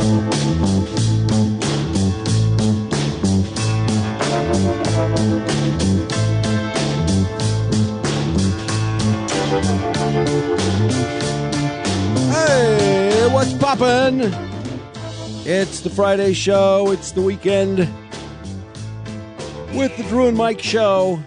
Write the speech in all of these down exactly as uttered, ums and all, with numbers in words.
Hey, what's poppin'? It's the Friday show. It's the weekend with the Drew and Mike show.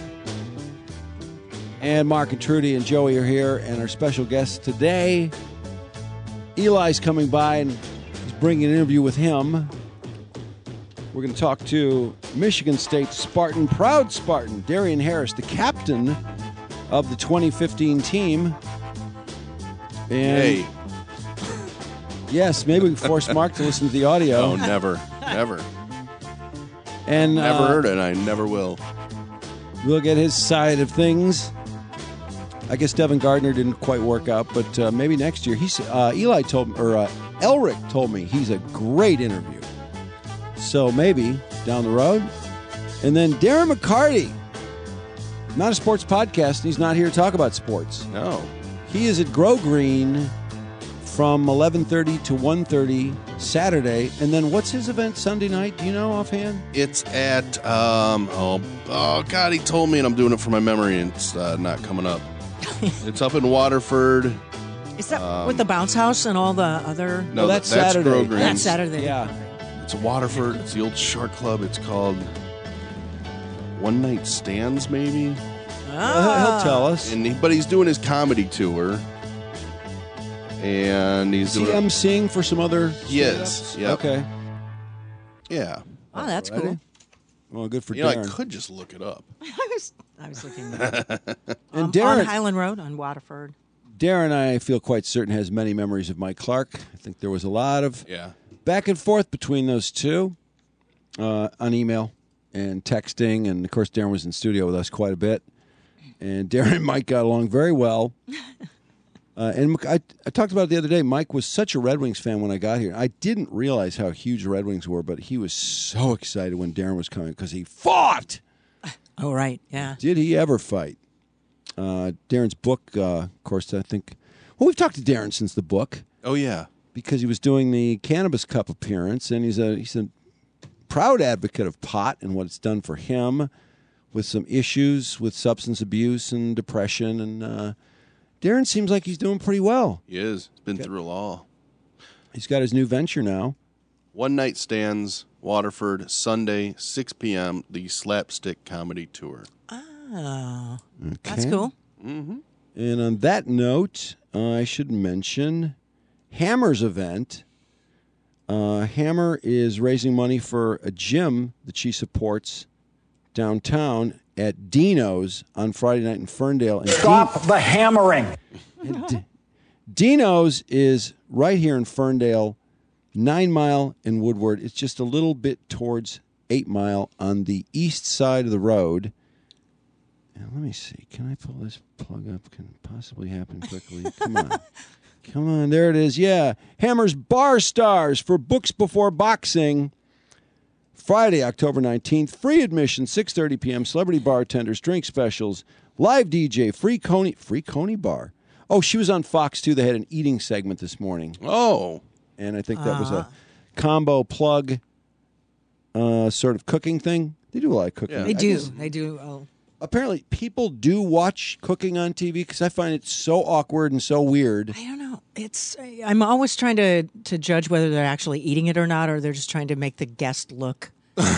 And Mark and Trudy and Joey are here, and our special guest today, Eli's coming by, and he's bringing an interview with him. We're going to talk to Michigan State Spartan, proud Spartan, Darian Harris, the captain of the twenty fifteen team. And hey. Yes, maybe we can force Mark to listen to the audio. Oh, never. Never. And Never uh, heard it, and I never will. We'll get his side of things. I guess Devin Gardner didn't quite work out, but uh, maybe next year. He's uh, Eli told me, or uh, Elric told me he's a great interview. So maybe down the road. And then Darren McCarty, not a sports podcast. He's not here to talk about sports. No. He is at Grow Green from eleven thirty to one thirty Saturday. And then what's his event Sunday night? Do you know offhand? It's at, um, oh, oh, God, he told me, and I'm doing it from my memory, and it's uh, not coming up. It's up in Waterford. Is that Um, with the bounce house and all the other? No, Oh, that's that- that's Saturday. Grow Green. That's Saturday. Yeah. It's Waterford. It's the old Shark Club. It's called One Night Stands, maybe? Well, he'll tell us. And he, but he's doing his comedy tour. And he's Is he doing... emceeing for some other He is, stand-ups? yep. Okay. Yeah. Oh, that's Alrighty. cool. Well, good for You know, I Darren. could just look it up. I was I was looking at it. And um, Darren- on Highland Road on Waterford. Darren, I feel quite certain, has many memories of Mike Clark. I think there was a lot of Yeah. back and forth between those two uh, on email and texting. And, of course, Darren was in studio with us quite a bit. And Darren and Mike got along very well. Uh, and I, I talked about it the other day. Mike was such a Red Wings fan when I got here. I didn't realize how huge the Red Wings were, but he was so excited when Darren was coming because he fought. Oh, right. Yeah. Did he ever fight? Uh, Darren's book, uh, of course, I think. Well, we've talked to Darren since the book Oh, yeah. because he was doing the Cannabis Cup appearance, and he's a he's a proud advocate of pot and what it's done for him with some issues with substance abuse and depression. And uh, Darren seems like he's doing pretty well. He is. He's been through it all. He's got his new venture now. One Night Stands, Waterford, Sunday, six p.m., the Slapstick Comedy Tour. Oh, that's Okay. cool. Mm-hmm. And on that note, uh, I should mention Hammer's event. Uh, Hammer is raising money for a gym that she supports downtown at Dino's on Friday night in Ferndale. And Stop the hammering. and D- Dino's is right here in Ferndale, Nine Mile and Woodward. It's just a little bit towards Eight Mile on the east side of the road. And let me see. Can I pull this plug up? Can it possibly happen quickly? Come on. Come on. There it is. Yeah. Hammer's Bar Stars for Books Before Boxing. Friday, October nineteenth. Free admission, six thirty p.m. Celebrity bartenders, drink specials, live D J, free Coney, free Coney bar. Oh, she was on Fox, too. They had an eating segment this morning. Oh. And I think that was a combo plug uh, sort of cooking thing. They do a lot of cooking. Yeah. They I do. guess- They do. Oh, apparently, people do watch cooking on T V because I find it so awkward and so weird. I don't know. It's. I'm always trying to to judge whether they're actually eating it or not, or they're just trying to make the guest look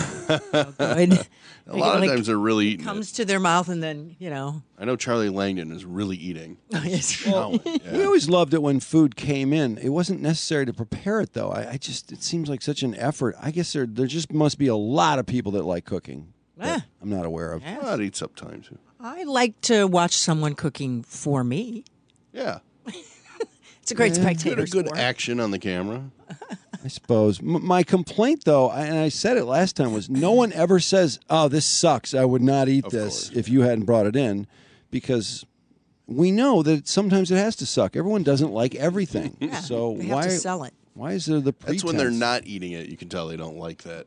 so good. A lot of Like, times they're really eating comes it. to their mouth and then you know. I know Charlie Langdon is really eating. It's, Chowing, yeah. We always loved it when food came in. It wasn't necessary to prepare it, though. I, I just it seems like such an effort. I guess there there just must be a lot of people that like cooking. that Eh. I'm not aware of. Yeah. Well, it eats up time, too. I like to watch someone cooking for me. Yeah. It's a great Good, spectator a good sport. action on the camera. I suppose. M- my complaint, though, and I said it last time, was no one ever says, "Oh, this sucks. I would not eat Of this course. if you hadn't brought it in," because we know that sometimes it has to suck. Everyone doesn't like everything, Yeah, so they have why to sell it. Why is there the pretense? That's when they're not eating it. You can tell they don't like that.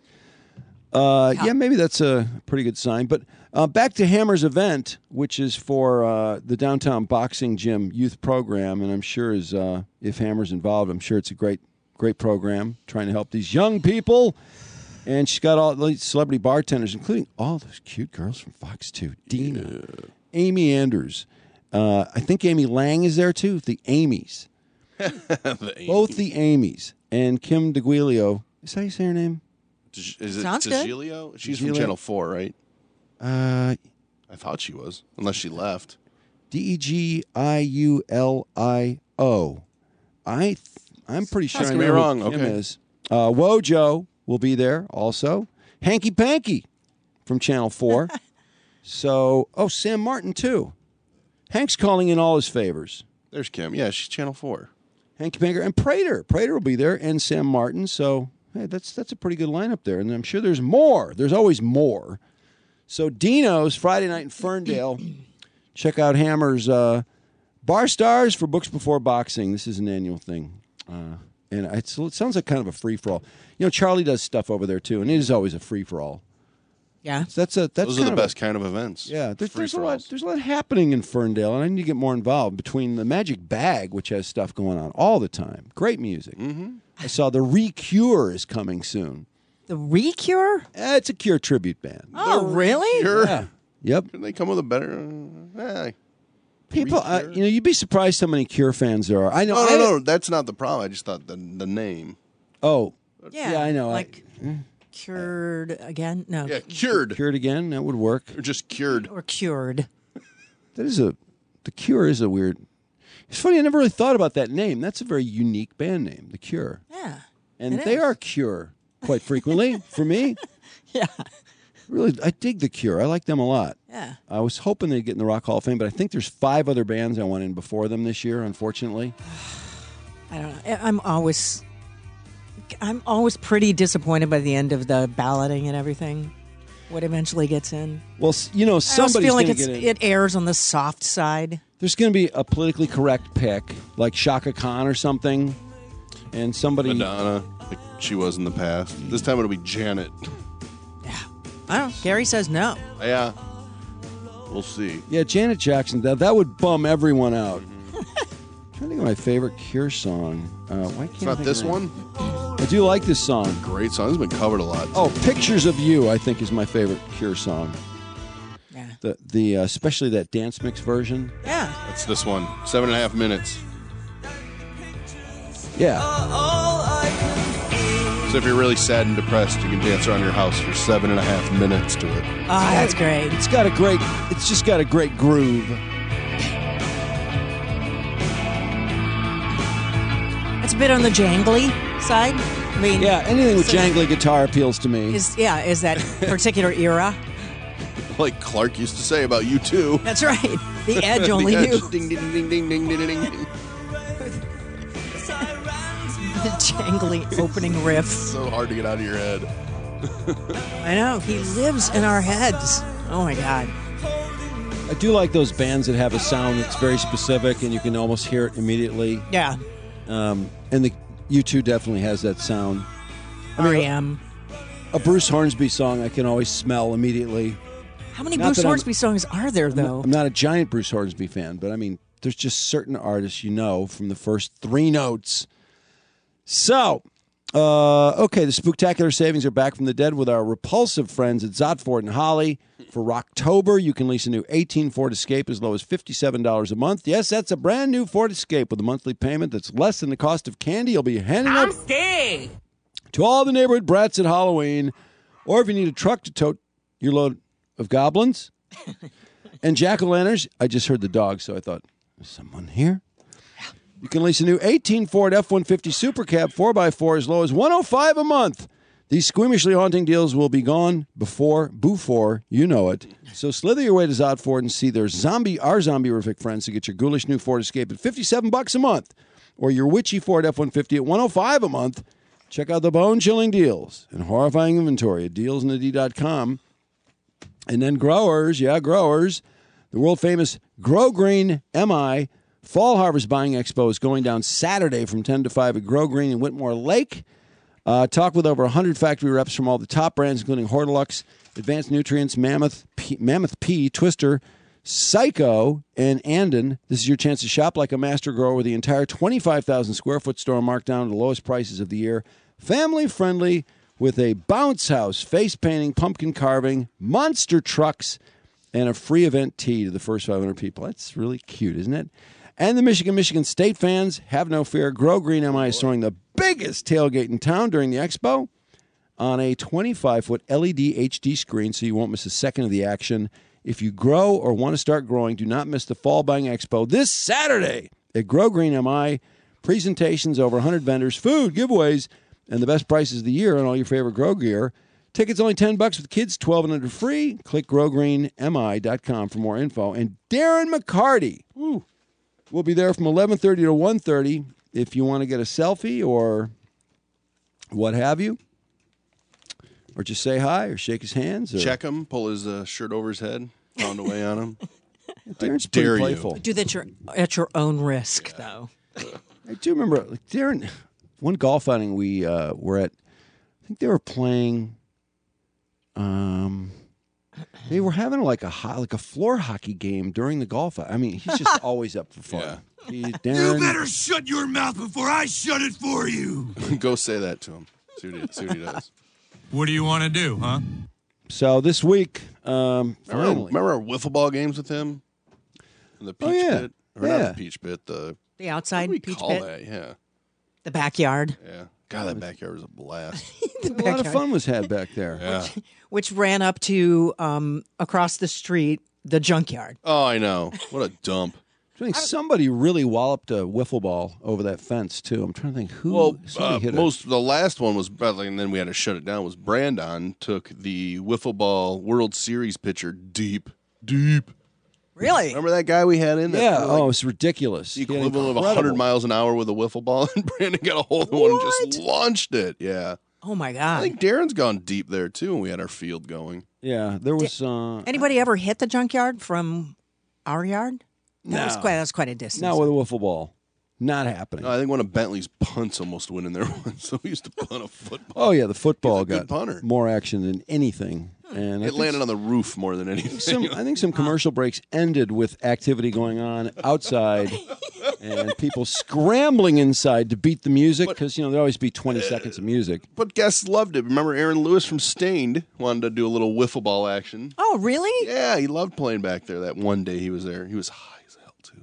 Uh, yeah, maybe that's a pretty good sign. But uh, back to Hammer's event, which is for uh, the Downtown Boxing Gym youth program, and I'm sure is uh, if Hammer's involved, I'm sure it's a great Great program trying to help these young people. And she's got all the celebrity bartenders, including all those cute girls from Fox two. Dina, yeah. Amy Anders. Uh, I think Amy Lang is there, too. The Amy's. the Amy. Both the Amy's. And Kim DeGuilio. Is that how you say her name? Is it Sounds DeGilio? good. She's DeGilio? from Channel four, right? Uh, I thought she was, unless she left. D E G I U L I O. I th- I'm pretty sure I know be who wrong. Kim Okay. is. Uh, Wojo will be there also. Hanky Panky from Channel four. So, oh, Sam Martin, too. Hank's calling in all his favors. There's Kim. Yeah, she's Channel four. Hanky Panky and Prater. Prater will be there, and Sam Martin. So, hey, that's that's a pretty good lineup there. And I'm sure there's more. There's always more. So, Dino's Friday night in Ferndale. Check out Hammer's uh, Bar Stars for Books Before Boxing. This is an annual thing. Uh, and it's, it sounds like kind of a free-for-all. You know, Charlie does stuff over there, too, and it is always a free-for-all. Yeah. So that's a, that's Those are the kind of best a, kind of events. Yeah, there's, there's, a lot, Free-for-alls. there's a lot happening in Ferndale, and I need to get more involved between the Magic Bag, which has stuff going on all the time. Great music. Mm-hmm. I saw the Re-Cure is coming soon. The Re-Cure? Eh, it's a Cure tribute band. Oh, really? Cure? Yeah. Yep. Can they come with a better... Uh, eh. People, uh, Re-Cure? you know, you'd be surprised how many Cure fans there are. I know. No, I, no, no. That's not the problem. I just thought the the name. Oh, Yeah. yeah, I know. Like cured again? No. Yeah, cured. I, cured again, that would work. Or just cured. Or cured. That is a, the Cure is a weird. It's funny. I never really thought about that name. That's a very unique band name, the Cure, Yeah. and it they is. are Cure quite frequently for me. Yeah. Really, I dig the Cure. I like them a lot. Yeah. I was hoping they'd get in the Rock Hall of Fame, but I think there's five other bands I went in before them this year. Unfortunately, I don't know. I'm always, I'm always pretty disappointed by the end of the balloting and everything. What eventually gets in. well, s- you know, I always somebody's feel like going to it's, get in. it airs on the soft side. There's going to be a politically correct pick, like Shaka Khan or something, and somebody. Madonna, like she was in the past. This time it'll be Janet. Yeah. I don't know. Gary says no. Yeah. We'll see. Yeah, Janet Jackson. That that would bum everyone out. I'm trying to think of my favorite Cure song. Uh, why can't It's I not think this of it? one. I do like this song. Great song. This has been covered a lot. Oh, "Pictures of You" I think is my favorite Cure song. Yeah. The the uh, especially that dance mix version. Yeah. That's this one. Seven and a half minutes. Yeah, So if you're really sad and depressed, you can dance around your house for seven and a half minutes to it. Oh, that's great. it's got a great. It's just got a great groove. It's a bit on the jangly side. I mean, Yeah, anything with so- jangly guitar appeals to me. Is yeah, is that particular era? Like Clark used to say about you too. That's right. The Edge only The knew edge. Ding, ding, ding, ding, ding, ding, ding, ding. the jangly opening riff. So hard to get out of your head. I know he lives in our heads. Oh my god. I do like those bands that have a sound that's very specific and you can almost hear it immediately. Yeah. Um, and the U two definitely has that sound. R E M. A Bruce Hornsby song I can always smell immediately. How many Not Bruce that I'm- Hornsby songs are there though? I'm not a giant Bruce Hornsby fan, but I mean, there's just certain artists you know from the first three notes. So, uh, okay, the Spooktacular Savings are back from the dead with our repulsive friends at Zotford and Holly. For Rocktober, you can lease a new eighteen Ford Escape as low as fifty-seven dollars a month. Yes, that's a brand new Ford Escape with a monthly payment that's less than the cost of candy you'll be handing out to all the neighborhood brats at Halloween. Or if you need a truck to tote your load of goblins and jack-o'-lanterns. I just heard the dog, so I thought, is someone here? You can lease a new eighteen Ford F one fifty Super Cab four by four as low as one hundred five dollars a month. These squeamishly haunting deals will be gone before, before you know it. So slither your way to Zod Ford and see their zombie, our zombie-rific friends to get your ghoulish new Ford Escape at fifty-seven bucks a month, or your witchy Ford F one fifty at one hundred five dollars a month. Check out the bone-chilling deals and horrifying inventory at deals in the d dot com. And then growers, yeah, growers, the world-famous Grow Green M I Fall Harvest Buying Expo is going down Saturday from ten to five at Grow Green in Whitmore Lake. Uh, talk with over one hundred factory reps from all the top brands, including Hortilux, Advanced Nutrients, Mammoth P, Mammoth P, Twister, Psycho and Andon. This is your chance to shop like a master grower with the entire twenty-five thousand square foot store marked down to the lowest prices of the year. Family friendly with a bounce house, face painting, pumpkin carving, monster trucks, and a free event tea to the first five hundred people. That's really cute, isn't it? And the Michigan, Michigan State fans, have no fear. Grow Green M I is throwing the biggest tailgate in town during the expo on a twenty-five foot L E D H D screen, so you won't miss a second of the action. If you grow or want to start growing, do not miss the Fall Buying Expo this Saturday at Grow Green M I. Presentations, over one hundred vendors, food, giveaways, and the best prices of the year on all your favorite grow gear. Tickets only ten bucks with kids, twelve and under free. Click grow green m i dot com for more info. And Darren McCarty woo, will be there from eleven thirty to one thirty if you want to get a selfie or what have you. Or just say hi or shake his hands. Or... Check him, pull his uh, shirt over his head, pound away on him. Darren's I dare pretty playful. you. Do that your, at your own risk, yeah. though. I do remember, like, Darren, one golf outing we uh, were at, I think they were playing, um, they were having like a ho- like a floor hockey game during the golf out. I mean, he's just always up for fun. Yeah. He, Darren, You better shut your mouth before I shut it for you. Go say that to him. See what he, see what he does. What do you want to do, huh? So this week, um, Remember, finally. remember our wiffle ball games with him? In the peach Oh, yeah. pit? Or Yeah. not the peach pit, the... The What outside do we peach call pit, that? Yeah. the backyard, Yeah. God, that backyard was a blast. the A lot of backyard, fun was had back there. Yeah. which ran up to um, across the street, the junkyard. Oh, I know. What a dump. I think somebody really walloped a wiffle ball over that fence, too. I'm trying to think who. Well, somebody uh, hit it. most the last one was, and then we had to shut it down. Was Brandon took the wiffle ball World Series pitcher deep, deep. Really? Remember that guy we had in? That Yeah, threw, oh, like, it's ridiculous. the He had equivalent of incredible- one hundred miles an hour with a wiffle ball, and Brandon got a hold of one and just What? launched it. Yeah, Oh my I God! think Darren's gone deep there too, and we had our field going. Yeah, there was. Uh, Anybody ever hit the junkyard from our yard? That was No. quite. That was quite a distance. not with a wiffle ball. Not happening. No, I think one of Bentley's punts almost went in there once, so we used to punt a football. Oh yeah, the football He's a good got punter. more action than anything, and I It think landed on the roof more than anything. some. I think some commercial breaks ended with activity going on outside, and people scrambling inside to beat the music because you know there always be twenty seconds of music. But guests loved it. Remember Aaron Lewis from Stained wanted to do a little wiffle ball action. Oh, really? Yeah, he loved playing back there. That one day he was there, he was high as hell too.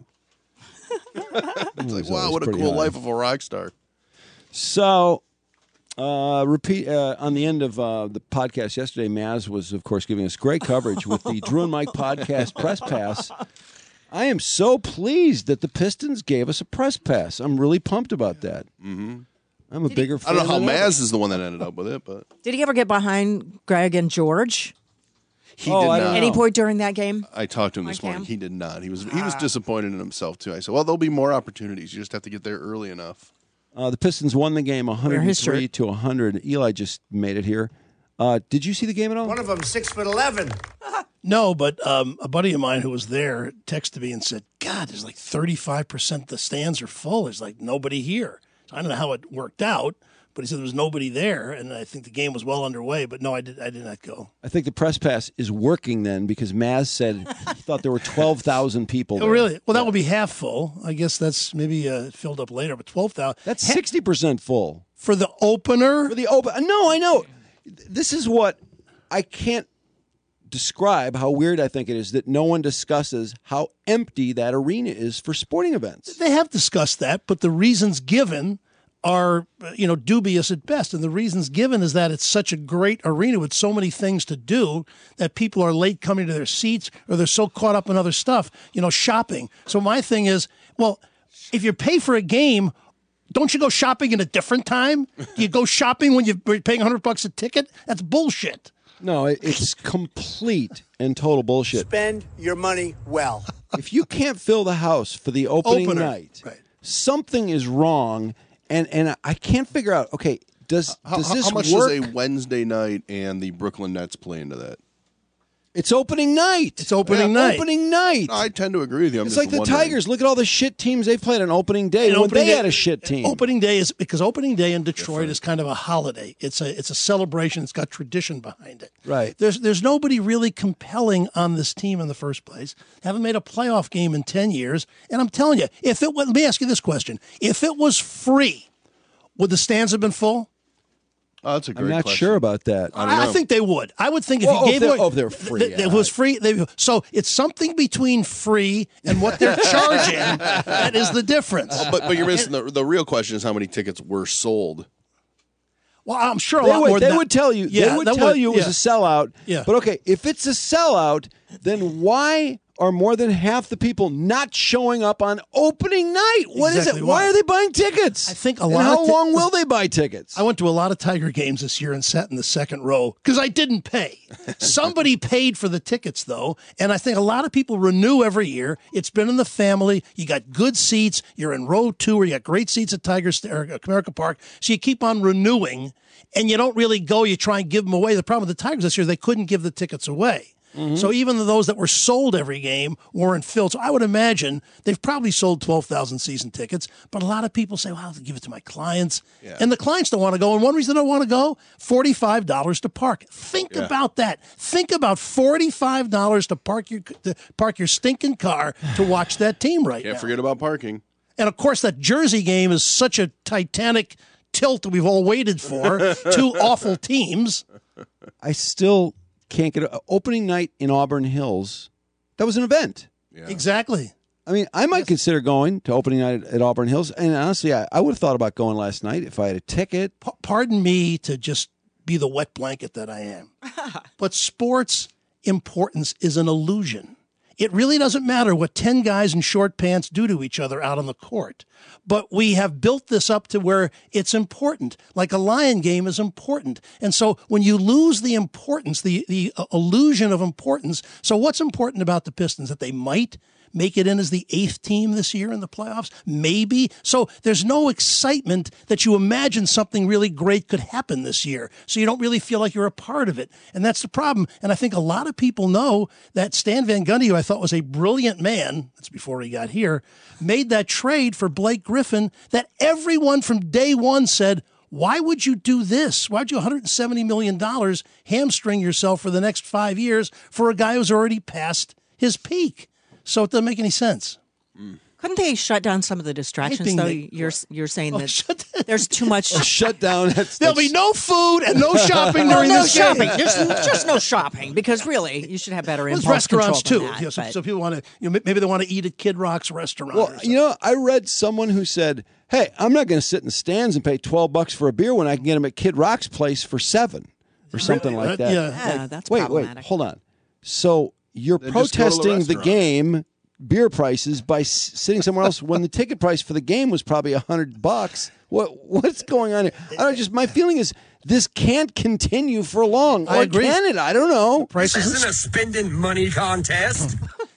It's like, wow, always what a pretty cool high. life of a rock star. So, uh, repeat uh, on the end of uh, the podcast yesterday. Maz was, of course, giving us great coverage with the Drew and Mike podcast press pass. I am so pleased that the Pistons gave us a press pass. I'm really pumped about that. Mm-hmm. I'm a bigger I fan. don't know how than ever. Maz is the one that ended up with it, but Did he ever get behind Greg and George? he Oh, did I not. don't Any know. point during that game? I talked to him this Mike morning. Ham? He did not. He was he was disappointed in himself too. I said, "Well, there'll be more opportunities. You just have to get there early enough." Uh, the Pistons won the game his one hundred three shirt. to one hundred. Eli just made it here. Uh, did you see the game at all? One of them six foot eleven. No, but um, a buddy of mine who was there texted me and said, God, there's like thirty-five percent the stands are full. There's like nobody here. So I don't know how it worked out, but he said there was nobody there, and I think the game was well underway. But no, I did I did not go. I think the press pass is working then because Maz said he thought there were twelve thousand people Oh, there. really? Well, that would be half full. I guess that's maybe uh, filled up later, but twelve thousand. That's sixty percent full. For the opener? For the open. No, I know. This is what I can't describe how weird I think it is that no one discusses how empty that arena is for sporting events. They have discussed that, but the reasons given are, uh, you know, dubious at best. And the reasons given is that it's such a great arena with so many things to do that people are late coming to their seats or they're so caught up in other stuff, you know, shopping. So my thing is, well, if you pay for a game, don't you go shopping in a different time? Do you go shopping when you're paying one hundred bucks a ticket? That's bullshit. No, it, it's complete and total bullshit. Spend your money well. If you can't fill the house for the opening Opener, night, right. something is wrong. And and I can't figure out, okay, does, How, does how- this how much work? does a Wednesday night and the Brooklyn Nets play into that? It's opening night. It's opening Yeah, night. Opening night. No, I tend to agree with you. I'm It's just like the wondering. Tigers. Look at all the shit teams they've played on opening day. And when opening they day- had a shit team. Opening day is because opening day in Detroit is kind of a holiday. It's a it's a celebration. It's got tradition behind it. Right. There's there's nobody really compelling on this team in the first place. Haven't made a playoff game in ten years. And I'm telling you, if it was, let me ask you this question: if it was free, would the stands have been full? Oh, that's a great I'm not question. sure about that. I don't I, I know. think they would. I would think if Well, you oh, gave if they're- away, oh, if they're free, th- th- yeah. it was free. They, so it's something between free and what they're charging that is the difference. But but you're missing the the real question is how many tickets were sold. Well, I'm sure a They lot would, more. they than would that. tell you. Yeah, they would that tell you it was yeah. a sellout. Yeah. But okay, if it's a sellout, then why are more than half the people not showing up on opening night? What is Exactly it? Why why. are they buying tickets? I think a And lot how of ti- long will they buy tickets? I went to a lot of Tiger games this year and sat in the second row because I didn't pay. Somebody paid for the tickets, though, and I think a lot of people renew every year. It's been in the family. You got good seats. You're in row two, or you got great seats at Tiger St- or Comerica Park. So you keep on renewing, and you don't really go. You try and give them away. The problem with the Tigers this year, they couldn't give the tickets away. So even those that were sold every game weren't filled. So I would imagine they've probably sold twelve thousand season tickets, but a lot of people say, well, I'll give it to my clients. Yeah. And the clients don't want to go. And one reason they don't want to go, forty-five dollars to park. Think Yeah. about that. Think about forty-five dollars to park your to park your stinking car to watch that team right Can't now. forget about parking. And of course, that Jersey game is such a titanic tilt that we've all waited for. Two awful teams. I still can't get a, opening night in Auburn Hills. That was an event. Yeah. Exactly. I mean, I might consider going to opening night at, at Auburn Hills. And honestly, I, I would have thought about going last night if I had a ticket. P- pardon me to just be the wet blanket that I am. But sports importance is an illusion. It really doesn't matter what ten guys in short pants do to each other out on the court. But we have built this up to where it's important, like a Lion game is important. And so when you lose the importance, the, the uh, illusion of importance, so what's important about the Pistons? That they might make it in as the eighth team this year in the playoffs? Maybe. So there's no excitement that you imagine something really great could happen this year. So you don't really feel like you're a part of it. And that's the problem. And I think a lot of people know that Stan Van Gundy, who I thought was a brilliant man, that's before he got here, made that trade for Blake Griffin that everyone from day one said, why would you do this? Why'd you one hundred seventy million dollars hamstring yourself for the next five years for a guy who's already past his peak? So it doesn't make any sense. Couldn't they shut down some of the distractions? Typing Though the- you're you're saying Oh, that shut that- there's too much. Shut down. That's, There'll be no food and no shopping Well, during no this shopping. game. There's just no shopping because really you should have better There's impulse restaurants control too. than that, You know, so, but- so people want to, you know, maybe they want to eat at Kid Rock's restaurant. or Well, something. you know, I read someone who said, "Hey, I'm not going to sit in the stands and pay twelve bucks for a beer when I can get them at Kid Rock's place for seven or something Really? like That- that." yeah. Yeah, that's wait, problematic. wait, hold on. So you're Then just go to the protesting the, restaurant. game beer prices by s- sitting somewhere else when the ticket price for the game was probably a hundred bucks. What what's going on here? I don't just. My feeling is this can't continue for long. I or agree. can it? I don't know. Prices Isn't a spending money contest?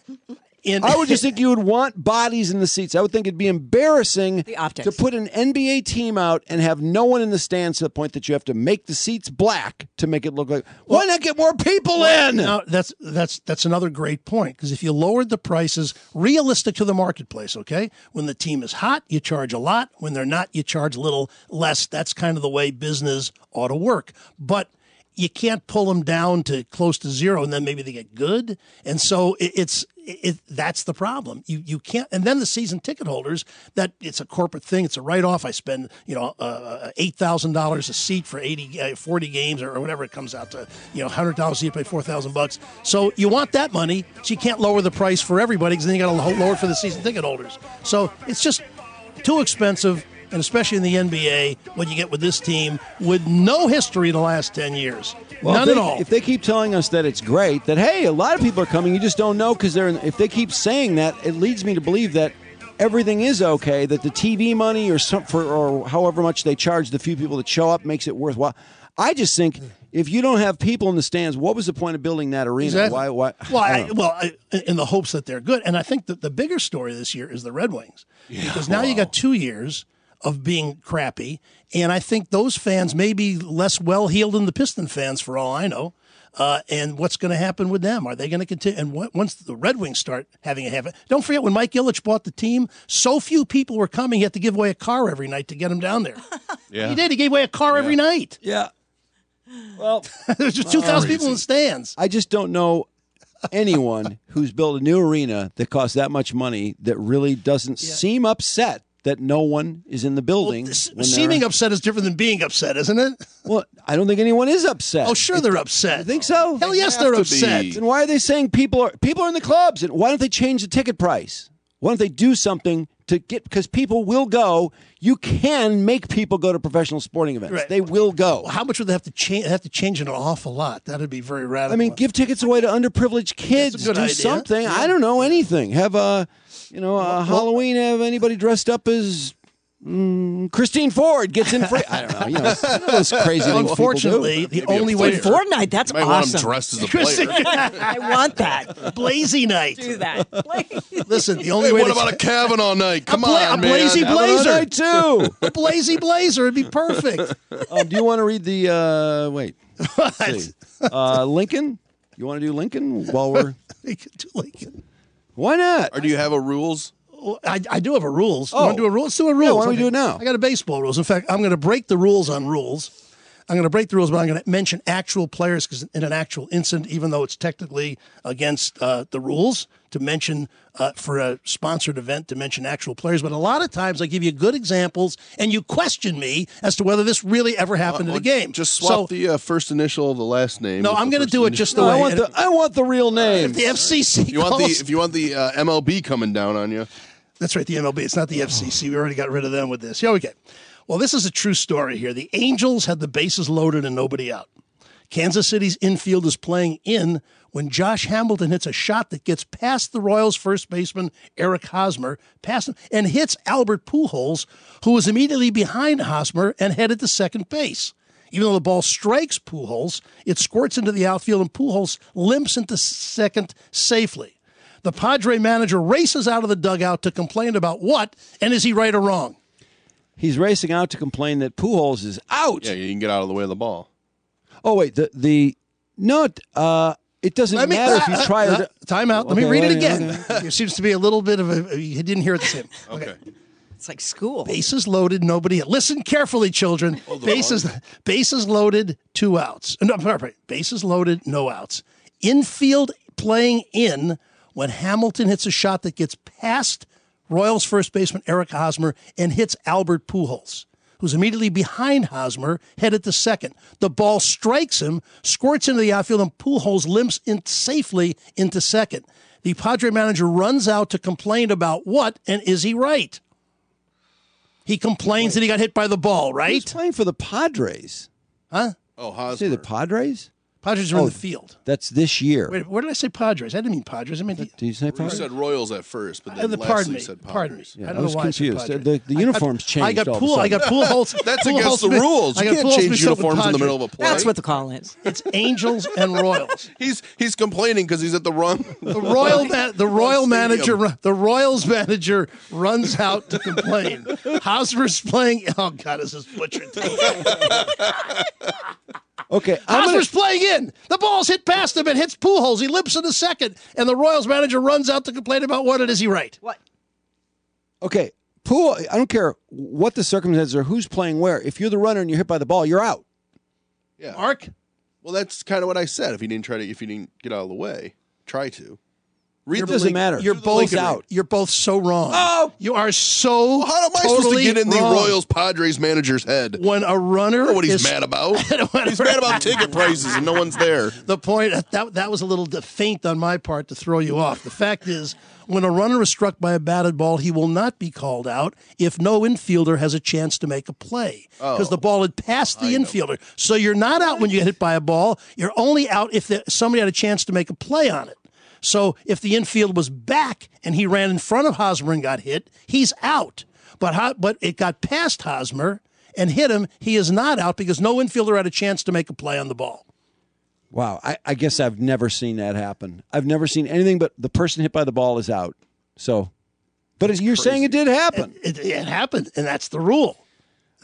in, I would just think you would want bodies in the seats. I would think it'd be embarrassing The optics. to put an N B A team out and have no one in the stands to the point that you have to make the seats black to make it look like. Why not get more people in? Now, that's that's that's another great point, because if you lowered the prices realistic to the marketplace, okay, when the team is hot, you charge a lot. When they're not, you charge a little less. That's kind of the way business ought to work. But you can't pull them down to close to zero, and then maybe they get good. And so it, it's it, that's the problem. You you can't. And then the season ticket holders, that it's a corporate thing. It's a write off. I spend you know uh, eight thousand dollars a seat for eighty, uh, forty games or, or whatever it comes out to. You know, hundred dollars a seat, pay four thousand bucks. So you want that money, so you can't lower the price for everybody, because then you got to lower it for the season ticket holders. So it's just too expensive. And especially in the N B A, what you get with this team with no history in the last ten years. Well, None if they, at all. If they keep telling us that it's great, that hey, a lot of people are coming, you just don't know because they're. In, if they keep saying that, it leads me to believe that everything is okay. That the T V money or some for or however much they charge the few people that show up makes it worthwhile. I just think if you don't have people in the stands, what was the point of building that arena? Exactly. Why? Why? Well, I I, don't know. well, I, in the hopes that they're good. And I think that the bigger story this year is the Red Wings. Because now you got two years of being crappy. And I think those fans may be less well-heeled than the Piston fans, for all I know. Uh, and what's going to happen with them? Are they going to continue? And what, once the Red Wings start having a have don't forget when Mike Ilitch bought the team, so few people were coming. He had to give away a car every night to get them down there. Yeah. He did. He gave away a car Yeah. every night. Yeah. Well, There's just two thousand people in the stands. I just don't know anyone who's built a new arena that costs that much money that really doesn't Yeah. seem upset that no one is in the building. Well, s- when seeming they're- upset is different than being upset, isn't it? Well, I don't think anyone is upset. Oh, sure they're upset. You think so? Hell yes, have they're to upset. be. Then why are they saying people are people are in the clubs? And why don't they change the ticket price? Why don't they do something to get because people will go. You can make people go to professional sporting events. Right. They will go. How much would they have to change? They have to change it an awful lot. That'd be very radical. I mean, give tickets away to underprivileged kids. That's a good do idea. something. Yeah. I don't know anything. Have a, you know, a Halloween. Have anybody dressed up as mm, Christine Ford gets in free? I don't know. You know, you know those crazy things. Unfortunately, the Maybe a only way player. Fortnite, that's You might want him awesome. dressed as a player. I want that. Blazy night. Do that. Listen, the only Hey, way what to about a Kavanaugh night? Come bla- on, a man. Blazy Have Blazer. another night too. a blazy blazer? It'd be perfect. Um, do you want to read the? Uh, wait. Let's see. Uh, Lincoln. You want to do Lincoln while we're? We could do Lincoln. Why not? Or do you have a rules? Well, I, I do have a rules. Oh. You want to do a rule? Let's do a rules. Yeah, why don't we do it now? I got a baseball rules. In fact, I'm going to break the rules on rules. I'm going to break the rules, but I'm going to mention actual players because in an actual incident, even though it's technically against uh, the rules to mention uh, for a sponsored event to mention actual players. But a lot of times I give you good examples and you question me as to whether this really ever happened in Uh, a game. Just swap So, the uh, first initial of the last name. No, with I'm the gonna first do it initial. just the No, way. I want and the I want the real name. if the F C C You want the calls- if you want the uh, M L B coming down on you. That's right, the M L B. It's not the F C C. We already got rid of them with this. Yeah, okay. Well, this is a true story here. The Angels had the bases loaded and nobody out. Kansas City's infield is playing in when Josh Hamilton hits a shot that gets past the Royals' first baseman, Eric Hosmer, past him, and hits Albert Pujols, who was immediately behind Hosmer and headed to second base. Even though the ball strikes Pujols, it squirts into the outfield and Pujols limps into second safely. The Padre manager races out of the dugout to complain about what, and is he right or wrong? He's racing out to complain that Pujols is out. Yeah, you can get out of the way of the ball. Oh wait, the the no, uh, it doesn't Let me- matter if you try uh, to. Time out. Let me Okay, read it wait, again. okay. There seems to be a little bit of a. You didn't hear it the same. Okay. It's like school. Bases loaded, nobody. Listen carefully, children. Bases, bases loaded, two outs. No, sorry, bases loaded, no outs. Infield playing in when Hamilton hits a shot that gets past Royals first baseman Eric Hosmer and hits Albert Pujols, who's immediately behind Hosmer, headed to second. The ball strikes him, squirts into the outfield, and Pujols limps in safely into second. The Padre manager runs out to complain about what, and is he right? He complains that he got hit by the ball, He's right? playing for the Padres. Huh? Oh, Say the Hosmer. Padres? Padres are in Oh, the field. That's this year. Wait, where did I say Padres? I didn't mean Padres. I meant the, Did you say You Padres? said Royals at first, but uh, then the lastly pardon me. said Pardon me. Padres. Yeah, I I don't was know why I said confused. Padres. The- the I- uniforms I, changed I got all of a pool. I got sudden. pool holes. That's pool against holes the mi- rules. I You got can't pool holes change mixed up with uniforms in the Padres. middle of a play. That's what the call is. It's Angels and Royals. He's he's complaining because he's at the wrong. The Royal ma- the Royal Stadium. manager ru- the Royals manager runs out to complain. Hosmer's playing. Oh God, this is butchered. Okay, I'm gonna, Hosmer's playing in. The ball's hit past him and hits Pujols. He limps into second, and the Royals manager runs out to complain about what it is. He right? What? okay. Pool. I don't care what the circumstances are, who's playing where. If you're the runner and you're hit by the ball, you're out. Yeah. Mark. Well, that's kind of what I said. If he didn't try to, if he didn't get out of the way, try to. Read It the doesn't link- matter. You're do the both Lincoln out. ring. You're both so wrong. Oh! You are so Well, how am I totally supposed to get in the wrong. Royals Padres manager's head? When a runner I don't know what he's is, mad about. When He's a- mad about ticket prices and no one's there. The point that that was a little feint on my part to throw you off. The fact is, when a runner is struck by a batted ball, he will not be called out if no infielder has a chance to make a play because the ball had passed the infielder. So you're not out when you get hit by a ball. You're only out if the, somebody had a chance to make a play on it. So if the infield was back and he ran in front of Hosmer and got hit, he's out. But Ho- but it got past Hosmer and hit him. He is not out because no infielder had a chance to make a play on the ball. Wow, I, I guess I've never seen that happen. I've never seen anything but the person hit by the ball is out. So, but you're saying it did happen. It, it happened, and that's the rule.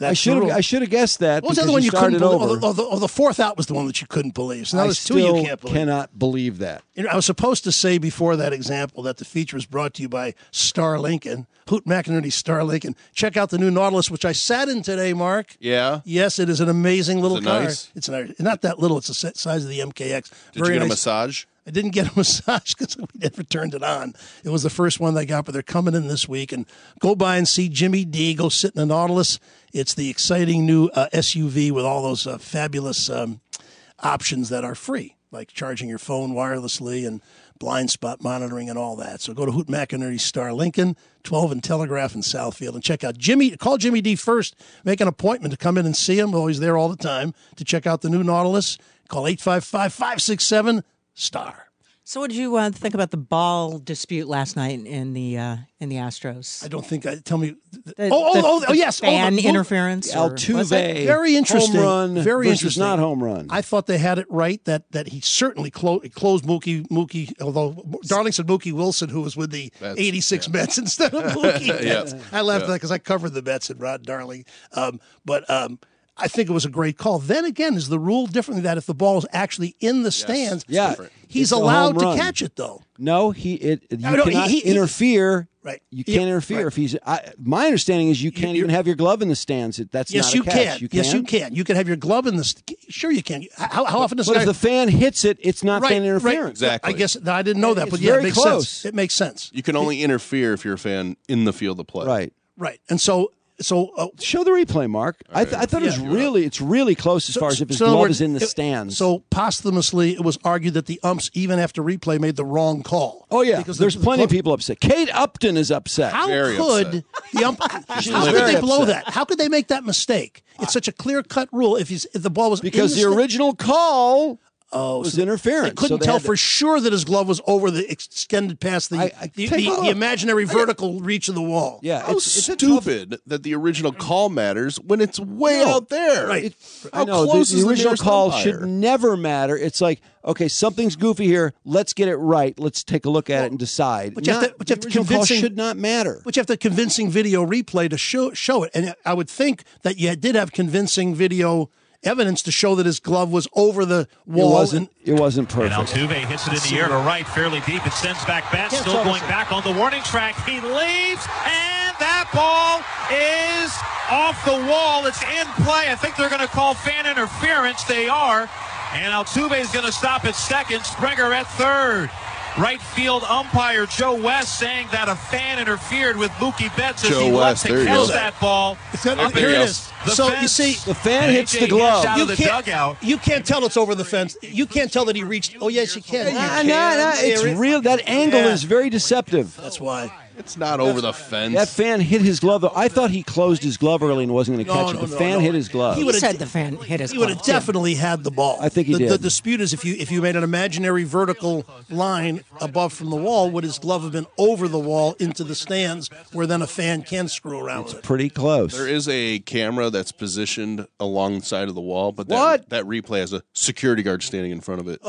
That's I should the have. rule. I should have guessed that. What was the because other one you couldn't started believe? over. Oh, the, oh, the fourth out was the one that you couldn't believe. So now I there's two still you can't believe. cannot believe that. You know, I was supposed to say before that example that the feature was brought to you by Star Lincoln, Hoot McInerney Star Lincoln. Check out the new Nautilus, which I sat in today, Mark. Yeah. Yes, it is an amazing little it car. nice? It's an, not that little. It's the sa- size of the M K X. Did Very you get a nice. massage? I didn't get a massage because we never turned it on. It was the first one they got, but they're coming in this week. And go by and see Jimmy D. Go sit in a Nautilus. It's the exciting new uh, S U V with all those uh, fabulous um, options that are free, like charging your phone wirelessly and blind spot monitoring and all that. So go to Hoot McInerney Star Lincoln, twelve and Telegraph in Southfield, and check out Jimmy. Call Jimmy D first. Make an appointment to come in and see him. Well, he's there all the time to check out the new Nautilus. Call eight five five, five six seven, S T A R. So, what did you uh, think about the ball dispute last night in the uh, in the I Astros? don't think I tell me. The- oh, oh, the- oh, the oh, yes. fan oh, the- interference. or- what's that? Altuve, Very interesting. Home run Very versus interesting. not home run. I thought they had it right that that he certainly clo- closed Mookie Mookie. Although Darling said Mookie Wilson, who was with the That's- eighty-six yeah. Mets instead of Mookie. Yeah. Betts. I laughed at that because I covered the Mets and Rod Darling. Um, but um, I think it was a great call. Then again, is the rule different that if the ball is actually in the stands, Yeah, different. he's it's a allowed home to run. catch it though. No, he it you No, no, he- cannot he- he- interfere. Right. You Yeah, can't interfere right. if he's. I, my understanding is you can't you're- even have your glove in the stands. It- That's Yes, not a you catch. can. You Yes, you can. You can have your glove in the. St- sure, you can. How, how often does But a if guy- the fan hits it, it's not right, fan right. interference. Exactly. I guess I didn't know that, It's but yeah, very it makes close. sense. It makes sense. You can only interfere if you're a fan in the field of play. Right. Right. And so, so uh, Show the replay, Mark. I, th- I thought it was Yeah. really, it's really close as far as if his so in other glove words, is in the it- stands. So posthumously, it was argued that the umps, even after replay, made the wrong call. oh yeah, Because there's the- plenty of the- people upset. Kate Upton is upset. How Very could upset. the ump? She's how could very they blow upset. that? How could they make that mistake? It's such a clear cut rule. If he's if the ball was Because in the the sta- original call oh, was so interference. They couldn't so they tell had to- for sure that his glove was over the extended past the I- I- the, take the, a look. the imaginary vertical reach of the wall. Yeah, How it's, it's a tough- stupid that the original call matters when it's way No. out there. Right. It, How I know close the, is the the original nearest call umpire? should never matter. It's like, okay, something's goofy here. Let's get it right. Let's take a look at it and decide. but you have Not- to- but you have the to original call convincing- should not matter. But you have the convincing video replay to show show it, and I would think that you did have convincing video evidence to show that his glove was over the It wall. wasn't. It wasn't And perfect. Altuve hits it in the air to right, fairly deep. It sends back Betts, Can't still tell going us- back on the warning track. He leaves, and that ball is off the wall. It's in play. I think they're going to call fan interference. They are. And Altuve is going to stop at second. Springer at third. Right field umpire Joe West saying that a fan interfered with Mookie Betts as Joe he West, left there to you catch go. that ball. It's got- Up here it against is. the So, you fence. see- The fan And hits A J the glove. gets out You of the can't, dugout. you can't tell it's over the fence. You can't tell that he reached. Oh yes, you can. You Nah, can. nah, nah, it's There it- real. That angle Yeah. is very deceptive. That's why. It's not over the fence. That fan hit his glove. Though. I thought he closed his glove early and wasn't going to No, catch no, it. The no, fan no. hit his glove. He He would've- said the fan hit his He would have glove, too. definitely had the ball. I think he the, did. The dispute is if you if you made an imaginary vertical line above from the wall, would his glove have been over the wall into the stands, where then a fan can screw around with it? Pretty close. There is a camera that's positioned alongside of the wall, but that, What? that replay has a security guard standing in front of it.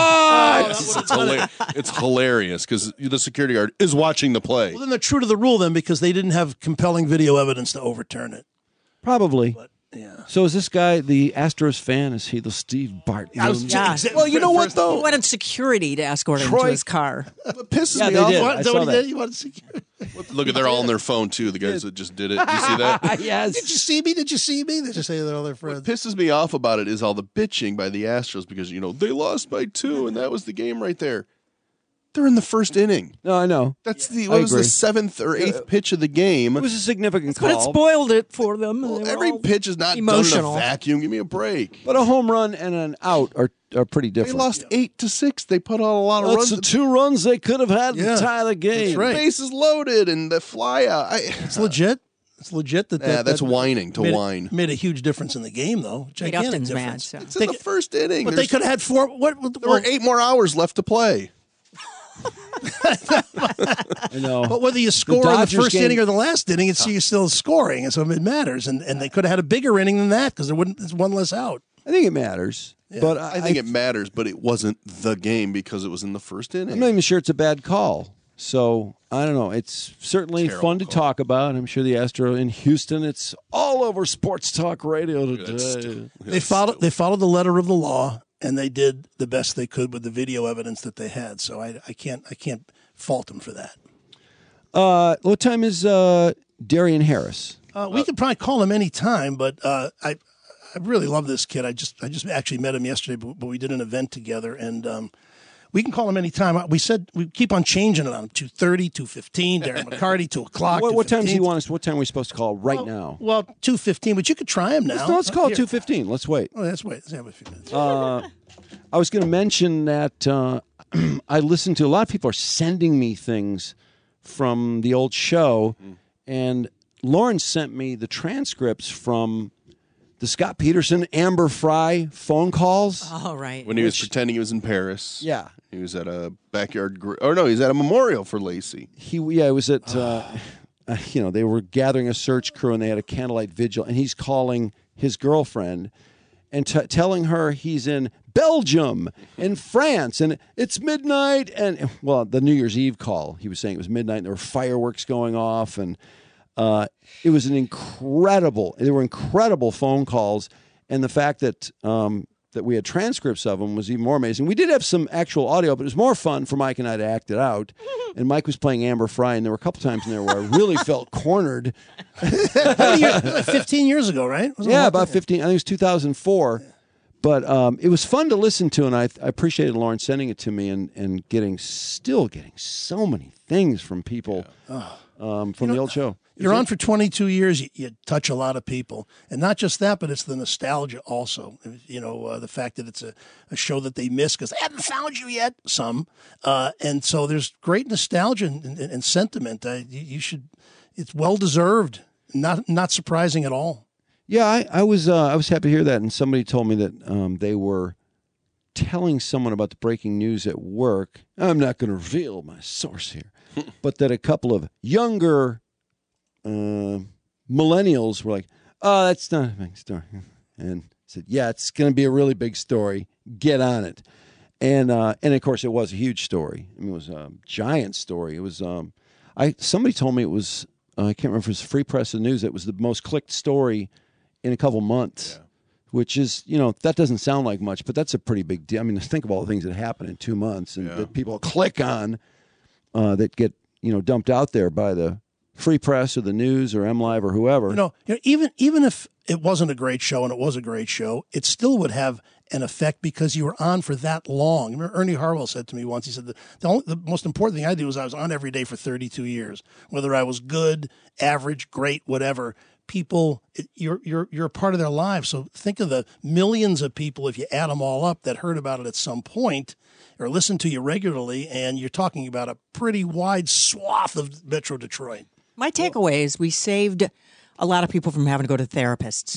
Oh, it's, it's, hila- it's hilarious because the security guard is watching the play. Well, then they're true to the rule then because they didn't have compelling video evidence to overturn it. Probably. Yeah. So is this guy the Astros fan? Is he the Steve Barton? I was Yeah. exa- Well, you know what He though? wanted security to escort him Troy- to his car. What pisses Yeah, me they off? did. What? I Is that saw what he that. did? You wanted security? Look at they're all on their phone too. The guys that just did it. You see that? yes. Did you see me? Did you see me? They just say they're all their What friends. pisses me off about it is all the bitching by the Astros because you know they lost by two and that was the game right there. They're in the first inning. No, I know. That's the I what was the agree. seventh or eighth pitch of the game. It was a significant But it call. spoiled it for them. Well, They were every all pitch is not emotional. done in a vacuum. Give me a break. But a home run and an out are, are pretty They different. lost eight to six. They put on a lot of That's runs. the two runs they could have had Yeah, to tie the game. that's right. Bases loaded and the fly out. I, It's legit. It's legit that, yeah, that that's that whining to made, whine. Made a huge difference in the game, though. Kate Gigantic Upton's difference. mad. So. It's in the first inning. But they There's- could have had four. What? what There were eight more hours left to play. I know. But whether you score in the Dodgers first game- inning or the last inning, it's you're still scoring, and so it matters. And and they could have had a bigger inning than that because there wouldn't. There's one less out. I think it matters. But I, I think it matters, but it wasn't the game because it was in the first I'm not inning. even sure it's a bad call. So I don't know. It's certainly Terrible fun to call. talk about. I'm sure the Astro in Houston. It's all over Sports Talk Radio That's today. still- They followed they followed the letter of the law, and they did the best they could with the video evidence that they had. So I, I can't I can't fault them for that. Uh, what time is uh, Darian Harris? Uh, we could probably call him any time, but uh, I I really love this kid. I just I just actually met him yesterday, but, but we did an event together, and um, we can call him any time. We said we keep on changing it on two thirty, two fifteen, Darren McCarty, two o'clock. What, what time do you two fifteen. want us? What time are we supposed to call right now? Well, two fifteen, but you could try him now. Let's, no, let's call it Here. two fifteen. Let's wait. Oh, let's wait. Let's have a few minutes. Uh, I was going to mention that uh, I listened to a lot of people are sending me things from the old show, and Lauren sent me the transcripts from the Scott Peterson, Amber Fry phone calls. Oh, right. When he was pretending he was in Paris. Yeah. He was at a backyard. Gr- or no, he was at a memorial for Lacey. He, yeah, it was at, uh, uh, you know, they were gathering a search crew and they had a candlelight vigil, and he's calling his girlfriend and t- telling her he's in Belgium and France and it's midnight. And, well, the New Year's Eve call, he was saying it was midnight and there were fireworks going off. And uh, it was an incredible, there were incredible phone calls. And the fact that um, that we had transcripts of them was even more amazing. We did have some actual audio, but it was more fun for Mike and I to act it out. And Mike was playing Amber Fry, and there were a couple times in there where I really felt cornered. How many years- like fifteen years ago, right? Was it Yeah, like about that? fifteen. I think it was two thousand four. But um, it was fun to listen to, and I, I appreciated Lauren sending it to me and, and getting still getting so many things from people um, from the old show. You're on for twenty-two years. You, you touch a lot of people, and not just that, but it's the nostalgia also. You know, uh, the fact that it's a, a show that they miss because they haven't found you yet. Some, uh, and so there's great nostalgia and, and, and sentiment. Uh, you, you should. It's well deserved. Not not surprising at all. Yeah, I, I was uh, I was happy to hear that, and somebody told me that um, they were telling someone about the breaking news at work. I'm not going to reveal my source here, but that a couple of younger uh, millennials were like, "Oh, that's not a big story," and said, "Yeah, it's going to be a really big story. Get on it." And uh, and of course, it was a huge story. I mean, it was a giant story. It was. Um, I somebody told me it was. Uh, I can't remember if it was Free Press or the News. It was the most clicked story in a couple months, yeah. Which is, you know, that doesn't sound like much, but that's a pretty big deal. I mean, think of all the things that happen in two months and Yeah. that people click on uh, that get, you know, dumped out there by the Free Press or the News or MLive or whoever. You know, you know, even even if it wasn't a great show, and it was a great show, it still would have an effect because you were on for that long. Remember, Ernie Harwell said to me once, he said, the, the, only, the most important thing I did was I was on every day for thirty-two years. Whether I was good, average, great, whatever, people, it, you're, you're, you're a part of their lives. So think of the millions of people, if you add them all up, that heard about it at some point or listened to you regularly, and you're talking about a pretty wide swath of Metro Detroit. My takeaway is we saved a lot of people from having to go to therapists.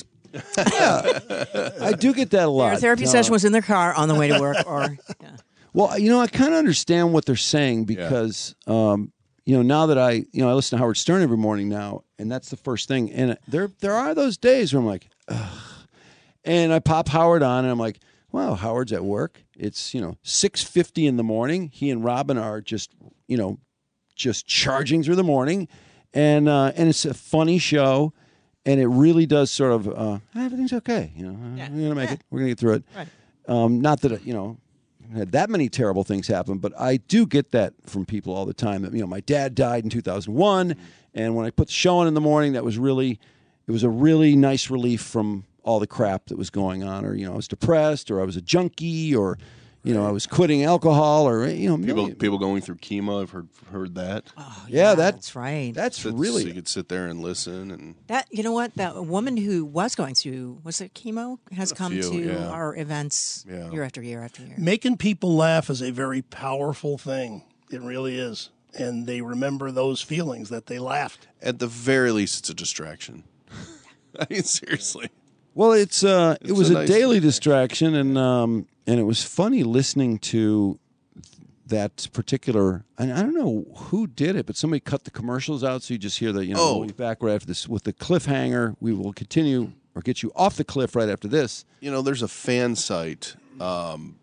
I do get that a lot. Their therapy Uh, session was in their car on the way to work, or yeah. Well, you know, I kind of understand what they're saying because, um, you know, now that I, you know, I listen to Howard Stern every morning now, and that's the first thing. And there, there are those days where I'm like, ugh. And I pop Howard on, and I'm like, wow, Howard's at work. It's, you know, six fifty in the morning. He and Robin are just, you know, just charging through the morning, and uh, and it's a funny show. And it really does sort of, uh, everything's okay. You know, Yeah. we're gonna make Yeah. it. We're gonna get through it. Right. Um, not that you know, had that many terrible things happen, but I do get that from people all the time. That you know, my dad died in two thousand one, and when I put the show on in the morning, that was really, it was a really nice relief from all the crap that was going on. Or you know, I was depressed, or I was a junkie, or you know, I was quitting alcohol, or you know, People million- people going through chemo. I've heard heard that. yeah, that, that's right. That's So- really so you could sit there and listen and That you know what that woman who was going through was it chemo has come few, to yeah. our events Yeah. year after year after year. Making people laugh is a very powerful thing. It really is. And they remember those feelings that they laughed. at the very least, it's a distraction. I mean, seriously. Well, it's uh, it It's was a a, nice daily distraction, and um, and it was funny listening to that particular. And I don't know who did it, but somebody cut the commercials out, so you just hear the you know Oh. we'll be back right after this with the cliffhanger. We will continue or get you off the cliff right after this. You know, there's a fan site. Um,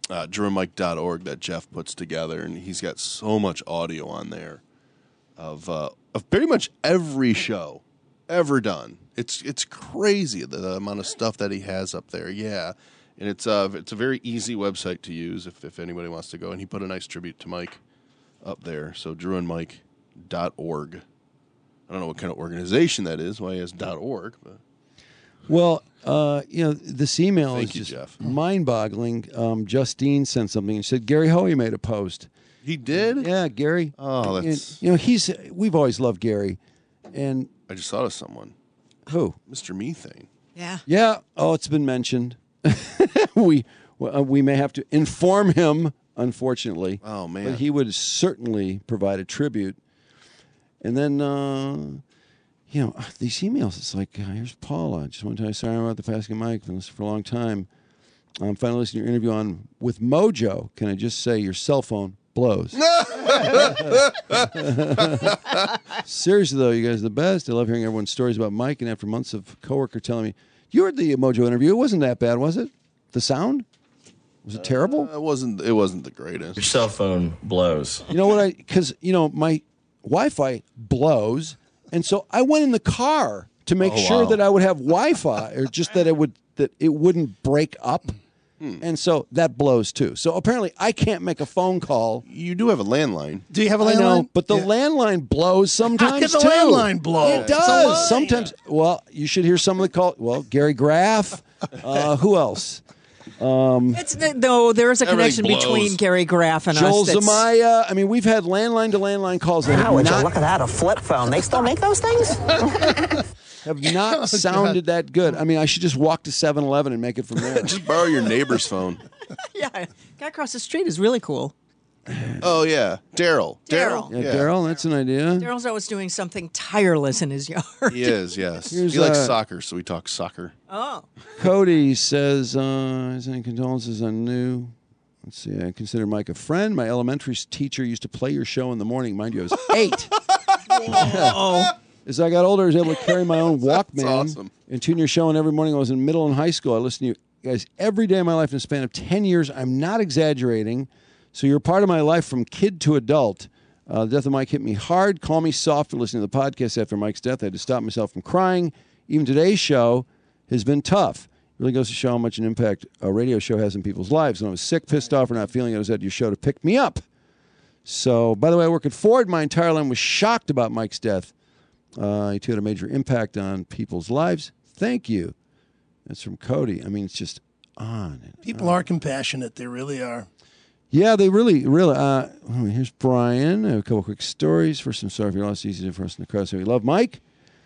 uh, drew and mike dot org that Jeff puts together, and he's got so much audio on there of uh, of pretty much every show ever done. It's it's crazy the, the amount of stuff that he has up there. Yeah, and it's uh it's a very easy website to use if if anybody wants to go. And he put a nice tribute to Mike up there. So drew and mike dot org. I don't know what kind of organization that is, why he has .org. But. Well, uh, you know, this email Thank is you, just Jeff. mind-boggling. Um, Justine sent something and said, Gary Hoey made a post. He did? Yeah, Gary. Oh, And, that's... you know, he's, we've always loved Gary. And I just thought of someone. who? Mister Methane. Yeah. Yeah. Oh, it's been mentioned. we uh, we may have to inform him, unfortunately. Oh, man. But he would certainly provide a tribute. And then, uh, you know, these emails, it's like, uh, here's Paula. Just want to tell you, sorry about the passing of Mike. I've been listening for a long time. I'm finally listening to your interview on with Mojo. Can I just say your cell phone blows? Seriously, though, you guys are the best. I love hearing everyone's stories about Mike. And after months of coworker telling me, you heard the Mojo interview. It wasn't that bad, was it? The sound? Was it terrible? Uh, it wasn't. It wasn't the greatest. Your cell phone blows. You know what? I because you know my Wi-Fi blows, and so I went in the car to make Oh, sure wow. that I would have Wi-Fi, or just that it would that it wouldn't break up, Hmm. and so that blows too. So apparently, I can't make a phone call. You do have a landline. Do you have a I landline? know, but the Yeah. landline blows sometimes the too. landline blow? It It's a does line. sometimes. Well, you should hear some of the call. Well, Gary Graff. Uh, who else? It's though there is a Everything connection blows. between Gary Graff and Joel us. that's- Zamaya. I mean, we've had landline to landline calls that Wow, have would you not look at that, a flip phone. They still make those things? have not sounded that good. I mean, I should just walk to seven eleven and make it from there. Just borrow your neighbor's phone. Yeah, guy across the street is really cool. Oh yeah, Daryl. Daryl. Yeah, Daryl, that's an idea. Daryl's always doing something tireless in his yard. He is. Yes. Here's, he likes uh, soccer, so we talk soccer. Oh, Cody says, uh, is any condolences on new? Let's see. I consider Mike a friend. My elementary teacher used to play your show in the morning. Mind you, I was eight. oh, As I got older, I was able to carry my own Walkman awesome. and tune your show. And every morning I was in middle and high school. I listened to you guys every day of my life in a span of ten years. I'm not exaggerating. So you're part of my life from kid to adult. Uh, the death of Mike hit me hard. Call me soft for listening to the podcast after Mike's death. I had to stop myself from crying. Even today's show has been tough. It really goes to show how much an impact a radio show has in people's lives. When I was sick, pissed off, or not feeling it, I was at your show to pick me up. So, by the way, I work at Ford. My entire line was shocked about Mike's death. Uh, he too had a major impact on people's lives. Thank you. That's from Cody. I mean, it's just on. And People are compassionate. They really are. Yeah, they really, really. Uh, oh, here's Brian. I have a couple quick stories. First, I'm sorry for your loss. It's easy for us in the crowd. So we love Mike.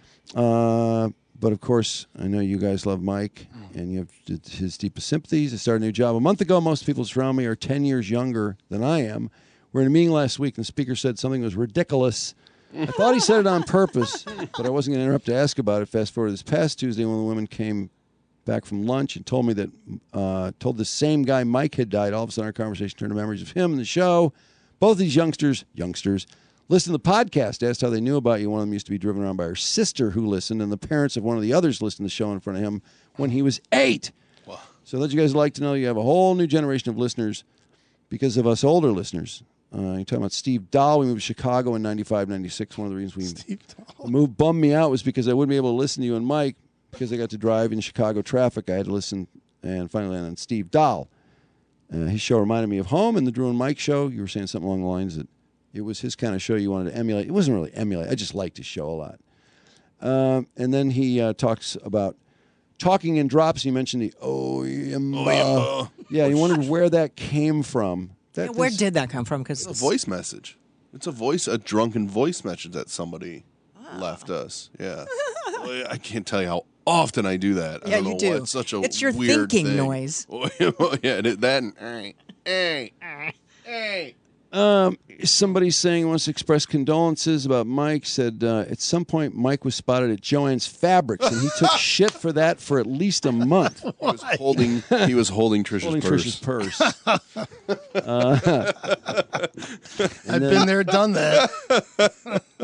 Uh, but, of course, I know you guys love Mike, and you have his deepest sympathies. I started a new job a month ago. Most people around me are ten years younger than I am. We were in a meeting last week, and the speaker said something was ridiculous. I thought he said it on purpose, but I wasn't going to interrupt to ask about it. Fast forward this past Tuesday, one of the women came back from lunch and told me that, uh, told the same guy Mike had died. All of a sudden, our conversation turned to memories of him and the show. Both these youngsters, youngsters, listened to the podcast, asked how they knew about you. One of them used to be driven around by her sister who listened, and the parents of one of the others listened to the show in front of him when he was eight. Wow. So that you guys like to know you have a whole new generation of listeners because of us older listeners. Uh, you're talking about Steve Dahl. We moved to Chicago in ninety-five, ninety-six. One of the reasons we Steve Dahl. the move bummed me out was because I wouldn't be able to listen to you and Mike because I got to drive in Chicago traffic. I had to listen and finally land on Steve Dahl. Uh, his show reminded me of home, and the Drew and Mike show, you were saying something along the lines that it was his kind of show you wanted to emulate. It wasn't really emulate. I just liked his show a lot. Um, and then he uh, talks about talking in drops. He mentioned the oh, yeah, yeah. He wondered where that came from. That, yeah, where this- did that come from? Because It's a voice message. It's a voice, a drunken voice message that somebody left us. Yeah. Well, I can't tell you how often I do that. I Yeah, don't you know do. why. It's such a It's your weird thinking thing. noise. yeah, it- that and hey, hey, hey. Um, somebody saying wants to express condolences about Mike. Said uh, at some point Mike was spotted at Joann's Fabrics, and he took shit for that for at least a month. He was holding. He was holding Trisha's Holding purse. Trish's purse. uh, I've been there, done that.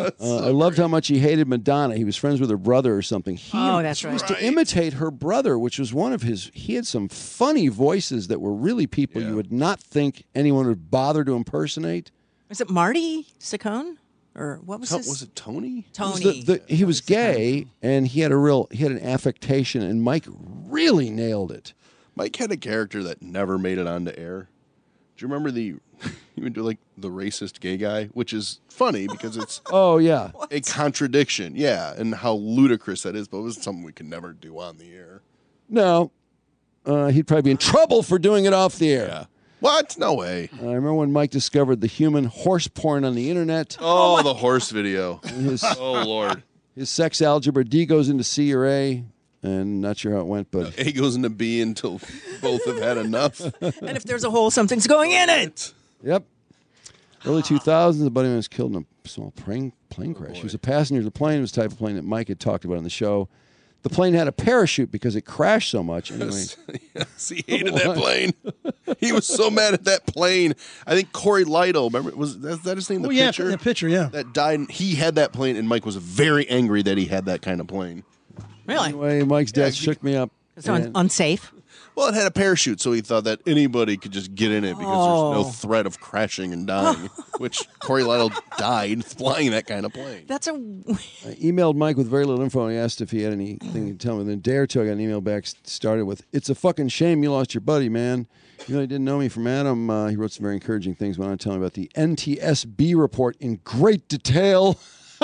Uh, I loved how much he hated Madonna. He was friends with her brother or something. He Oh, that's was right. to imitate her brother, which was one of his. He had some funny voices that were really people you would not think anyone would bother to impersonate. Was it Marty Saccone? Or what was To- his? was it Tony? It was Tony. the- the- he was gay, and he had a real. He had an affectation, and Mike really nailed it. Mike had a character that never made it onto air. Do you remember the he would do like the racist gay guy, which is funny because it's Oh yeah, a contradiction, yeah, and how ludicrous that is, but it was something we could never do on the air. no, uh, he'd probably be in trouble for doing it off the air. Yeah. What? No way. I remember when Mike discovered the human horse porn on the internet. Oh, the horse video. His, Oh Lord. his sex algebra D goes into C or A, and not sure how it went, but A goes into B until both have had enough. And if there's a hole, something's going in it. yep. Early two thousands, a buddy of mine was killed in a small plane, plane crash. He was a passenger of the plane. It was the type of plane that Mike had talked about on the show. The plane had a parachute because it crashed so much. Anyway, Yes, he hated that plane. He was so mad at that plane. I think Corey Lytle, remember, was that, that his name? The Oh, yeah, pitcher? the pitcher, yeah. That died. He had that plane, and Mike was very angry that he had that kind of plane. Really? anyway Mike's dad shook me up. It's un- and- unsafe. Well, it had a parachute, so he thought that anybody could just get in it because Oh. there's no threat of crashing and dying, which Corey Lytle died flying that kind of plane. That's a. I emailed Mike with very little info, and he asked if he had anything to tell me. Then a day or two, I got an email back started with, "It's a fucking shame you lost your buddy, man. You really didn't know me from Adam." Uh, he wrote some very encouraging things. Went on telling me about the N T S B report in great detail,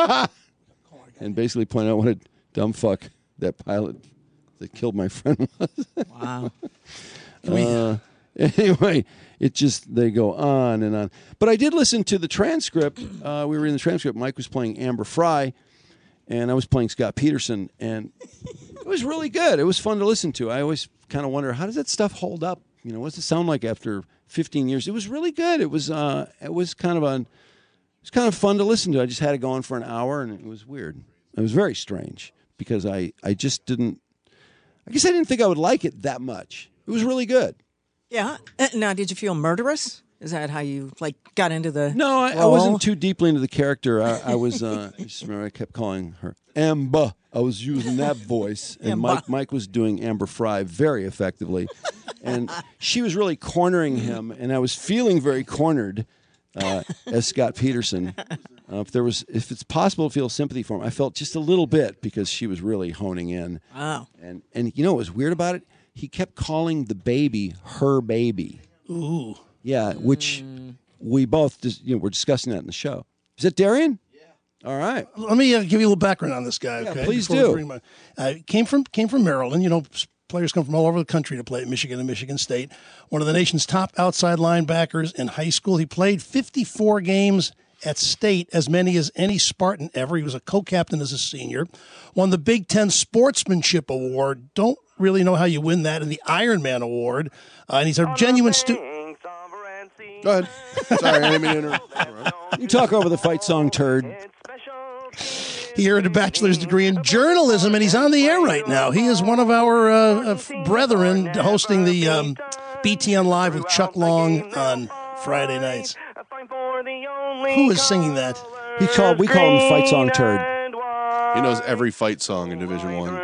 and basically pointed out what a dumb fuck that pilot that killed my friend was. Wow. Uh, anyway, it just, they go on and on. But I did listen to the transcript. Uh, we were in the transcript. Mike was playing Amber Fry, and I was playing Scott Peterson, and it was really good. It was fun to listen to. I always kind of wonder, how does that stuff hold up? You know, what does it sound like after fifteen years? It was really good. It was uh, it was kind of a, it was kind of fun to listen to. I just had it going for an hour, and it was weird. It was very strange because I, I just didn't, I guess I didn't think I would like it that much. It was really good. Yeah. Uh, Now, did you feel murderous? Is that how you like got into the? No, I, I role? wasn't too deeply into the character. I, I was. Uh, I just remember I kept calling her Amber. I was using that voice, and Amber. Mike Mike was doing Amber Fry very effectively, and she was really cornering him, and I was feeling very cornered uh, as Scott Peterson. Uh, if there was, if it's possible to feel sympathy for him, I felt just a little bit because she was really honing in. Oh. And and you know what was weird about it? He kept calling the baby her baby. Ooh. Yeah, which we both dis- you know we're discussing that in the show. Is it Darian? Yeah. All right. Let me uh, give you a little background on this guy. Yeah, Okay, please before we do. bring him on. Uh, came from came from Maryland. You know, s- players come from all over the country to play at Michigan and Michigan State. One of the nation's top outside linebackers in high school. He played fifty-four games at State, as many as any Spartan ever. He was a co-captain as a senior. Won the Big Ten Sportsmanship Award. Don't really know how you win that, in the Ironman Award. Uh, and he's a genuine student. Go ahead. Sorry, I didn't mean to interrupt. You talk over the fight song turd. He earned a bachelor's degree in journalism, and he's on the air right now. He is one of our uh, uh, brethren hosting the um, B T N Live with Chuck Long on Friday nights. Who is singing that? He called. We call him the fight song turd. He knows every fight song in Division One.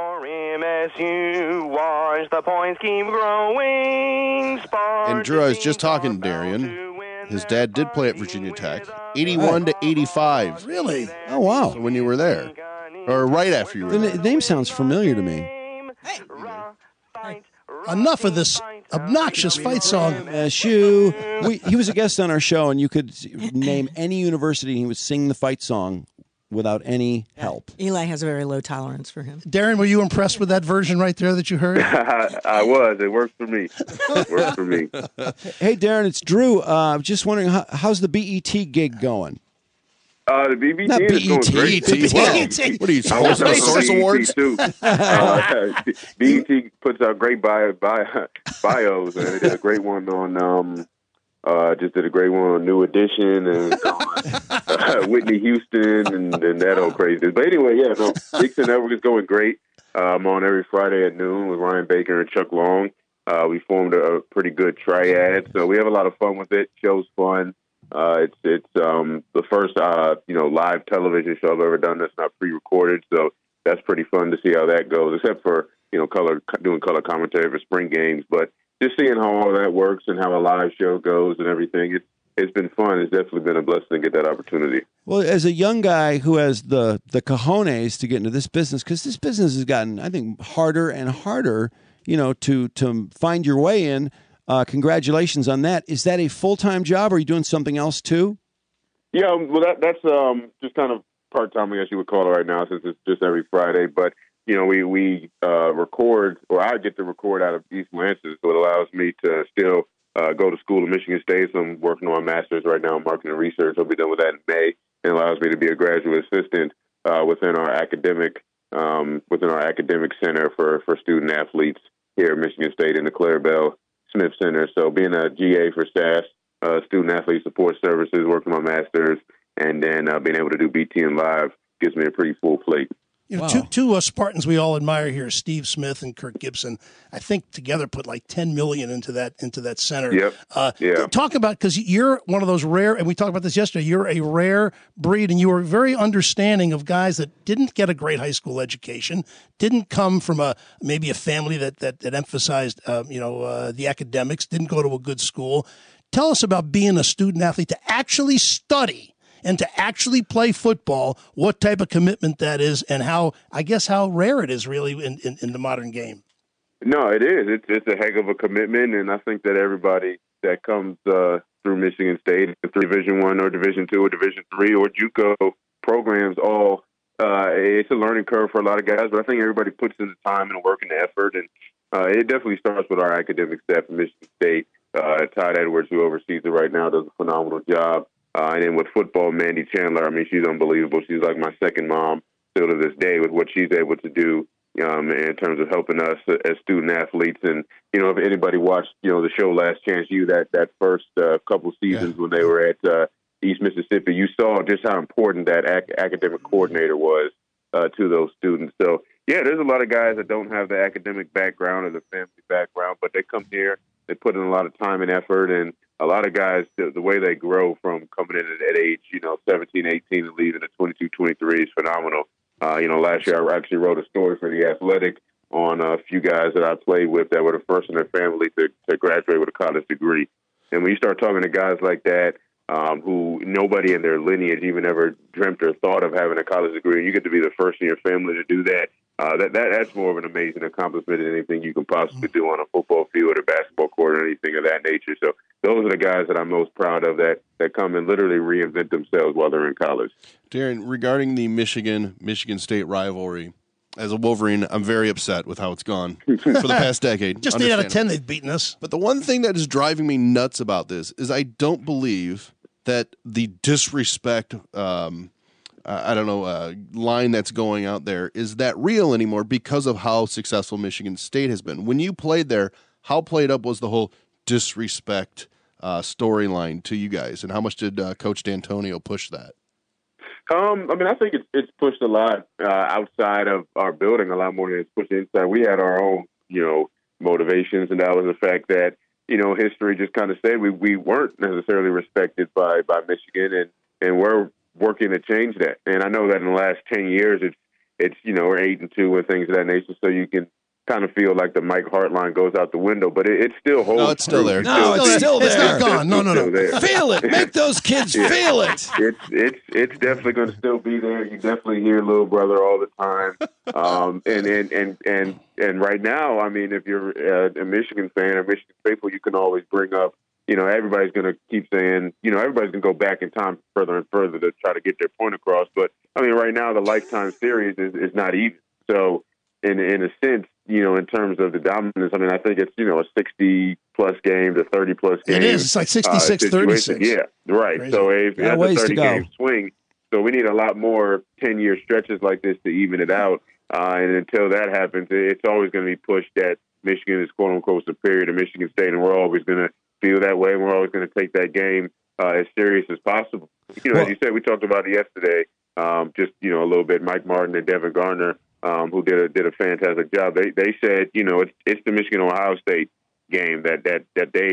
The points keep growing. And Drew, I was just talking to Darian. His dad did play at Virginia Tech, eighty-one to eighty-five. Really? Oh wow! So when you were there, or right after you were The there. na- name sounds familiar to me. Enough of this obnoxious fight song. S U. We, he was a guest on our show, and you could name any university, and he would sing the fight song without any help. Eli has a very low tolerance for him. Darren, were you impressed with that version right there that you heard? I, I was. It worked for me. It worked for me. Hey, Darren, it's Drew. Uh, I'm just wondering, how, how's the B E T gig going? Uh, the B B T Not is going B E T, great. the B E T. Wow. What are you, I was on Source B E T Awards? too. Uh, B E T puts out great bio, bio, bios, and they did a great one on. Um, uh, just did a great one on New Edition and on, uh, Whitney Houston and, and that whole crazy. But anyway, yeah, no, Dixon Network is going great. Uh, I'm on every Friday at noon with Ryan Baker and Chuck Long. Uh, we formed a, a pretty good triad, so we have a lot of fun with it. Show's fun. Uh, it's it's um, the first uh, you know live television show I've ever done that's not pre-recorded, so that's pretty fun to see how that goes. Except for you know color doing color commentary for spring games, but just seeing how all that works and how a live show goes and everything, it's it's been fun. It's definitely been a blessing to get that opportunity. Well, as a young guy who has the the cojones to get into this business, because this business has gotten, I think, harder and harder, you know, to to find your way in. Uh, congratulations on that. Is that a full-time job, or are you doing something else too? Yeah, well, that, that's um, just kind of part-time, I guess you would call it right now, since it's just every Friday. But, you know, we, we uh, record, or I get to record out of East Lansing, so it allows me to still uh, go to school at Michigan State. So I'm working on my master's right now in marketing and research. I'll be done with that in May. And it allows me to be a graduate assistant uh, within our academic um, within our academic center for, for student-athletes here at Michigan State in the Clarabelle Smith Center. So being a G A for S A S, uh, Student Athlete Support Services, working my master's, and then uh, being able to do B T N Live gives me a pretty full plate. You know, Wow. two two uh, Spartans we all admire here, Steve Smith and Kirk Gibson. I think together put like ten million into that into that center. Yep. Uh, Yeah. Talk about, because you're one of those rare, and we talked about this yesterday. You're a rare breed, and you were very understanding of guys that didn't get a great high school education, didn't come from a maybe a family that that, that emphasized uh, you know uh, the academics, didn't go to a good school. Tell us about being a student athlete to actually study and to actually play football, what type of commitment that is, and how, I guess, how rare it is really in, in, in the modern game. No, it is. It's, it's a heck of a commitment, and I think that everybody that comes uh, through Michigan State, through Division One or Division Two or Division Three or JUCO programs, all uh, it's a learning curve for a lot of guys. But I think everybody puts in the time and work and the effort, and uh, it definitely starts with our academic staff at Michigan State. Uh, Todd Edwards, who oversees it right now, does a phenomenal job. Uh, and then with football, Mandy Chandler, I mean, she's unbelievable. She's like my second mom still to this day with what she's able to do um, in terms of helping us as student athletes. And, you know, if anybody watched, you know, the show Last Chance U, that, that first uh, couple seasons yeah. when they were at uh, East Mississippi, you saw just how important that ac- academic coordinator was uh, to those students. So, yeah, there's a lot of guys that don't have the academic background or the family background, but they come here, they put in a lot of time and effort, and a lot of guys, the, the way they grow from coming in at, at age, you know, seventeen, eighteen and leaving at twenty-two, twenty-three is phenomenal. Uh, you know, last year I actually wrote a story for The Athletic on a few guys that I played with that were the first in their family to, to graduate with a college degree. And when you start talking to guys like that, um, who nobody in their lineage even ever dreamt or thought of having a college degree, and you get to be the first in your family to do that, Uh, that, that that's more of an amazing accomplishment than anything you can possibly do on a football field or basketball court or anything of that nature. So those are the guys that I'm most proud of that, that come and literally reinvent themselves while they're in college. Darren, regarding the Michigan-Michigan State rivalry, as a Wolverine, I'm very upset with how it's gone for the past decade. Just eight out of ten, they've beaten us. But the one thing that is driving me nuts about this is I don't believe that the disrespect um, – I don't know, uh, line that's going out there is that real anymore because of how successful Michigan State has been. When you played there, how played up was the whole disrespect uh, storyline to you guys, and how much did uh, Coach D'Antonio push that? Um, I mean, I think it's, it's pushed a lot uh, outside of our building, a lot more than it's pushed inside. We had our own, you know, motivations, and that was the fact that, you know, history just kind of said we, we weren't necessarily respected by, by Michigan, and, and we're working to change that. And I know that in the last ten years, it's, it's, you know, we're eight and two and things of that nature. So you can kind of feel like the Mike Hart line goes out the window, but it, it still holds. No, it's still true. there. No, it's still there. It's not gone. No, no, no. Feel it. Make those kids Yeah. feel it. It's, it's, it's definitely going to still be there. You definitely hear little brother all the time. Um, and, and, and, and, and right now, I mean, if you're a, a Michigan fan or Michigan faithful, you can always bring up, you know, everybody's going to keep saying, you know, everybody's going to go back in time further and further to try to get their point across. But, I mean, right now the lifetime series is, is not even. So, in in a sense, you know, in terms of the dominance, I mean, I think it's, you know, a sixty-plus game to thirty-plus game. It is. It's like sixty-six thirty-six. Uh, yeah, right. Crazy. So, if Got that's ways a to thirty-game go. swing, so we need a lot more ten-year stretches like this to even it out. Uh, and until that happens, it's always going to be pushed that Michigan is quote-unquote superior to Michigan State, and we're always going to feel that way, and we're always going to take that game uh, as serious as possible. You know, Well, as you said, we talked about it yesterday, um, just, you know, a little bit. Mike Martin and Devin Garner, um, who did a, did a fantastic job. They they said, you know, it's, it's the Michigan-Ohio State game that, that, that they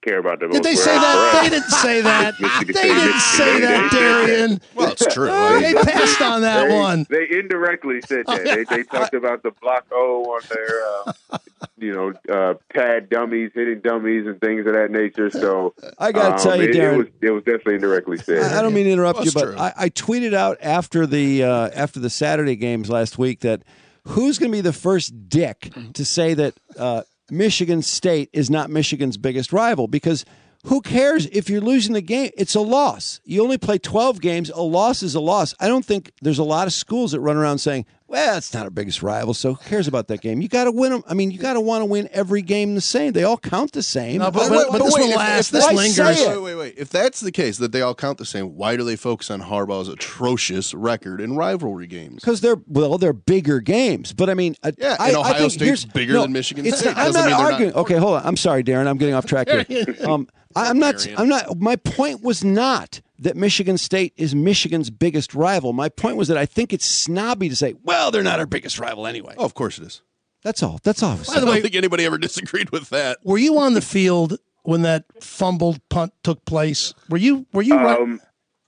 care about the Did most. they say that? They didn't say that. Michigan They State, didn't Michigan say State, that, they- Darian. Well, it's true. They passed on that they, one. They indirectly said that. They, they talked about the block O on their, uh, you know, uh, pad dummies, hitting dummies, and things of that nature. So I gotta um, tell you, it, Darren, it was it was definitely indirectly said. I, I don't mean to interrupt Well, you, it's but true. I, I tweeted out after the uh, after the Saturday games last week that who's going to be the first dick to say that uh, Michigan State is not Michigan's biggest rival? Because who cares if you're losing the game? It's a loss. You only play twelve games. A loss is a loss. I don't think there's a lot of schools that run around saying, well, it's not our biggest rival, so who cares about that game? You got to win them. I mean, you got to want to win every game the same. They all count the same. No, but, Wait, but, but this wait, will if- last. if This that- lingers. say Wait, wait, wait. If that's the case, that they all count the same, why do they focus on Harbaugh's atrocious record in rivalry games? Because they're well, they're bigger games. But I mean, uh, Yeah, I, and I Ohio think State's here's- bigger no, than Michigan it's State. not- I'm Doesn't not mean they're not- arguing. Okay, hold on. I'm sorry, Darren. I'm getting off track here. Um, I, I'm not. Darian. I'm not. My point was not that Michigan State is Michigan's biggest rival. My point was that I think it's snobby to say, well, they're not our biggest rival anyway. Oh, of course it is. That's all. That's all. I was By saying. the I way, don't think anybody ever disagreed with that. were you on the field when that fumbled punt took place? Were you? Were you? right? Um,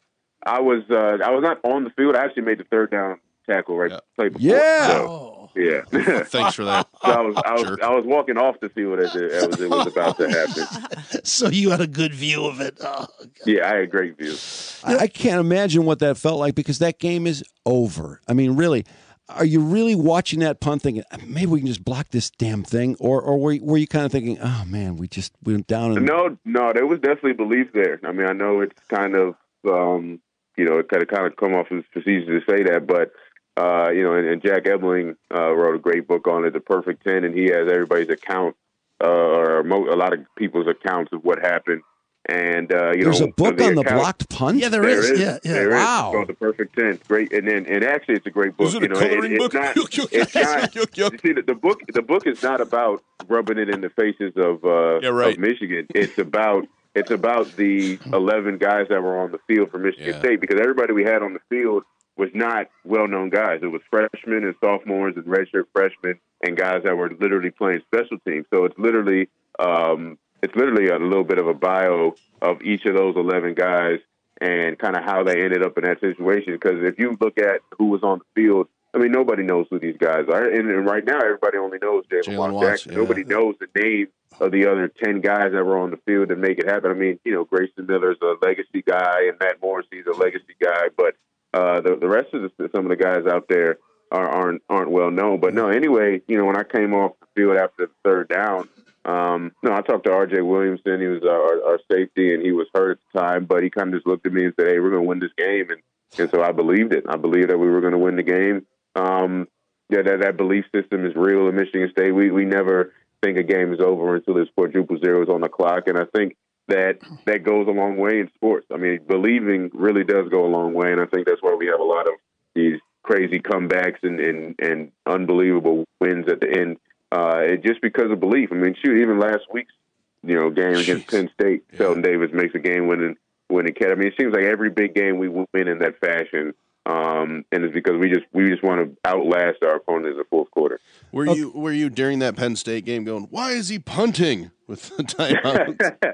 I was uh, I was not on the field. I actually made the third down tackle right Yeah. play before. Yeah. So, yeah. Thanks for that. So I was I was Jerk. I was walking off the field as it, as it was about to happen. So you had a good view of it. Oh, Yeah, I had a great view. I, I can't imagine what that felt like because that game is over. I mean, really, are you really watching that punt thinking maybe we can just block this damn thing, or or were you, were you kind of thinking, oh man, we just we went down and No, no, there was definitely belief there. I mean, I know it's kind of, um, you know, it kind of kind of come off as facetious to say that, but uh, you know, and, and Jack Ebling uh, wrote a great book on it, The Perfect Ten, and he has everybody's account uh, or mo- a lot of people's accounts of what happened. And uh, you there's know, a book so on the account- blocked punt. yeah, there There is. is. Yeah, yeah. There is. Wow. It's called The Perfect Ten. Great, and then and actually, it's a great book. Is it you a know, coloring it, book? It's not. Yuck, yuck, It's yuck, not. yuck, yuck. You see, the, the book. The book is not about rubbing it in the faces of uh, Yeah, right. of Michigan. It's about it's about the eleven guys that were on the field for Michigan Yeah. State, because everybody we had on the field was not well-known guys. It was freshmen and sophomores and redshirt freshmen and guys that were literally playing special teams. So it's literally um, it's literally a little bit of a bio of each of those eleven guys and kind of how they ended up in that situation. Because if you look at who was on the field, I mean, nobody knows who these guys are. And, and right now, everybody only knows Jalen Jalen Watts Watts, Jackson. yeah. Nobody knows the name of the other ten guys that were on the field to make it happen. I mean, you know, Grayson Miller's a legacy guy and Matt Morrissey's a legacy guy, but uh, the, the rest of the, some of the guys out there are, aren't aren't well known. But no, anyway, you know, when I came off the field after the third down, um, no, I talked to R J Williamson. He was our, our safety, and he was hurt at the time, but he kind of just looked at me and said, "Hey, we're going to win this game," and and so I believed it. I believed that we were going to win the game. Um, yeah, that that belief system is real in Michigan State. We we never think a game is over until there's quadruple zeros on the clock, and I think that that goes a long way in sports. I mean, believing really does go a long way, and I think that's why we have a lot of these crazy comebacks and and, and unbelievable wins at the end. Uh, it just because of belief. I mean, shoot, even last week's you know game against Jeez. Penn State, Yeah. Sheldon Davis makes a game winning winning catch. I mean, it seems like every big game we win in that fashion, um, and it's because we just we just want to outlast our opponent in the fourth quarter. Were you were you during that Penn State game going, why is he punting with the timeout?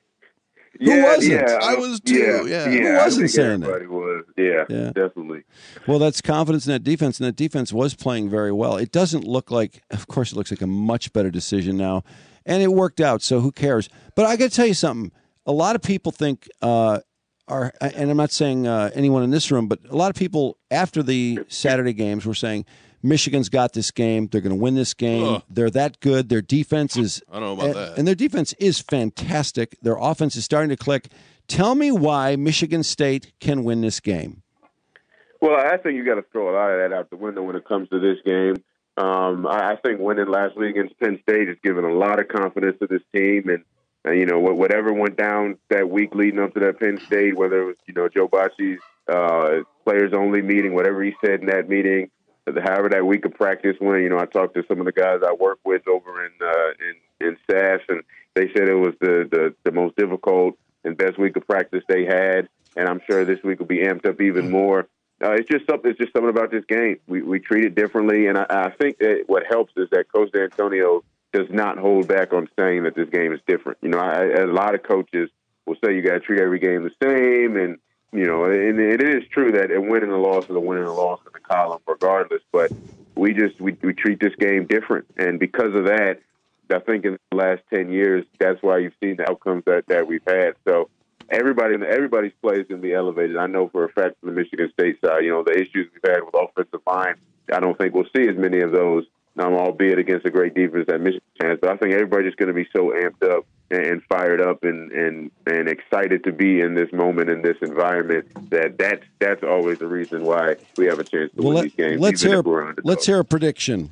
Yeah, wasn't? Yeah, I was too, yeah. yeah. Who I wasn't think saying that? everybody was. Yeah, Yeah. definitely. Well, that's confidence in that defense, and that defense was playing very well. It doesn't look like, of course, it looks like a much better decision now, and it worked out, so who cares? But I got to tell you something. A lot of people think, uh, are, and I'm not saying uh, anyone in this room, but a lot of people after the Saturday games were saying, Michigan's got this game. They're going to win this game. Ugh. They're that good. Their defense is I don't know about and, that. and their defense is fantastic. Their offense is starting to click. Tell me why Michigan State can win this game. Well, I think you got to throw a lot of that out the window when it comes to this game. Um, I, I think winning last week against Penn State has given a lot of confidence to this team, and, and you know what, whatever went down that week leading up to that Penn State, whether it was you know Joe Bacci's uh, players only meeting, whatever he said in that meeting, however that week of practice went. You know, I talked to some of the guys I work with over in uh, in, in S A S, and they said it was the, the, the most difficult and best week of practice they had, and I'm sure this week will be amped up even more. Uh, it's just something. It's just something about this game. We we treat it differently, and I, I think that what helps is that Coach D'Antonio does not hold back on saying that this game is different. You know, I, a lot of coaches will say you got to treat every game the same, and you know, and it is true that a win and a loss is a win and a loss in the column, regardless. But we just we, we treat this game different, and because of that, I think in the last ten years, that's why you've seen the outcomes that, that we've had. So everybody everybody's play is going to be elevated. I know for a fact from the Michigan State side, you know, the issues we've had with offensive line, I don't think we'll see as many of those, um, albeit against a great defense that Michigan has. But I think everybody's just going to be so amped up and, and fired up and, and, and excited to be in this moment, in this environment, that that's, that's always the reason why we have a chance to well, win let, these games. Let's even hear, if we're underdogs. let's hear a prediction.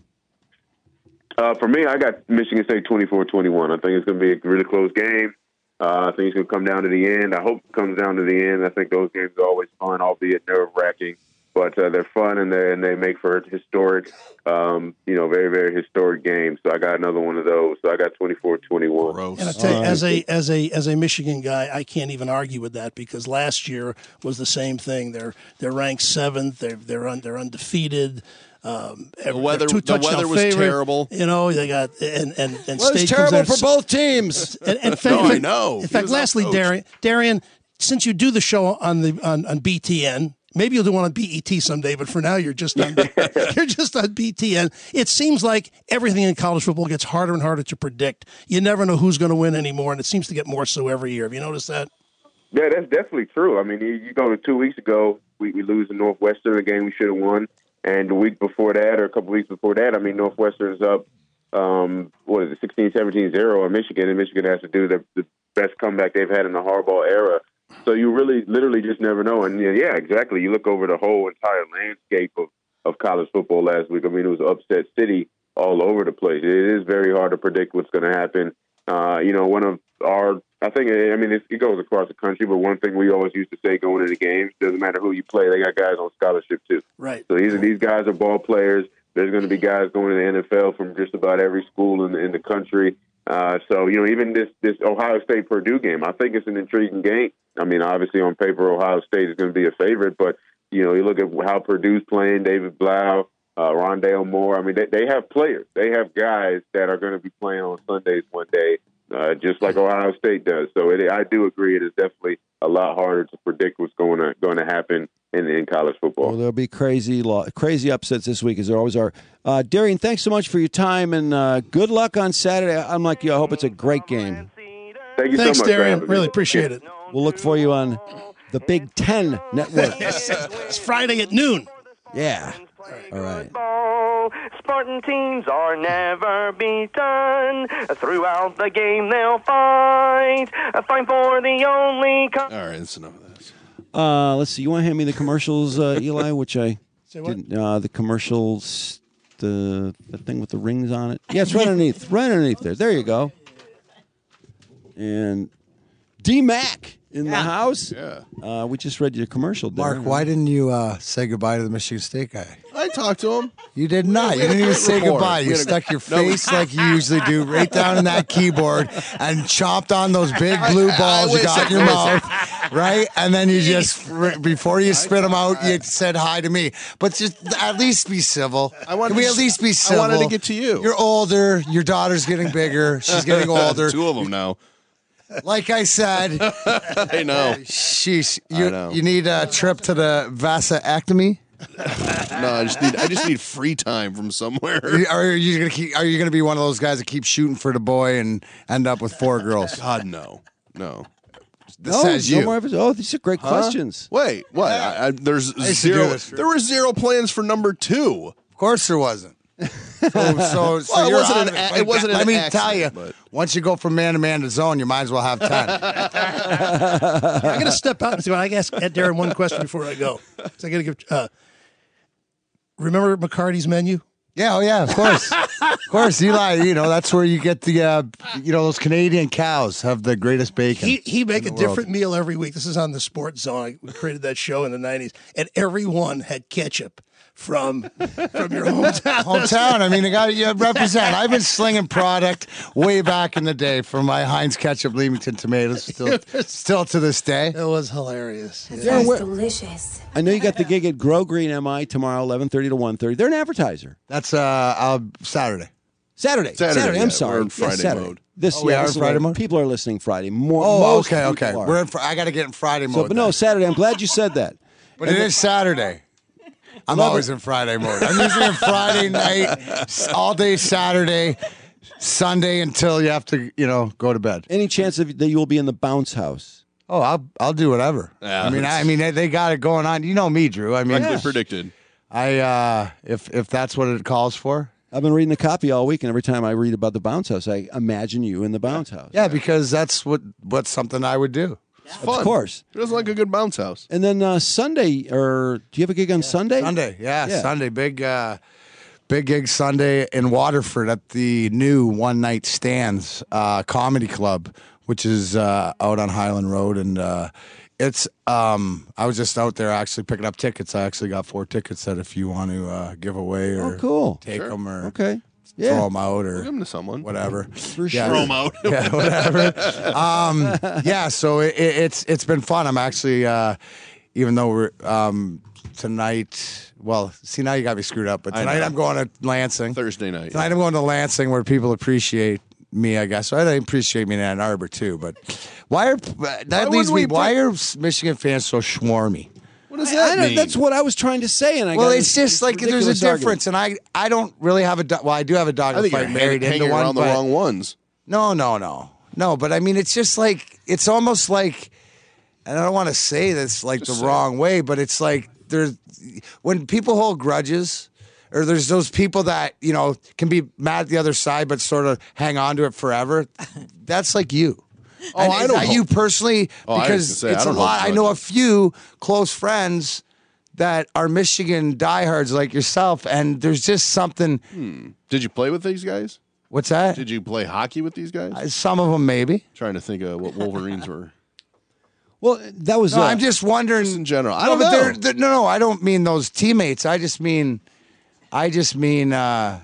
Uh, for me, I got Michigan State twenty-four twenty-one. I think it's going to be a really close game. Uh, I think it's going to come down to the end. I hope it comes down to the end. I think those games are always fun, albeit nerve-wracking. But uh, they're fun, and they and they make for a historic, um, you know, very, very historic games. So I got another one of those. So I got twenty-four twenty-one. And I tell you, as a as a as a Michigan guy, I can't even argue with that because last year was the same thing. They're they're ranked seventh. They're they're un, they're undefeated. Um, the weather, two the weather was favorite. terrible. You know, they got and and and well, State it's terrible comes for there. both teams. And, and fact, no, I know. In fact, lastly, Darian, Darian, since you do the show on the on, on B T N. Maybe you'll do one on B E T someday, but for now you're just on you're just on B T N. It seems like everything in college football gets harder and harder to predict. You never know who's going to win anymore, and it seems to get more so every year. Have you noticed that? Yeah, that's definitely true. I mean, you, you go to two weeks ago, we, we lose to Northwestern, a game we should have won, and the week before that, or a couple weeks before that, I mean, Northwestern's up, um, what is it, sixteen, seventeen, zero in Michigan, and Michigan has to do the, the best comeback they've had in the Harbaugh era. So you really, literally just never know. And, yeah, exactly. You look over the whole entire landscape of, of college football last week. I mean, it was upset city all over the place. It is very hard to predict what's going to happen. Uh, you know, one of our – I think, I mean, it, it goes across the country, but one thing we always used to say going into games, doesn't matter who you play, they got guys on scholarship too. Right. So these, these guys are ball players. There's going to be guys going to the N F L from just about every school in, in the country. Uh, so, you know, even this, this Ohio State-Purdue game, I think it's an intriguing game. I mean, obviously on paper, Ohio State is going to be a favorite, but, you know, you look at how Purdue's playing, David Blau, uh, Rondale Moore. I mean, they, they have players. They have guys that are going to be playing on Sundays one day, uh, just like Ohio State does. So it, I do agree it is definitely a lot harder to predict what's going to going to happen in, in college football. Well, there'll be crazy lo- crazy upsets this week, as there always are. Uh, Darian, thanks so much for your time, and uh, good luck on Saturday. I'm like you. I hope it's a great game. Thank you Thanks, so much, Darian. for Really appreciate it. We'll look for you on the Big Ten Network. It's Friday at noon. Yeah. All right. Spartan teams are never beaten. Throughout the game they'll fight. Fight for the only... Co- All right, that's enough of this. Uh, let's see. You want to hand me the commercials, uh, Eli? Which I Say what? didn't. Uh, the commercials, the the thing with the rings on it. Yeah, it's right underneath. Right underneath there. There you go. And D-Mac in the house. Yeah. Uh, we just read your commercial, Mark, Darren. why didn't you uh, say goodbye to the Michigan State guy? I talked to him. You did not. You didn't even say rapport. goodbye. We You had a- stuck your No, we- face like you usually do right down in that keyboard and chomped on those big blue I- I- balls you wait a got in second, your wait a mouth, right? And then you just, before you spit them out, you said hi to me. But just at least be civil. I wanted Can we to at least be I civil? wanted to get to you. You're older. Your daughter's getting bigger. She's getting older. Two of them now. Like I said, I know. sheesh, I you, know. you need a trip to the vasectomy? No, I just need I just need free time from somewhere. Are you gonna keep? Are you gonna be one of those guys that keep shooting for the boy and end up with four girls? God, no, no. This No, says no you. more episodes. Oh, these are great Huh? questions. Wait, what? I, I, there's I used to do zero. this. There were zero plans for number two. Of course, there wasn't. So, so, so Well, it you're wasn't out an of a- Like, it wasn't Let an me accident, tell you, but- once you go from man to man to zone, you might as well have ten. I got to step out and see. I ask Darren one question before I go. So I got to give. Uh, remember McCarty's menu? Yeah, oh yeah, of course, of course. Eli, you know that's where you get the, uh, you know, those Canadian cows have the greatest bacon. He he make a in the world. different meal every week. This is on the Sports Zone. I, we created that show in the nineties, and every one had ketchup from from your hometown. Hometown. I mean, I got you represent. I've been slinging product way back in the day for my Heinz ketchup, Leamington tomatoes, still, still to this day. It was hilarious. Darren, where- delicious. I know you got the gig at Grow Green M I tomorrow, eleven thirty to one thirty. They're an advertiser. That's uh, uh Saturday. Saturday. Saturday, Saturday. yeah, I'm sorry. we're in Yes, Friday Saturday. mode. This Oh, we yeah, are this in is Friday what- mode? People are listening Friday. More. Oh, most okay, people okay. are. We're in. Fr- I got to get in Friday mode. So, but no, then. Saturday. I'm glad you said that. But it is Saturday. I'm Well, always in Friday mode. I'm usually in Friday night, s- all day Saturday, Sunday until you have to, you know, go to bed. Any chance of, that you will be in the bounce house? Oh, I'll I'll do whatever. Yeah, I mean, I, it's- I mean, they, they got it going on. You know me, Drew. I mean, Correctly predicted. I uh, if if that's what it calls for. I've been reading the copy all week, and every time I read about the bounce house, I imagine you in the bounce house. Yeah, because that's what what's something I would do. It's fun. Of course. Who doesn't like a good bounce house? And then uh, Sunday, or do you have a gig on Sunday? Sunday, yeah, Yeah. Sunday, big uh, big gig Sunday in Waterford at the new One Night Stands uh, Comedy Club, which is uh, out on Highland Road, and uh, it's. Um, I was just out there actually picking up tickets. I actually got four tickets that if you want to uh, give away or Oh, cool. take Sure. them or Okay. throw Yeah. them out or Give them to someone. whatever. For Yeah. sure. Throw 'em out. Yeah, whatever. um, yeah, so it, it, it's it's been fun. I'm actually, uh, even though we're um, tonight. Well, see now you got me screwed up. But I tonight know. I'm going to Lansing. Thursday night. Tonight I'm going to Lansing where people appreciate me. I guess so they appreciate me in Ann Arbor too. But why are that Why leads wouldn't me? we Why put- are Michigan fans so schwarmy? What does I- that I don't- mean? That's what I was trying to say, and I Well, got it's this- just this like there's a ridiculous difference, argument. and I I don't really have a do- well I do have a dog I think you're fight hang- married hanging into one, around the but wrong ones. no, no, no, no. But I mean, it's just like it's almost like, and I don't want to say this like Just the say wrong way, but it's like there's when people hold grudges, or there's those people that you know can be mad at the other side, but sort of hang on to it forever. That's like you. Oh, And I is don't that hold- you personally? Oh, I was Because gonna say, I it's a don't hold lot. I know a grudges. few close friends that are Michigan diehards like yourself, and there's just something. Did you play with these guys? What's that? Did you play hockey with these guys? Some of them maybe. Trying to think of what Wolverines were. Well, that was. No, uh, I'm just wondering. Just in general. I no, don't but know. they're- they're- no, no, I don't mean those teammates. I just mean, I just mean, uh,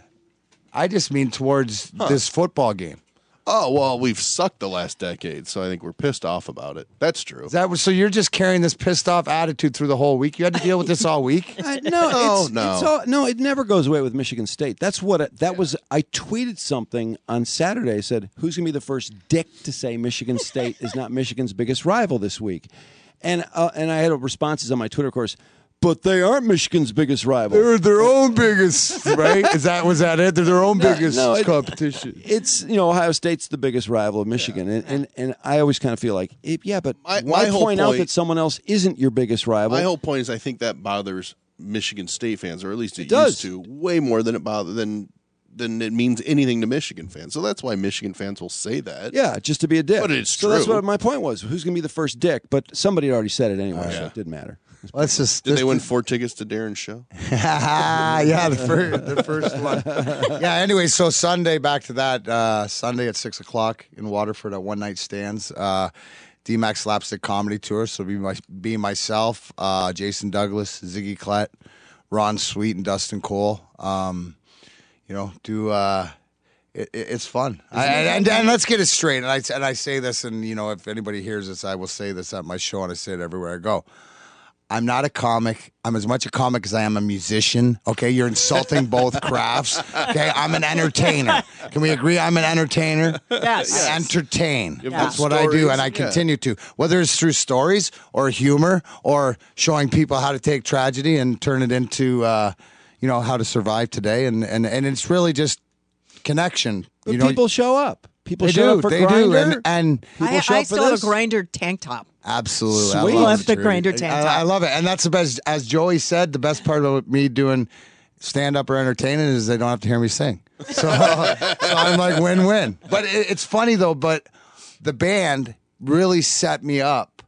I just mean towards this football game. Oh, well, we've sucked the last decade, so I think we're pissed off about it. That's true. Is that was so? You're just carrying this pissed off attitude through the whole week. You had to deal with this all week. I- no, No, it's, no. It's all, no, it never goes away with Michigan State. That's what it, that was. I tweeted something on Saturday. I said, "Who's going to be the first dick to say Michigan State is not Michigan's biggest rival this week?" And uh, and I had responses on my Twitter, of course. But they aren't Michigan's biggest rival. They're their own biggest, right? Is that was that it? They're their own No, biggest no, it- competition. It's you know Ohio State's the biggest rival of Michigan, and, and and I always kind of feel like it, yeah, but My- why my whole point out point- that someone else isn't your biggest rival? My whole point is I think that bothers Michigan State fans, or at least it, It does. used to, way more than it bother than than it means anything to Michigan fans. So that's why Michigan fans will say that. Yeah, just to be a dick. But it's so that's true. what my point was. Who's going to be the first dick? But somebody had already said it anyway, so yeah. it didn't matter. Let's just. Did they win four tickets to Darren's show? yeah, the first, the first one. Yeah. Anyway, so Sunday, back to that. Uh, Sunday at six o'clock in Waterford at One Night Stands. Uh, D MAX Slapstick Comedy Tour. So be my, be myself, uh, Jason Douglas, Ziggy Klett, Ron Sweet, and Dustin Cole. Um, you know, do. Uh, it, it, it's fun, I, and, and, and let's get it straight. And I and I say this, and you know, if anybody hears this, I will say this at my show, and I say it everywhere I go. I'm not a comic. I'm as much a comic as I am a musician. Okay, you're insulting both crafts. Okay, I'm an entertainer. Can we agree? I'm an entertainer. Yes. I entertain. have That's good what I do, stories. and I Yeah. continue to. Whether it's through stories or humor or showing people how to take tragedy and turn it into, uh, you know, how to survive today, and and and it's really just connection. But you know, people show up. People they show do. up for They Grindr. do, and and People I, show I up for still have this. a grinder tank top. absolutely, I Sweet. love Love it, the Trudy. grinder tank I, top. I love it, and that's the best. As Joey said, the best part about me doing stand up or entertaining is they don't have to hear me sing. So, so I'm like win win. But it, it's funny though. But the band really set me up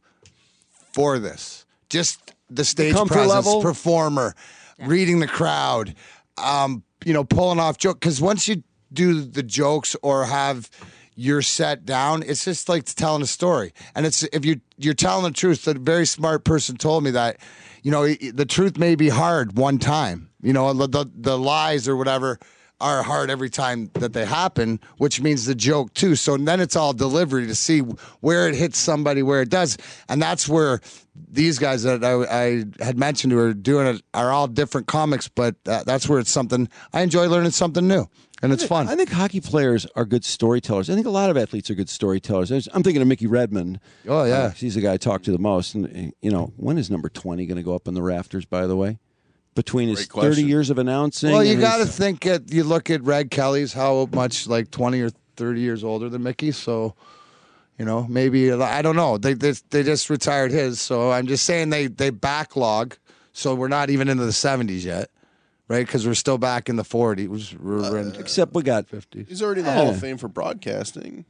for this. Just the stage comfort presence, level? performer, reading the crowd, um, you know, pulling off joke. Because once you do the jokes or have your set down, it's just like telling a story. And it's if you you're telling the truth. A very smart person told me that, you know, the truth may be hard one time. You know, the the, the lies or whatever are hard every time that they happen, which means the joke too. So then it's all delivery to see where it hits somebody, where it does. And that's where these guys that I, I had mentioned who are doing it are all different comics, but uh, that's where it's something, I enjoy learning something new. and it's fun. I think hockey players are good storytellers. I think a lot of athletes are good storytellers. There's- I'm thinking of Mickey Redmond. Oh, yeah. Uh, he's the guy I talk to the most. And you know, when is number twenty going to go up in the rafters? By the way, between his Great question. thirty years of announcing. Well, you and got to his- think at you look at Red Kelly's how much like twenty or thirty years older than Mickey, so you know maybe I don't know. They they, they just retired his, so I'm just saying they they backlog, so we're not even into the seventies yet, right? Because we're still back in the forties. We're, we're in except we got fifties. He's already in the Yeah. Hall of Fame for broadcasting.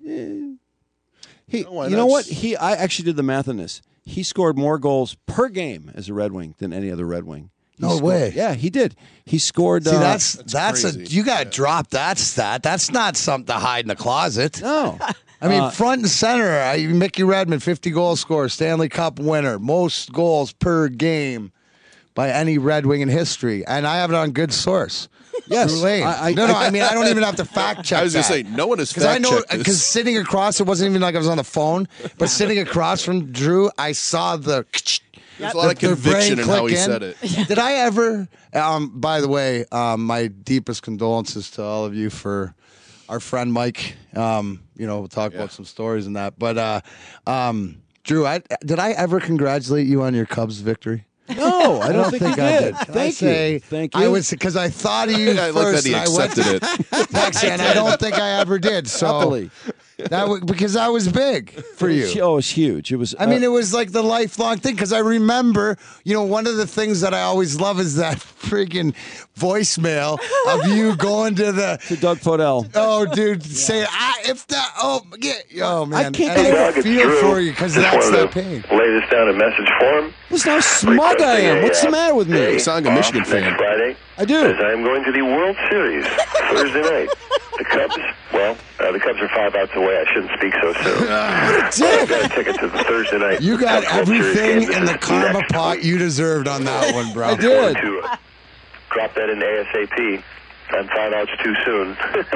He, Oh, why you know not? what? He, I actually did the math on this. He scored more goals per game as a Red Wing than any other Red Wing. He No scored- way. Yeah, he did. He scored. See, uh, that's that's, a crazy. you got to drop that stat. That's not something to hide in the closet. no. I mean, Uh, front and center. I, Mickey Redmond, fifty goal scorer, Stanley Cup winner, most goals per game by any Red Wing in history, and I have it on good source. Yes, Drew Lane. I- I- no, no. I mean, I don't even have to fact check. I was going that. to say, no one has Because I fact know, checked because this. sitting across, it wasn't even like I was on the phone, but sitting across from Drew, I saw the. There's a lot of the- the conviction brain in how he click said in. it. Did I ever? Um, by the way, um, my deepest condolences to all of you for our friend Mike. Um, you know, we'll talk about some stories and that. But uh, um, Drew, I, did I ever congratulate you on your Cubs victory? No, I don't, think, he I did. Can Thank I you. say, Thank you. I was because I thought of you I like first. that he and I went accepted it. text you, and I don't think I ever did. So Happily. that was, because that was big for It was- you. Oh, it was huge. It was. I mean, uh, it was like the lifelong thing because I remember, you know, one of the things that I always love is that freaking voicemail of you going to the. to Doug Podell. Oh, dude, say I if that. Oh, yeah, oh man, can't and believe- I Doug, it's feel Drew. for you because Just that's wanted that to pain. lay this down in message form. Listen how smug I am. What's the matter with me? You sound like a Michigan Off fan. Next Friday, I do. as I am going to the World Series Thursday night. The Cubs, well, uh, the Cubs are five outs away. I shouldn't speak so soon. I've got a ticket to the Thursday night. You got Cubs World Series everything game. in the This is karma next pot week. you deserved on that one, bro. I did. To uh, drop that in ASAP. I'm five outs too soon.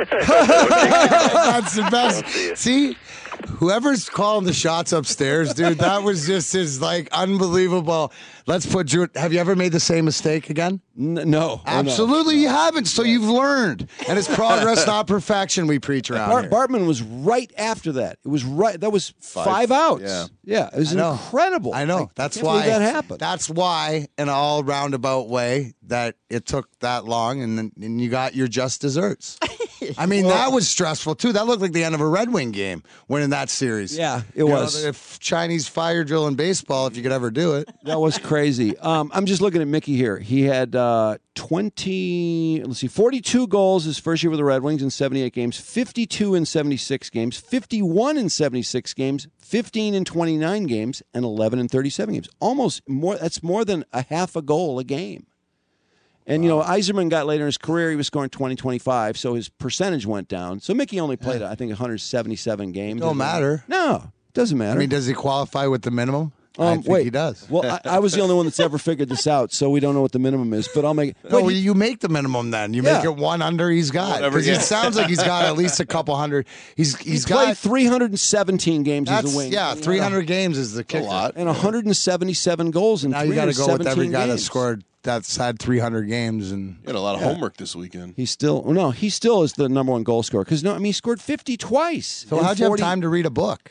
That's the I'll best. see you. See, whoever's calling the shots upstairs, dude, that was just his like unbelievable. Let's put Drew. Have you ever made the same mistake again? N- no, Oh, no. Absolutely, you haven't. So you've learned, and it's progress, not perfection. We preach around Bart, here. Bartman was right after that. It was right. That was five, Five, outs. yeah. yeah, it was I know. incredible. I know. I That's can't why believe that happened. That's why, in all roundabout way, that it took that long, and then and you got your just desserts. I mean, that was stressful too. That looked like the end of a Red Wing game, winning that series. Yeah, it You know, was. the f- Chinese fire drill in baseball, if you could ever do it. That was crazy. Um, I'm just looking at Mickey here. He had uh, twenty, let's see, forty-two goals his first year with the Red Wings in seventy-eight games, fifty-two in seventy-six games, fifty-one in seventy-six games, fifteen in twenty-nine games, and eleven in thirty-seven games. Almost more, that's more than a half a goal a game. And, you know, Yzerman got later in his career, he was scoring twenty, twenty-five, so his percentage went down. So Mickey only played, I think, one hundred seventy-seven games. Don't matter. No, doesn't matter. I mean, does he qualify with the minimum? I Um, think wait, he does. Well, I, I was the only one that's ever figured this out, so we don't know what the minimum is. But I'll make it. No, Wait, he- you make the minimum then. You Yeah. make it one under he's got. Whatever, Because yeah. it sounds like he's got at least a couple hundred. He's he he's played got three hundred seventeen games as that's a wing. yeah, three hundred games is the kicker. a lot. and one hundred seventy-seven goals in Now you got to go with every guy that games. scored that's had three hundred games and You had a lot of homework this weekend. He still, well, no, he still is the number one goal scorer. Because no, I mean, he scored fifty twice. so in how'd you have forty time to read a book?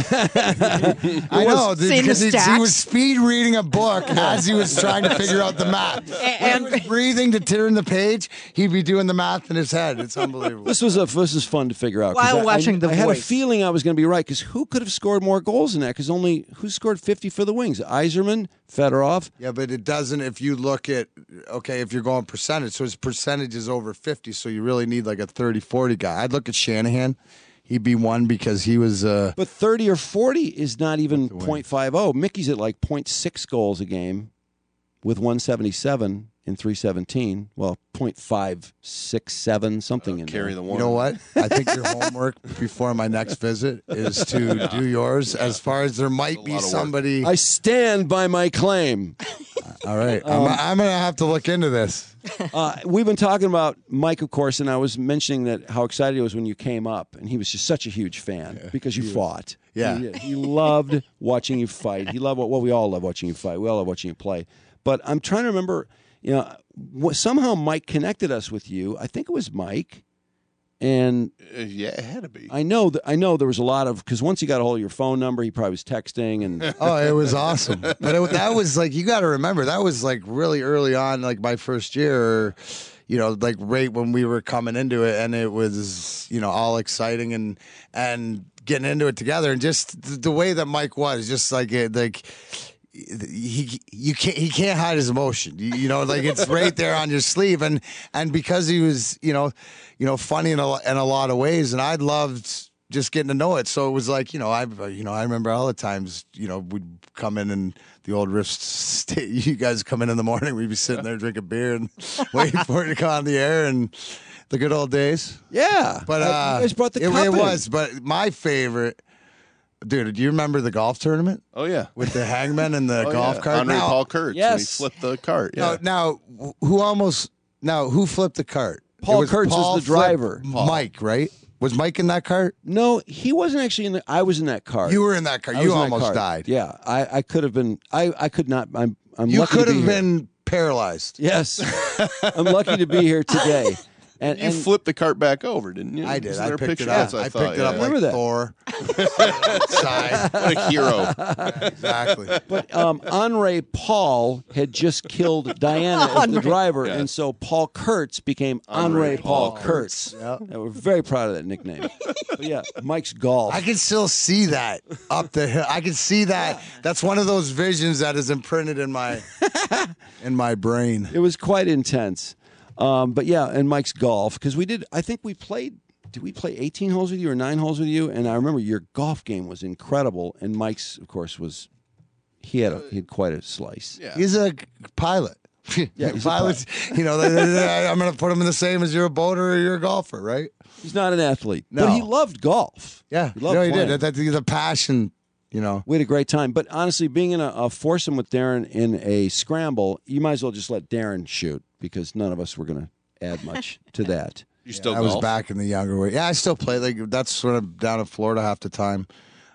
I know Seeing the because he, he stats. was speed reading a book as he was trying to figure out the math. And- When he was breathing to turn the page, he'd be doing the math in his head. It's unbelievable. This was a this is fun to figure out. 'cause While I- watching I, The I had a Voice. feeling I was going to be right because who could have scored more goals than that? Because only who scored fifty for the Wings? Yzerman, Fedorov. Yeah, but it doesn't if you look at, okay, if you're going percentage, so his percentage is over fifty, so you really need like a thirty forty guy. I'd look at Shanahan. He'd be one because he was. Uh, But thirty or forty is not even point five oh. Mickey's at like point six goals a game with one seventy-seven in three seventeen. Well, point five six seven, something in Carry there. the you one. know what? I think your homework before my next visit is to do yours. As far as there might be lot of work. somebody. I stand by my claim. All right, I'm, I'm going to have to look into this. Uh, we've been talking about Mike, of course, and I was mentioning that how excited he was when you came up, and he was just such a huge fan because you fought. Yeah. he, he loved watching you fight. He loved well, we all love watching you fight. We all love watching you play. But I'm trying to remember, you know, what, somehow Mike connected us with you. I think it was Mike, And Uh, yeah, it had to be. I know that I know there was a lot of because once he got a hold of your phone number, he probably was texting and Oh, it was awesome. But it, that was like, you got to remember, that was like really early on, like my first year, you know, like right when we were coming into it, and it was, you know, all exciting and and getting into it together, and just the, the way that Mike was, just like it, like. He you can't he can't hide his emotion. You, you know, like it's right there on your sleeve, and and because he was, you know, you know, funny in a in a lot of ways, and I loved just getting to know it. So it was like, you know, I you know I remember all the times, you know, we'd come in and the old Riff State. You guys come in in the morning, we'd be sitting there drinking beer and waiting for it to come on the air, and the good old days. yeah. But Uh, uh, you guys brought the it, cup it in. was. But my favorite. Dude, do you remember the golf tournament? Oh yeah, with the hangman and the oh, golf yeah. cart. Andre Now- Paul Kurtz. Yes. When he flipped the cart. Yeah. Now, now, who almost now who flipped the cart? Paul It Kurtz was Paul the flipped driver. Mike, right? Was Mike in that cart? No, he wasn't actually in the. I was in that car. You were in that car. I You was in that almost car. died. Yeah, I, I could have been. I, I could not. I'm. I'm You lucky to could be have here. been paralyzed. Yes, I'm lucky to be here today. And, You and flipped the cart back over, didn't you? I did. Isn't I there a picked it picture? up. That's what I, I, thought, picked it yeah. up like Remember that. Thor. Outside. What a hero. Exactly. but um, Andre Paul had just killed Diana as the driver, Yeah. and so Paul Kurtz became Andre Andre Paul Paul Kurtz. Yep. And we're very proud of that nickname. But yeah, Mike's golf. I can still see that up the hill. I can see that. That's one of those visions that is imprinted in my in my brain. It was quite intense. Um, but yeah, and Mike's golf because we did. I think we played. Did we play eighteen holes with you or nine holes with you? And I remember your golf game was incredible, and Mike's, of course, was. He had a he had quite a slice. Yeah. He's a pilot. Yeah, he's a pilots. You know, they- they- I'm going to put him in the same as you're a boater or you're a golfer, right? He's not an athlete, No. but he loved golf. Yeah, He loved no, he playing. did. That, that's the passion. You know, We had a great time. But honestly, being in a, a foursome with Darren in a scramble, you might as well just let Darren shoot because none of us were going to add much to that. You still I golf? was back in the younger way. Yeah, I still play. Like that's sort of down in Florida half the time,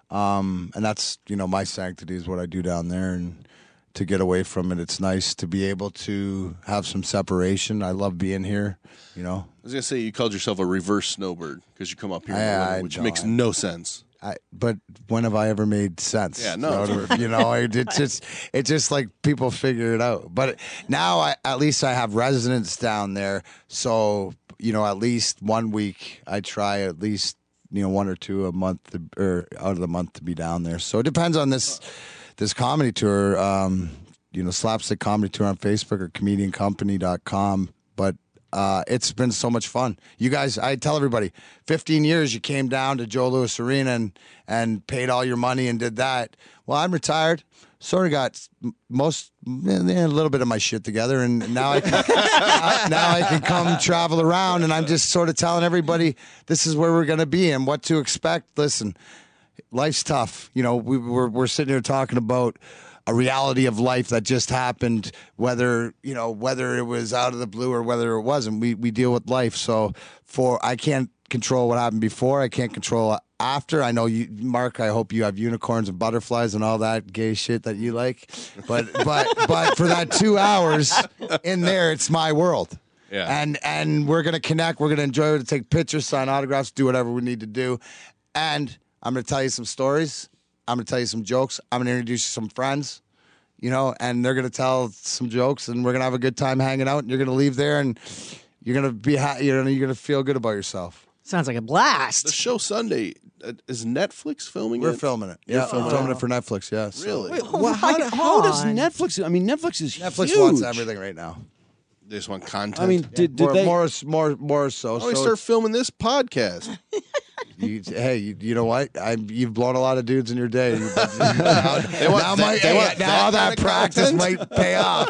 um, and that's you know my sanctity is what I do down there, and to get away from it, it's nice to be able to have some separation. I love being here. You know, I was gonna say you called yourself a reverse snowbird because you come up here, in the I- winter, I which know, makes I- no sense. I, but when have I ever made sense? Yeah, no. So, you know, it, it's just it's just like people figure it out. But now, I, at least I have residents down there, so you know, at least one week I try at least you know one or two a month to, or out of the month to be down there. So it depends on this this comedy tour. Um, you know, Slapstick Comedy Tour on Facebook or comedian company dot com. But Uh, it's been so much fun. You guys, I tell everybody, fifteen years you came down to Joe Louis Arena and, and paid all your money and did that. Well, I'm retired. Sort of got most, a little bit of my shit together, and now I can, now, now I can come travel around, and I'm just sort of telling everybody this is where we're going to be and what to expect. Listen, life's tough. You know, we, we're we're sitting here talking about a reality of life that just happened, whether you know whether it was out of the blue or whether it wasn't. We we deal with life. So for I can't control what happened before. I can't control after. I know you, Mark. I hope you have unicorns and butterflies and all that gay shit that you like. But but but for that two hours in there, it's my world. Yeah. And and we're gonna connect. We're gonna enjoy it. Take pictures, sign autographs, do whatever we need to do. And I'm gonna tell you some stories. I'm going to tell you some jokes. I'm going to introduce you to some friends, you know, and they're going to tell some jokes, and we're going to have a good time hanging out, and you're going to leave there, and you're going to be ha- you're going you're to feel good about yourself. Sounds like a blast. The show Sunday, uh, is Netflix filming We're it? filming it. You're Yeah, filming we're it? filming it for Netflix, yes. Really? Wait, well, how, do- how does Netflix? I mean, Netflix is Netflix huge. wants everything right now. They just want content. I mean, did, did more, they? more, more, more so. Why don't we so start filming this podcast? you, hey, you, you know what? I, you've blown a lot of dudes in your day. You- now, They want now, that- might, they hey, want now that that, kind of practice content? might pay off.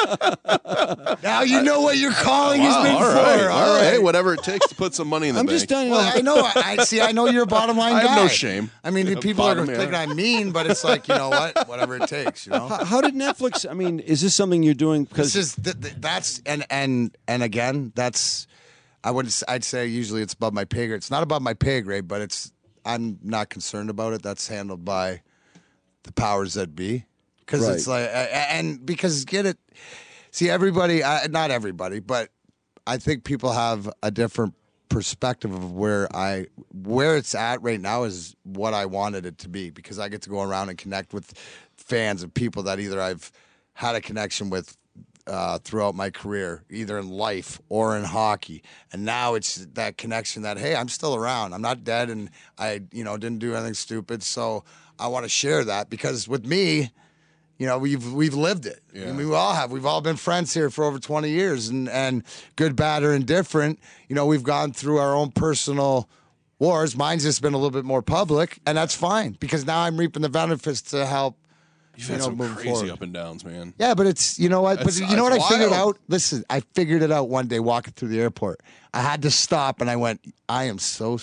Now you know what your calling has Wow, been all for. right, all all right. right. Hey, whatever it takes to put some money in the I'm bank. just telling you. Well, I know. I I- see. I know you're a bottom line I guy. have no shame. I mean, A people are bottom, yeah. thinking I'm mean, but it's like you know what? Whatever it takes. You know. How, how did Netflix? I mean, is this something you're doing? Because This is th- th- that's and and and again, that's I would I'd say usually it's above my pay grade. It's not above my pay grade, but it's I'm not concerned about it. That's handled by the powers that be because it's Right. like a- a- and because get it. See, everybody, uh, not everybody, but I think people have a different perspective of where I where it's at right now is what I wanted it to be, because I get to go around and connect with fans and people that either I've had a connection with uh, throughout my career, either in life or in hockey. And now it's that connection that, hey, I'm still around. I'm not dead, and I, you know, didn't do anything stupid. So I want to share that, because with me, you know, we've we've lived it. Yeah. I mean, we all have. We've all been friends here for over twenty years, and, and good, bad, or indifferent. You know, we've gone through our own personal wars. Mine's just been a little bit more public, and that's fine, because now I'm reaping the benefits to help. You've you had know, some moving crazy forward. up and downs, man. Yeah, but it's, you know what? That's- but you know what I it's figured wild. out? Listen, I figured it out one day walking through the airport. I had to stop, and I went, I am so,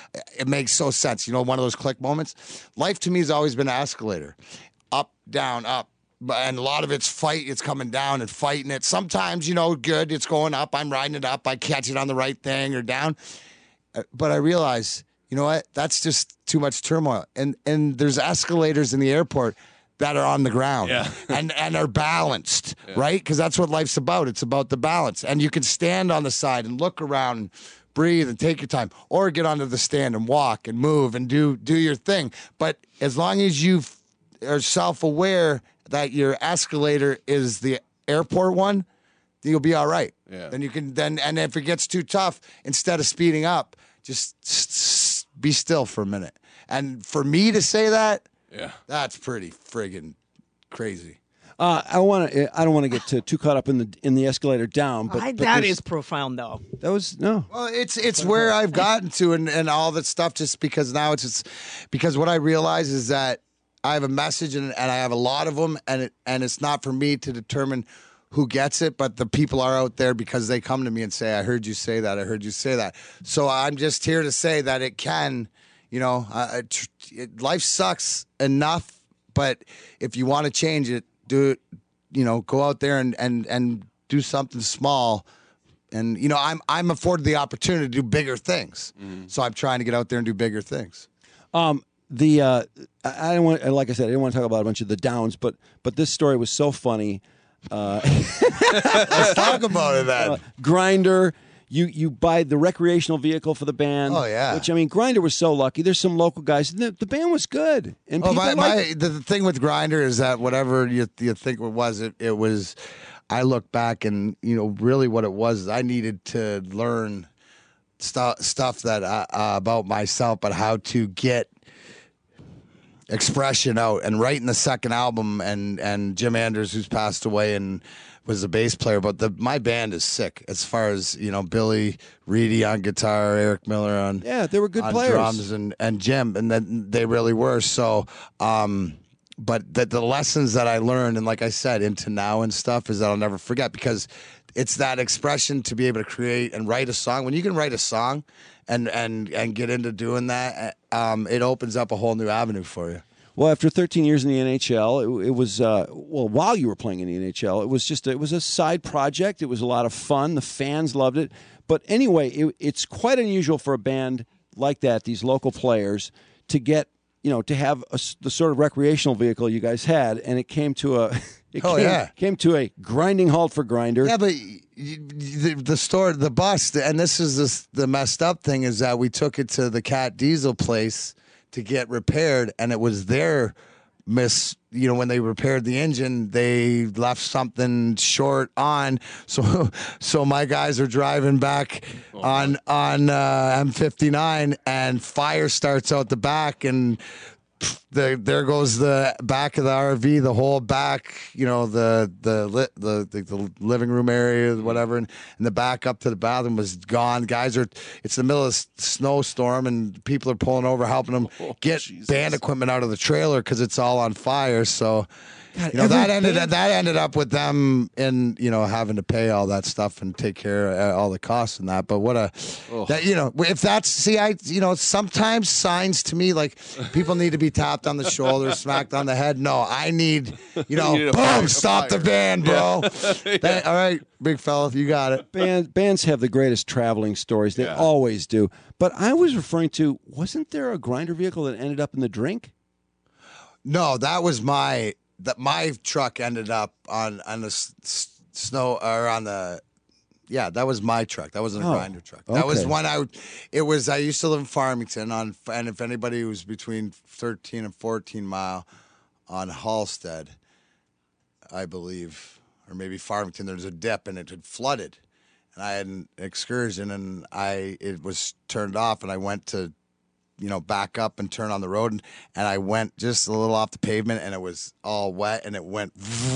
it makes so sense. You know, one of those click moments. Life to me has always been an escalator. Up, down, up. But- And a lot of it's fight, it's coming down and fighting it. Sometimes, you know, good, it's going up. I'm riding it up. I catch it on the right thing or down. Uh, But I realize, you know what? That's just too much turmoil. And and there's escalators in the airport that are on the ground Yeah. and, and are balanced, right? Because that's what life's about. It's about the balance. And you can stand on the side and look around and breathe and take your time, or get onto the stand and walk and move and do do your thing. But as long as you f- are self-aware that your escalator is the airport one, you'll be all right. Yeah. Then you can then, and if it gets too tough, instead of speeding up, just s- s- be still for a minute. And for me to say that, Yeah. that's pretty friggin' crazy. Uh, I want to. I don't want to get too, too caught up in the in the escalator down. But, I, but that this- is profound, though. that was no. Well, it's it's where I've gotten to, and, and all that stuff, just because now it's just because what I realize is that I have a message, and, and I have a lot of them, and it, and it's not for me to determine who gets it, but the people are out there because they come to me and say, I heard you say that, I heard you say that. So I'm just here to say that it can, you know, uh, it, it, life sucks enough, but if you want to change it, do it, you know, go out there and, and, and do something small. And, you know, I'm I'm afforded the opportunity to do bigger things. So I'm trying to get out there and do bigger things. Um, the uh, I I don't want, like I said, I didn't want to talk about a bunch of the downs, but but this story was so funny. Uh, Let's talk about it then. uh, Grinder, you you buy the recreational vehicle for the band. Oh, yeah. Which I mean, Grinder was so lucky. There's some local guys. The, the band was good, and Oh, people my, liked my the, the thing with Grinder is that whatever you you think it was, it, it was. I look back and you know really what it was. Is I needed to learn stuff stuff that uh, uh, about myself, but how to get expression out. And writing the second album, and and Jim Anders, who's passed away and was the bass player, but the my band is sick as far as you know. Billy Reedy on guitar, Eric Miller on Yeah, they were good on players. drums, and and Jim, and then they really were. So, um, but the the lessons that I learned, and like I said, into now and stuff, is that I'll never forget, because it's that expression to be able to create and write a song. When you can write a song, and and and get into doing that, um, it opens up a whole new avenue for you. Well, after thirteen years in the N H L, it, it was uh, well. While you were playing in the N H L, it was just it was a side project. It was a lot of fun. The fans loved it. But anyway, it, it's quite unusual for a band like that, these local players, to get you know to have a, the sort of recreational vehicle you guys had, and it came to a it Oh, came, yeah. came to a grinding halt for Grinder. Yeah, but y- y- the, the store, the bus, and this is this, the messed up thing is that we took it to the Cat Diesel place to get repaired, and it was their miss. You know, when they repaired the engine, they left something short on. So, so my guys are driving back on on uh, M fifty-nine, and fire starts out the back, and the there goes the back of the R V, the whole back, you know, the the li- the, the the living room area, whatever, and, and the back up to the bathroom was gone. Guys are, it's the middle of a s- snowstorm, and people are pulling over, helping them get band equipment out of the trailer because it's all on fire. So. God, You know, every that ended band- that ended up with them in you know having to pay all that stuff and take care of all the costs and that. But what a that you know if that's see I you know sometimes signs to me like people need to be tapped on the shoulder, smacked on the head. No, I need you know You need a boom, fire- a stop the fire. band, bro. Yeah. That- all right, big fella, you got it. Band, bands have the greatest traveling stories. They Yeah. always do. But I was referring to, wasn't there a Grinder vehicle that ended up in the drink? No, that was my that my truck ended up on on the s- s- snow or on the Yeah, that was my truck. That wasn't a Oh, grinder truck. That was okay. one I. would- It was. I used to live in Farmington on, and if anybody was between thirteen and fourteen mile on Halstead, I believe, or maybe Farmington, there's a dip and it had flooded, and I had an excursion and I it was turned off and I went to, you know, back up and turn on the road and, and I went just a little off the pavement and it was all wet and it went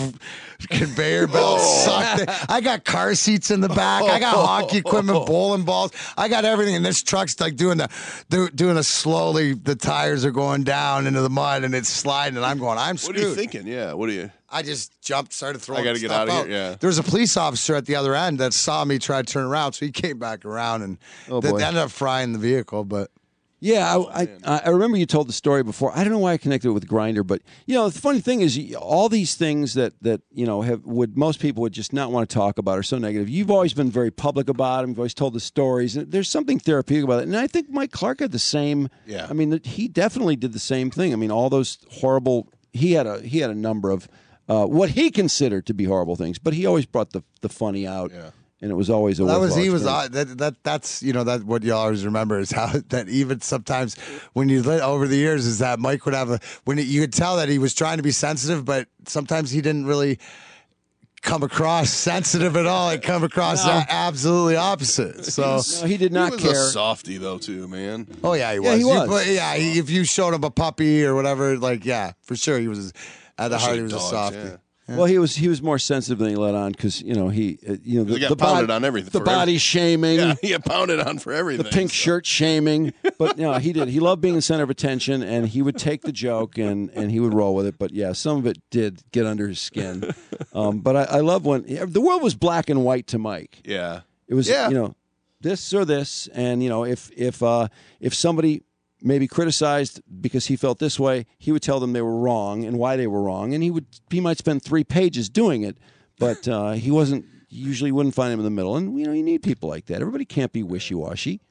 conveyor belt sucked it. I got car seats in the back. I got hockey equipment, bowling balls. I got everything. And this truck's like doing the do, doing a slowly. The tires are going down into the mud and it's sliding. And I'm going, I'm screwed. What are you thinking? Yeah. What are you? I just jumped, started throwing. I got to get stuff out of out. here. Yeah. There was a police officer at the other end that saw me try to turn around, so he came back around and Oh, th- boy. ended up frying the vehicle. But Yeah, I, I I remember you told the story before. I don't know why I connected it with Grinder, but you know the funny thing is, you- all these things that that you know have would most people would just not want to talk about are so negative. You've always been very public about them. You've always told the stories. And there's something therapeutic about it, and I think Mike Clark had the same. Yeah. I mean, he definitely did the same thing. I mean, all those horrible. He had a he had a number of uh, what he considered to be horrible things, but he always brought the the funny out. Yeah. And it was always a that was worthwhile he was experience. uh, that that that's you know that what you always remember is how that even sometimes when you lit over the years is that Mike would have a when he, you could tell that he was trying to be sensitive, but sometimes he didn't really come across sensitive at all. It come across No. a- absolutely opposite. So No, he did not he was care. a softie though too, man. oh yeah, he was. Yeah, he You was. put- yeah, he, if you showed him a puppy or whatever, like yeah, for sure he was at the heart. He was Dogs, a softie. yeah. Well, he was he was more sensitive than he let on because you know he uh, you know the, He got the pounded bod- on everything the for body every- shaming, Yeah, he got pounded on for everything. the pink so. shirt shaming. But you know he did. He loved being the center of attention, and he would take the joke and and he would roll with it. But yeah, some of it did get under his skin. Um, but I, I love when yeah, the world was black and white to Mike. Yeah. It was Yeah. you know this or this, and you know if if uh, if somebody maybe criticized because he felt this way, he would tell them they were wrong and why they were wrong, and he would he might spend three pages doing it, but uh, he wasn't usually wouldn't find him in the middle, and you know you need people like that. Everybody can't be wishy washy.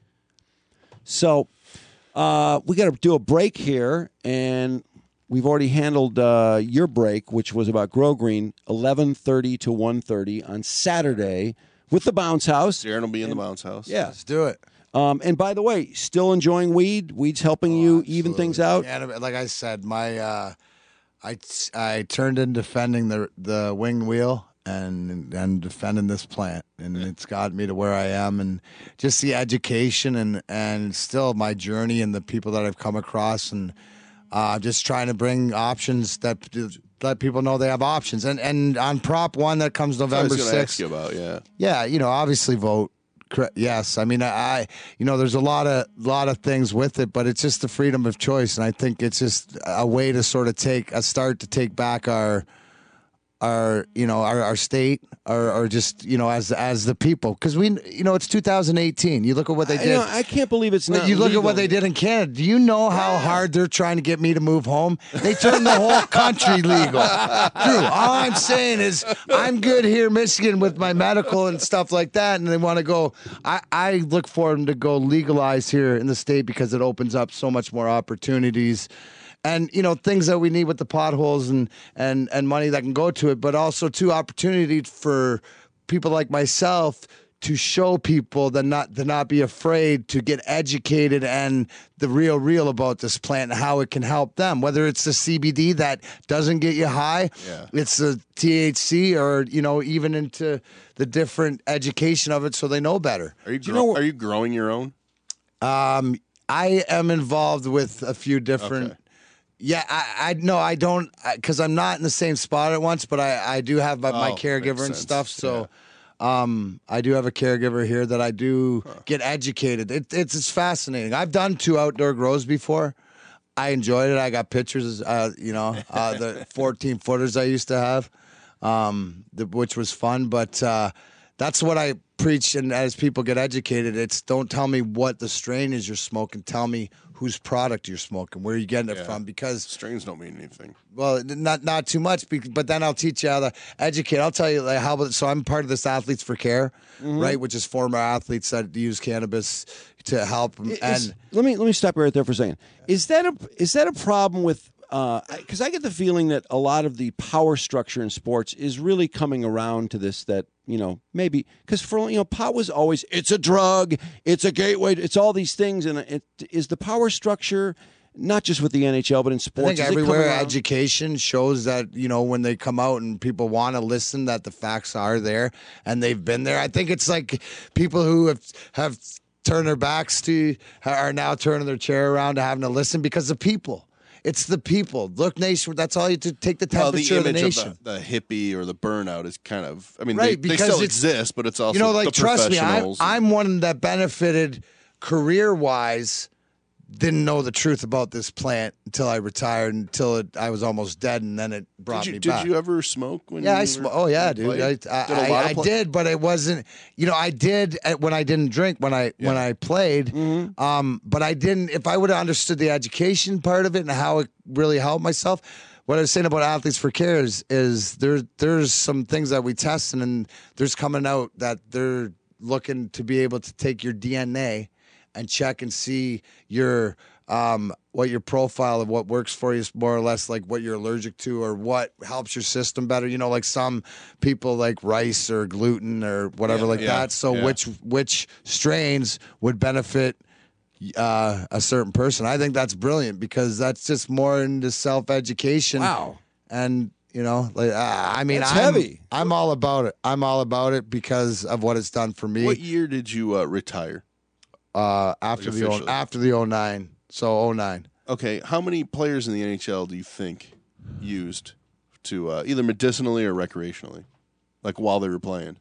So uh, we got to do a break here, and we've already handled uh, your break, which was about Grow Green, eleven thirty to one thirty on Saturday with the Bounce House. Darren will be in the bounce house. Yeah. Let's do it. Um, and by the way, still enjoying weed? Weed's helping you even things out? Yeah, like I said, my uh, I I turned in defending the the wing wheel and and defending this plant, and it's got me to where I am, and just the education and and still my journey and the people that I've come across, and uh, just trying to bring options that let people know they have options, and and on Prop One that comes That's what I November was going to ask sixth. you about. Yeah. Yeah, you know, obviously vote. Correct. Yes, I mean, I, you know, there's a lot of lot of things with it, but it's just the freedom of choice, and I think it's just a way to sort of take a start to take back our, our, you know, our, our state, or, or just you know, as as the people, because we, you know, it's two thousand eighteen. You look at what they I, did. know, I can't believe it's But not you look legal. at what they did in Canada. Do you know how hard they're trying to get me to move home? They turned the whole country legal. Drew, all I'm saying is I'm good here in Michigan with my medical and stuff like that, and they want to go. I, I look for them to go legalize here in the state because it opens up so much more opportunities. And you know things that we need with the potholes and, and, and money that can go to it, but also too opportunity for people like myself to show people that not to not be afraid to get educated and the real real about this plant and how it can help them. Whether it's the C B D that doesn't get you high, Yeah. it's the T H C, or you know even into the different education of it, so they know better. Are you, you grow- know- are you growing your own? Um, I am involved with a few different. Okay. Yeah, I, I no, I don't, because I'm not in the same spot at once, but I, I do have my, my Oh, caregiver makes and sense. stuff. So, um, I do have a caregiver here that I do get educated. It, it's it's fascinating. I've done two outdoor grows before. I enjoyed it. I got pictures, uh, you know, uh, the fourteen footers I used to have, um, the, which was fun. But uh, that's what I preach. And as people get educated, it's don't tell me what the strain is you're smoking. Tell me whose product you're smoking, where you're getting it Yeah. from. Because Strains don't mean anything. well, not not too much, bec- but then I'll teach you how to educate. I'll tell you like how about. So I'm part of this Athletes for Care, right? Which is former athletes that use cannabis to help them. Is- And let me let me stop you right there for a second. Is that a is that a problem with? because I get the feeling that a lot of the power structure in sports is really coming around to this. That you know maybe because for you know pot was always it's a drug, it's a gateway, it's all these things, and it is the power structure. Not just with the N H L, but in sports. I think everywhere education shows that, you know, when they come out and people want to listen, that the facts are there and they've been there. I think it's like people who have, have turned their backs to are now turning their chair around to having to listen because the people. It's the people. Look, nation, that's all you have to take the temperature well, the of the image nation. Of the, the hippie or the burnout is kind of, I mean, right, they, they still exist, but it's also you know, like, the trust me, I'm, professionals. I'm one that benefited career-wise. Didn't know the truth about this plant until I retired, until it, I was almost dead, and then it brought did you, me did back. Did you ever smoke when yeah, you I were, sm- Oh, yeah, dude. I, I, did I, I did, but it wasn't, you know, I did when I didn't drink, when I yeah. when I played. Mm-hmm. Um, but I didn't, if I would have understood the education part of it and how it really helped myself, what I was saying about Athletes for Care is, is there, there's some things that we test, and there's coming out that they're looking to be able to take your D N A and check and see your um, what your profile of what works for you is more or less like what you're allergic to or what helps your system better. You know, like some people like rice or gluten or whatever yeah, like yeah, that. So yeah. which which strains would benefit uh, a certain person? I think that's brilliant because that's just more into self-education. Wow. And you know, like uh, I mean, that's I'm, heavy. I'm all about it. I'm all about it because of what it's done for me. What year did you uh, retire? Uh, after like the o, after the oh nine, so oh nine. Okay, how many players in the N H L do you think used to uh, either medicinally or recreationally, like while they were playing?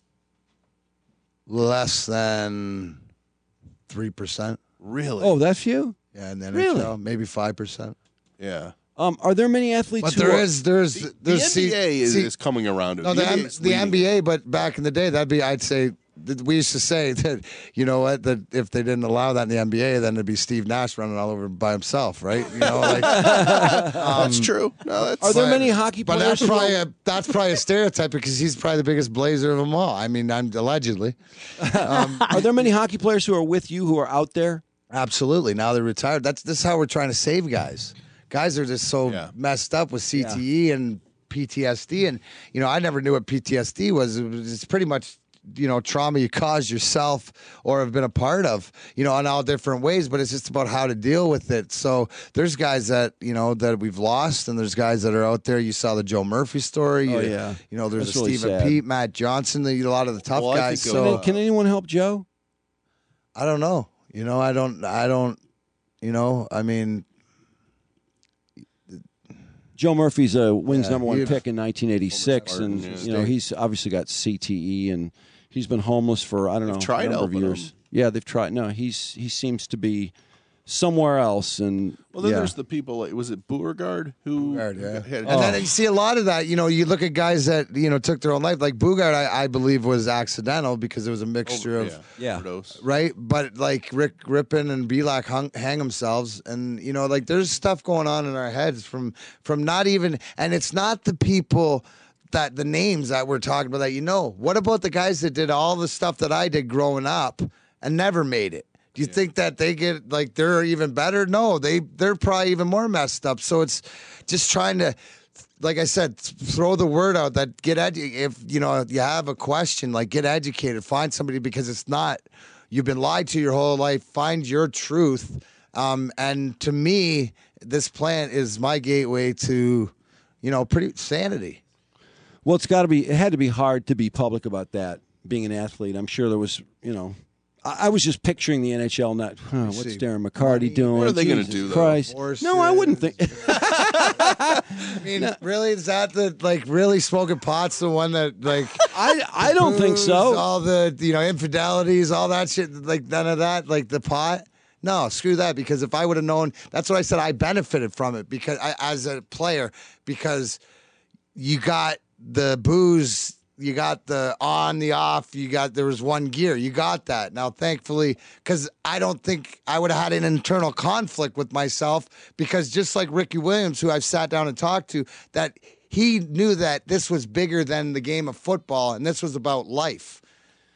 Less than three percent. Really? Oh, that few? Yeah, and then really? maybe five percent. Yeah. Um, are there many athletes? But who there are, is, there's, the, there's the N B A see, is, see, is coming around. No, the, M, the N B A, but back in the day, that'd be, I'd say, we used to say that, you know what, that if they didn't allow that in the N B A, then it'd be Steve Nash running all over by himself, right? You know, like um, that's true. No, that's are there but, many hockey but players? But that's probably a, that's probably a stereotype because he's probably the biggest blazer of them all. I mean, I'm allegedly. Um, are there many hockey players who are with you who are out there? Absolutely. Now they're retired. That's this is how we're trying to save guys. Guys are just so yeah. messed up with C T E yeah. and P T S D, and you know, I never knew what P T S D was. It was it's pretty much, you know, trauma you caused yourself or have been a part of, you know, in all different ways, but it's just about how to deal with it. So there's guys that, you know, that we've lost, and there's guys that are out there. You saw the Joe Murphy story. Oh, you, yeah. You know, there's That's a really Stephen sad. Pete, Matt Johnson, the, a lot of the tough well, guys. Can, so they, can anyone help Joe? I don't know. You know, I don't, I don't, you know, I mean, Joe Murphy's a Wings Yeah, number one he- pick in nineteen eighty-six, and yeah. you know he's obviously got C T E, and he's been homeless for I don't They've know tried a number of helping years. him. Yeah, they've tried. No, he's he seems to be somewhere else, and Well, then yeah. there's the people. Like, was it Beauregard who? Bugard, yeah. had- And then you see a lot of that. You know, you look at guys that, you know, took their own life. Like Bugard, I, I believe, was accidental because it was a mixture Oh, of, yeah. Yeah. overdose. right? But like Rick Rippon and Belak hung, hang themselves. And, you know, like there's stuff going on in our heads from, from not even, and it's not the people that the names that we're talking about that, you know. What about the guys that did all the stuff that I did growing up and never made it? Do you yeah. think that they get like they're even better? No, they they're probably even more messed up. So it's just trying to, like I said, throw the word out that get edu- if you know you have a question, like get educated, find somebody because it's not you've been lied to your whole life. Find your truth, um, and to me, this plant is my gateway to, you know, pretty sanity. Well, it's got to be. It had to be hard to be public about that. Being an athlete, I'm sure there was. You know, I, I was just picturing the N H L. Not huh, what's see. Darren McCarty doing? What are they going gonna do, though? Christ. Horses. No, I wouldn't think. I mean, really, is that the like really smoking pot's the one that like? I I don't think booze, so. All the you know infidelities, all that shit, like none of that, like the pot. No, screw that. Because if I would have known, that's what I said. I benefited from it because I, as a player, because you got the booze, you got the on, the off, you got there was one gear, you got that. Now, thankfully, because I don't think I would have had an internal conflict with myself because just like Ricky Williams, who I've sat down and talked to, that he knew that this was bigger than the game of football and this was about life.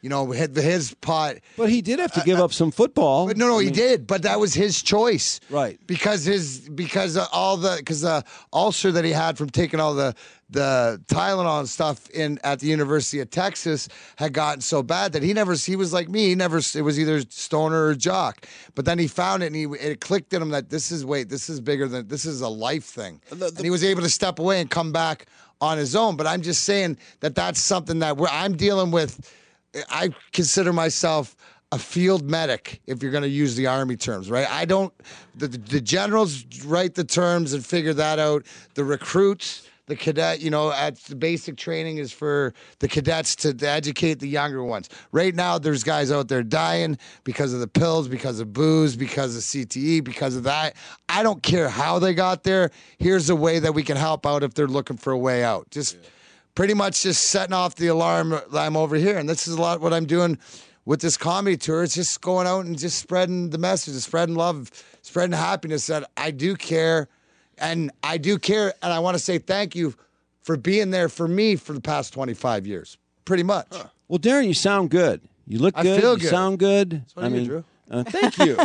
You know, his, his pot. But he did have to give up some football. But no, no, I he mean- did. But that was his choice, Right. Because his because of all the because the ulcer that he had from taking all the the Tylenol and stuff in at the University of Texas had gotten so bad that he never he was like me. He never it was either stoner or jock. But then he found it and he it clicked in him that this is wait this is bigger than this is a life thing. And he was able to step away and come back on his own. But I'm just saying that that's something that we're, I'm dealing with. I consider myself a field medic, if you're going to use the Army terms, right? I don't, the, the generals write the terms and figure that out. The recruits, the cadet, you know, at the basic training is for the cadets to, to educate the younger ones. Right now, there's guys out there dying because of the pills, because of booze, because of C T E, because of that. I don't care how they got there. Here's a way that we can help out if they're looking for a way out. Just yeah. pretty much just setting off the alarm that I'm over here. And this is a lot what I'm doing with this comedy tour. It's just going out and just spreading the message, spreading love, spreading happiness that I do care. And I do care. And I want to say thank you for being there for me for the past twenty-five years, pretty much. Huh. Well, Darren, you sound good. You look good. I feel you good. sound good. What I do you mean, do, Drew? Uh, thank you.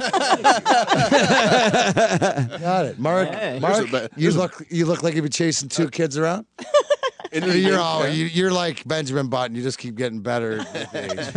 Got it. Mark, Hey. Mark There's a ba- you look you look like you've been chasing two kids around. And You're all, you, you're like Benjamin Button. You just keep getting better with age.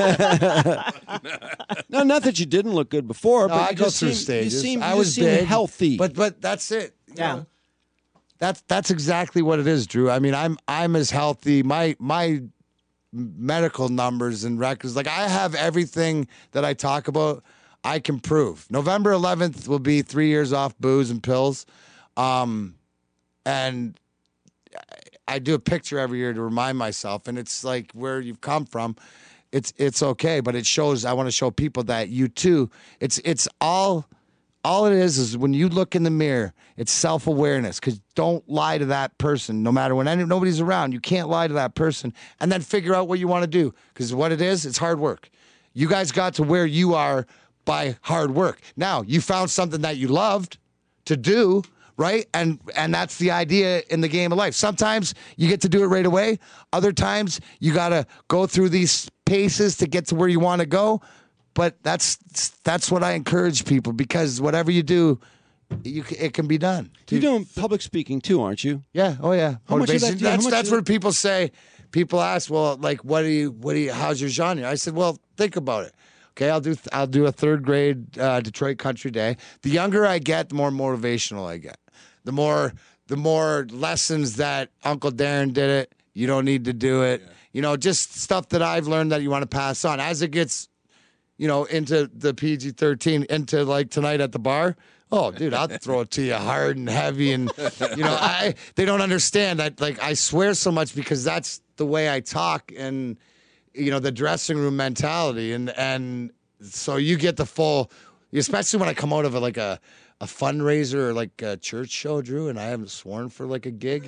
No, not that you didn't look good before, No, but I you go just through seem, stages. You seem, I you was just seem big, healthy. But but that's it. you Yeah. know? That's that's exactly what it is, Drew. I mean, I'm I'm as healthy. My my medical numbers and records, like I have everything that I talk about. I can prove. November eleventh will be three years off booze and pills, um, and I do a picture every year to remind myself. And it's like where you've come from. It's it's okay, but it shows. I want to show people that you too. It's it's all. All it is is when you look in the mirror, it's self-awareness. Because don't lie to that person, no matter when any, nobody's around. You can't lie to that person, and then figure out what you want to do. Because what it is, it's hard work. You guys got to where you are by hard work. Now you found something that you loved to do, right? And and that's the idea in the game of life. Sometimes you get to do it right away. Other times you got to go through these paces to get to where you want to go. But that's that's what I encourage people, because whatever you do, you c- it can be done. You're doing public speaking too, aren't you? Yeah. Oh yeah. How much of that Motivation. do you- how That's much that's of what people say. People ask, well, like, what do you, what do you, how's your genre? I said, well, think about it. Okay, I'll do I'll do a third grade uh, Detroit Country Day. The younger I get, the more motivational I get. The more the more lessons that Uncle Darren did it. You don't need to do it. Yeah. You know, just stuff that I've learned that you want to pass on as it gets. You know, into the P G thirteen, into like tonight at the bar. Oh, dude, I'll throw it to you hard and heavy, and you know, I they don't understand that. Like, I swear so much because that's the way I talk, and you know, the dressing room mentality, and and so you get the full, especially when I come out of a, like a. a fundraiser or like a church show, Drew, and I haven't sworn for like a gig.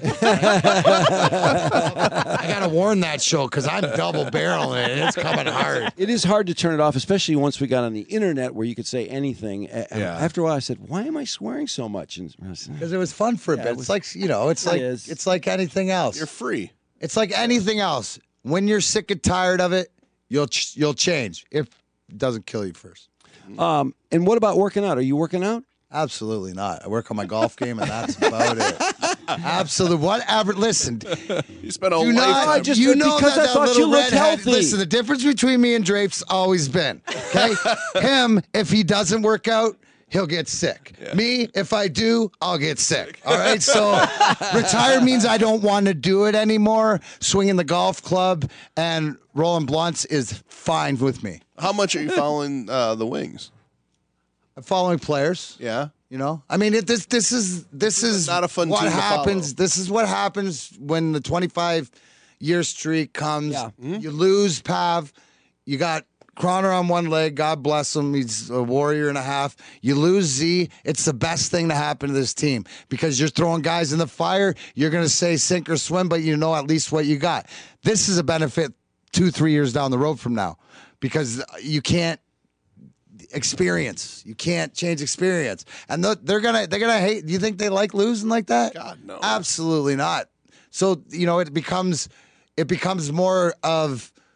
I gotta warn that show because I'm double barreling it and it's coming hard. It is hard to turn it off, especially once we got on the internet where you could say anything. A- Yeah. After a while, I said, "Why am I swearing so much?" Because it was fun for a Yeah, bit. it was- It's like, you know, it's It like is. it's like anything else. You're free. It's like anything else. When you're sick and tired of it, you'll ch- you'll change if it doesn't kill you first. Um, and what about working out? Are you working out? Absolutely not. I work on my golf game, and that's about it. Absolutely. Whatever. Listen. You spent a Do life. not, I just- you know because that, I that thought little you looked redhead- healthy. Listen, the difference between me and Drapes always been, okay? Him, if he doesn't work out, he'll get sick. Yeah. Me, if I do, I'll get sick. All right? So retire means I don't want to do it anymore. Swinging the golf club and rolling blunts is fine with me. How much are you following uh, the Wings? I'm following players. Yeah. You know, I mean, it, this this is this is not a fun what team to happens. follow. This is what happens when the twenty-five year streak comes. Yeah. Mm-hmm. You lose Pav. You got Croner on one leg. God bless him. He's a warrior and a half. You lose Z. It's the best thing to happen to this team because you're throwing guys in the fire. You're going to say sink or swim, but you know at least what you got. This is a benefit two, three years down the road from now because you can't. Experience. You can't change experience, and th- they're gonna they're gonna hate. Do you think they like losing like that? God, no. Absolutely not. So you know it becomes it becomes more of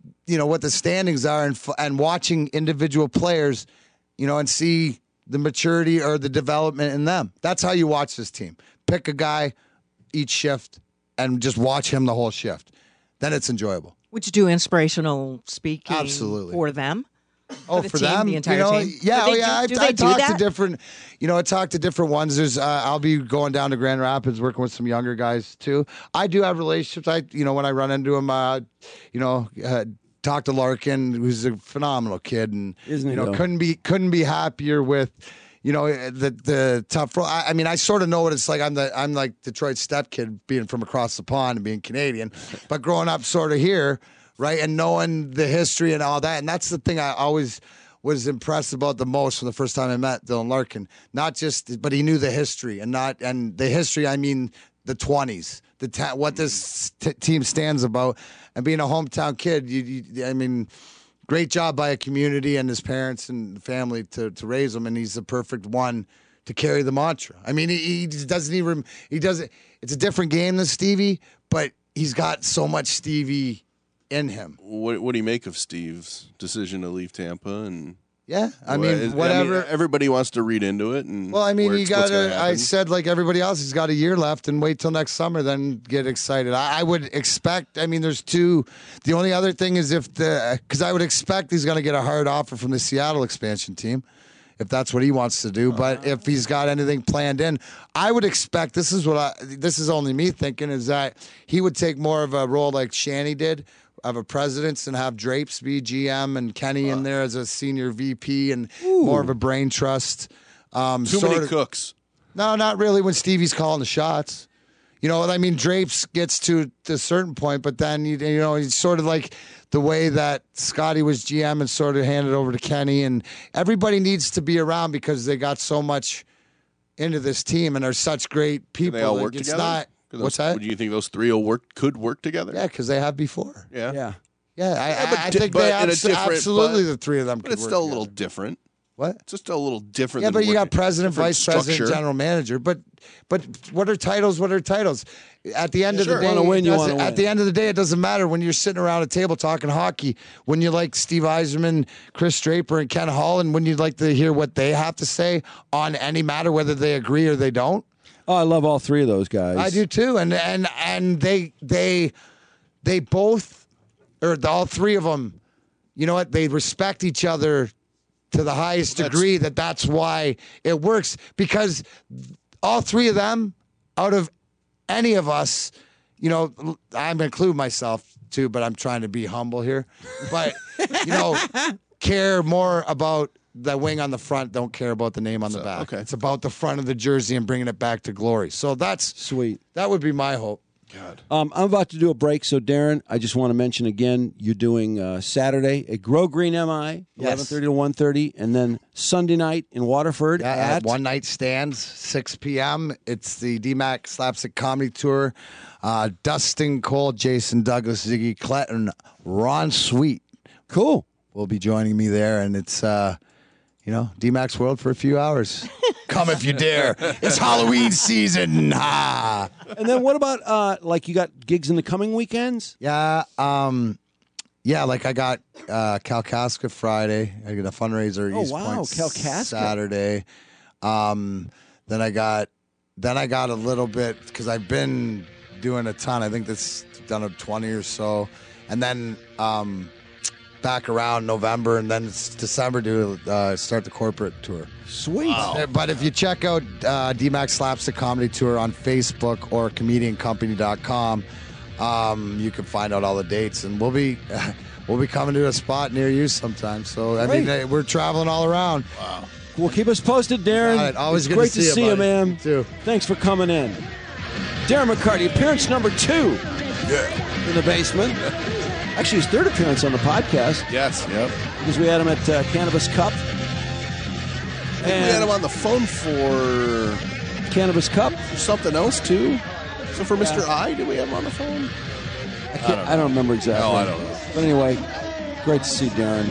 you know, what the standings are and f- and watching individual players, you know, and see the maturity or the development in them. That's how you watch this team. Pick a guy each shift and just watch him the whole shift. Then it's enjoyable. Would you do inspirational speaking Absolutely. for them? Oh, the for team, them, the entire you know, team? yeah, Do oh, they yeah. do- do I, I they do talked that? to different, you know, I talked to different ones. There's, uh, I'll be going down to Grand Rapids, working with some younger guys too. I do have relationships. I, you know, when I run into them, uh, you know, uh, talk to Larkin, who's a phenomenal kid, and Isn't he, you know, though? couldn't be couldn't be happier with. You know, the the tough role. I, I mean, I sort of know what it's like. I'm the I'm like Detroit step kid, being from across the pond and being Canadian, but growing up sort of here, right, and knowing the history and all that. And that's the thing I always was impressed about the most from the first time I met Dylan Larkin. Not just, but he knew the history, and not and the history. I mean, the twenties, the ta- what this t- team stands about, and being a hometown kid. You, you, I mean. Great job by a community and his parents and family to, to raise him, and he's the perfect one to carry the mantra. I mean, he, he doesn't even he doesn't. It's a different game than Stevie, but he's got so much Stevie in him. What, what do you make of Steve's decision to leave Tampa? And Yeah, I Well, mean, is- whatever. I mean, everybody wants to read into it. And Well, I mean, where you it's- what's got gonna to. I happen. said, like everybody else, he's got a year left, and wait till next summer, then get excited. I, I would expect. I mean, there's two. The only other thing is if the because I would expect he's going to get a hard offer from the Seattle expansion team, if that's what he wants to do. But if he's got anything planned in, I would expect. This is what I. This is only me thinking is that he would take more of a role like Shanny did. Of a presidents and have Drapes be G M and Kenny in there as a senior V P and more of a brain trust. Um, Too sort many of- cooks. No, not really when Stevie's calling the shots. You know, I mean, Drapes gets to, to a certain point, but then, you, you know, he's sort of like the way that Scotty was G M and sort of handed over to Kenny. And everybody needs to be around because they got so much into this team and are such great Can people. they all Like, work it's together? not. Could What's those- that? Do you think those three will work? Could work together? Yeah, because they have before. Yeah. Yeah. Yeah, I, Yeah, but I, I di- think but they in a abs- different- absolutely but- the three of them. But could it's work still a together. little different. What? It's just a little different. Yeah, than but you got working- president, different vice president, structure. general manager. But but what are titles? What are titles? At the end Sure. of the day, Wanna win, it you doesn't- wanna at win. the end of the day, it doesn't matter when you're sitting around a table talking hockey. When you like Steve Yzerman, Chris Draper, and Ken Holland, when you'd like to hear what they have to say on any matter, whether they agree or they don't. Oh, I love all three of those guys. I do too, and and and they they they both, or the, all three of them. You know what? They respect each other to the highest That's- degree. That that's why it works, because all three of them, out of any of us, you know, I'm going to include myself too, but I'm trying to be humble here. But you know, care more about the wing on the front, don't care about the name on the So, back. okay. It's about the front of the jersey and bringing it back to glory. So that's Sweet. that would be my hope. God. Um, I'm about to do a break, so Darren, I just want to mention again, you're doing uh, Saturday at Grow Green M I, Yes. eleven thirty to one thirty, and then Sunday night in Waterford Yeah, at at one night stands, six p.m. It's the D Mac Slapstick Comedy Tour. Uh, Dustin Cole, Jason Douglas, Ziggy Klett, and Ron Sweet Cool. will be joining me there, and it's uh, you know D Mac's World for a few hours. Come if you dare! It's Halloween season. Ha! And then what about, uh, like, you got gigs in the coming weekends? Yeah, um, yeah. Like I got uh, Kalkaska Friday. I got a fundraiser. Oh, East wow, Point Kalkaska. Saturday. Um, then I got, then I got a little bit because I've been doing a ton. I think that's done a twenty or so, and then um, back around November, and then it's December to uh, start the corporate tour. Sweet. Uh, But if you check out uh, D Mac Slapstick Comedy Tour on Facebook or comedian company dot com, um, you can find out all the dates, and we'll be we'll be coming to a spot near you sometime. So I mean, Great. uh, we're traveling all around. Well, keep us posted, Darren. All right, always it's good to great see you, see you, buddy. man. You too. Thanks for coming in. Darren McCarty, appearance number two in the basement. Actually, his third appearance on the podcast Yes. Yep. because we had him at uh, Cannabis Cup. we had him on the phone for Cannabis Cup. something else too. So for Mister I, did we have him on the phone? I, can't, I don't remember exactly. No, I don't know. But anyway, great to see Darren.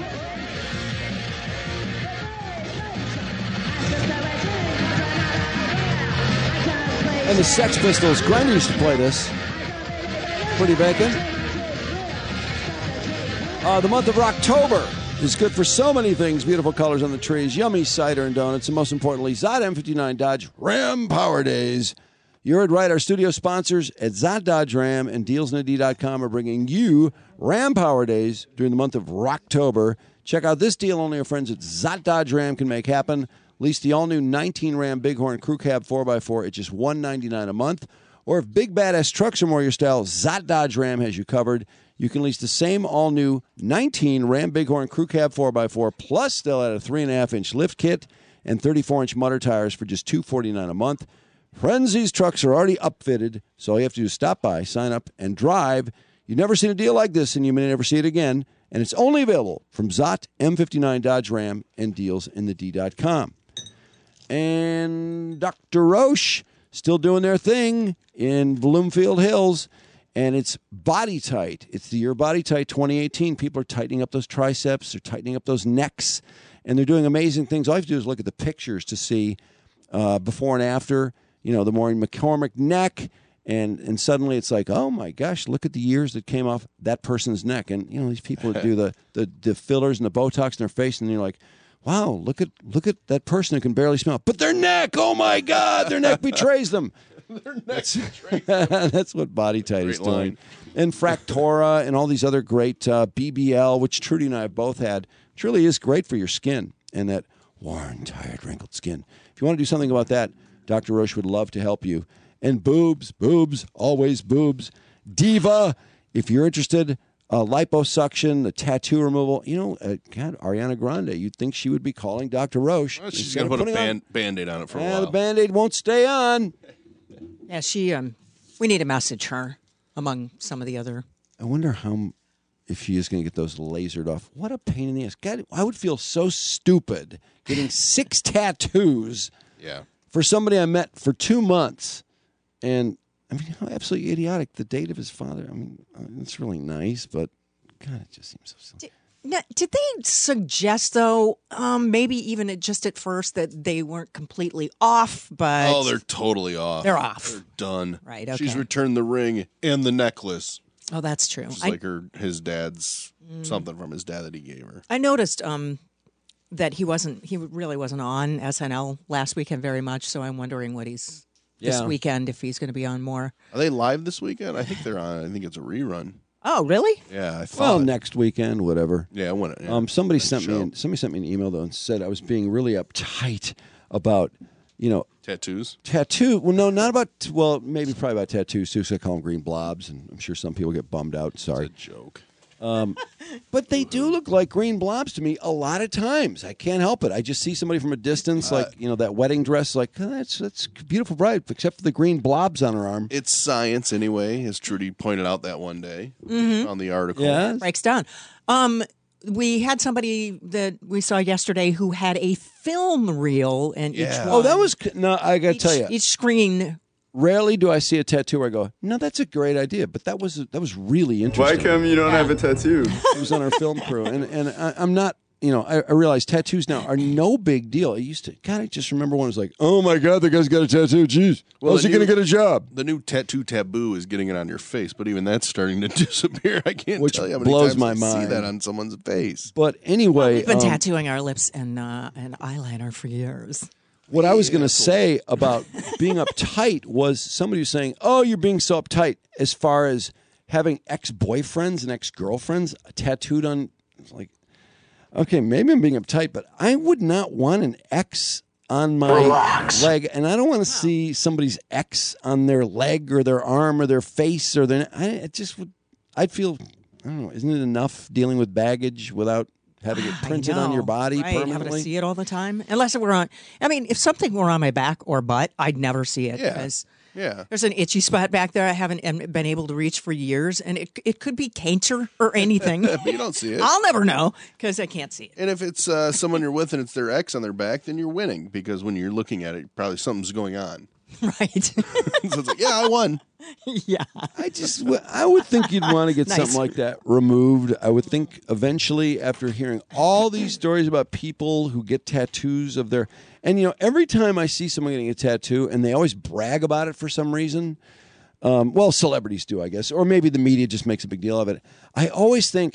And the Sex Pistols. Glenn used to play this. Pretty Bacon. Uh, the month of October is good for so many things. Beautiful colors on the trees, yummy cider and donuts, and most importantly, Zot M fifty-nine Dodge Ram Power Days. You heard right. Our studio sponsors at Zot Dodge Ram and deals n d dot com are bringing you Ram Power Days during the month of Rocktober. Check out this deal only our friends at Zot Dodge Ram can make happen. Lease the all-new nineteen Ram Bighorn Crew Cab four by four at just one hundred ninety-nine dollars a month. Or if big badass trucks are more your style, Zot Dodge Ram has you covered. You can lease the same all-new nineteen Ram Bighorn Crew Cab four by four, plus they'll add a three point five inch lift kit and thirty-four inch Mutter tires for just two hundred forty-nine dollars a month. Friends, these trucks are already upfitted, so all you have to do is stop by, sign up, and drive. You've never seen a deal like this, and you may never see it again. And it's only available from Zot M fifty-nine Dodge Ram and deals in the d dot com. And Doctor Roche still doing their thing in Bloomfield Hills. And it's Body Tight. It's the year Body Tight twenty eighteen. People are tightening up those triceps. They're tightening up those necks. And they're doing amazing things. All you have to do is look at the pictures to see uh, before and after. You know, the Maureen McCormick neck. And and suddenly it's like, oh, my gosh, look at the years that came off that person's neck. And, you know, these people that do the, the, the fillers and the Botox in their face. And you're like, wow, look at look at that person who can barely smell. But their neck, oh, my God, their neck betrays them. That's, that's what Body Tight Great is doing. line. And Fractora and all these other great uh, B B L, which Trudy and I have both had, truly is great for your skin and that worn, tired, wrinkled skin. If you want to do something about that, Doctor Roche would love to help you. And boobs, boobs, always boobs. Diva, if you're interested, uh, liposuction, the tattoo removal. You know, uh, God, Ariana Grande, you'd think she would be calling Doctor Roche. Well, she's going to put a band, Band-Aid on it for a yeah, while. The Band-Aid won't stay on. Yeah, she. Um, we need to message her among some of the other. I wonder how, if she is going to get those lasered off. What a pain in the ass! God, I would feel so stupid getting six tattoos. Yeah. For somebody I met for two months, and I mean, how absolutely idiotic. The date of his father. I mean, it's really nice, but God, it just seems so silly. Now, did they suggest, though, um, maybe even at, just at first that they weren't completely off, but... Oh, they're totally off. They're off. They're done. Right, okay. She's returned the ring and the necklace. Oh, that's true. Just I, like her, his dad's, Mm. something from his dad that he gave her. I noticed um, that he wasn't, he really wasn't on S N L last weekend very much, so I'm wondering what he's, this Yeah. weekend, if he's going to be on more. Are they live this weekend? I think they're on. I think it's a rerun. Oh, really? Yeah, I thought. Well, next weekend, whatever. Yeah, when it, yeah. Um, somebody Next sent me show. an, somebody sent me an email though and said I was being really uptight about, you know, tattoos. Tattoo. Well, no, not about. Well, maybe probably about tattoos too. So I call them green blobs, and I'm sure some people get bummed out. Sorry, It's a joke. um, but they do look like green blobs to me a lot of times. I can't help it. I just see somebody from a distance, like you know that wedding dress, like oh, that's that's a beautiful bride, except for the green blobs on her arm. It's science anyway, as Trudy pointed out that one day Mhm. on the article. Yeah. Breaks down. Um, we had somebody that we saw yesterday who had a film reel, and each Yeah. one, Oh, that was no. I got to each, tell you, each screen. rarely do I see a tattoo where I go, no, that's a great idea, but that was that was really Why interesting. come you don't have a tattoo? It was on our film crew, and and I, I'm not. You know, I, I realize tattoos now are no big deal. It used to. God, I just remember when it was like, oh my God, the guy's got a tattoo. Jeez, well, how's the he going to new- get a job? The new tattoo taboo is getting it on your face, but even that's starting to disappear. I can't Which tell you how many blows times my I see mind. that on someone's face. But anyway, We've been um, tattooing our lips and uh, and eyeliner for years. what I was going to say about being uptight was somebody was saying, oh, you're being so uptight as far as having ex-boyfriends and ex-girlfriends tattooed on. It's like, okay, maybe I'm being uptight, but I would not want an X on my Relax. leg, and I don't want to see somebody's X on their leg or their arm or their face or their. I it just would. I'd feel. I don't know. Isn't it enough dealing with baggage without having it I printed on know, your body right, having permanently? to see it all the time, unless it were on. I mean, if something were on my back or butt, I'd never see it Yeah. because Yeah. there's an itchy spot back there I haven't um, been able to reach for years, and it it could be cancer or anything. But you don't see it. I'll never know because I can't see it. And if it's uh, someone you're with and it's their ex on their back, then you're winning because when you're looking at it, probably something's going on. Right? So it's like, yeah, I won. Yeah. I just, w- I would think you'd want to get Nice. something like that removed. I would think eventually, after hearing all these stories about people who get tattoos of their, and you know, every time I see someone getting a tattoo, and they always brag about it for some reason. Um, well, celebrities do, I guess, or maybe the media just makes a big deal of it. I always think,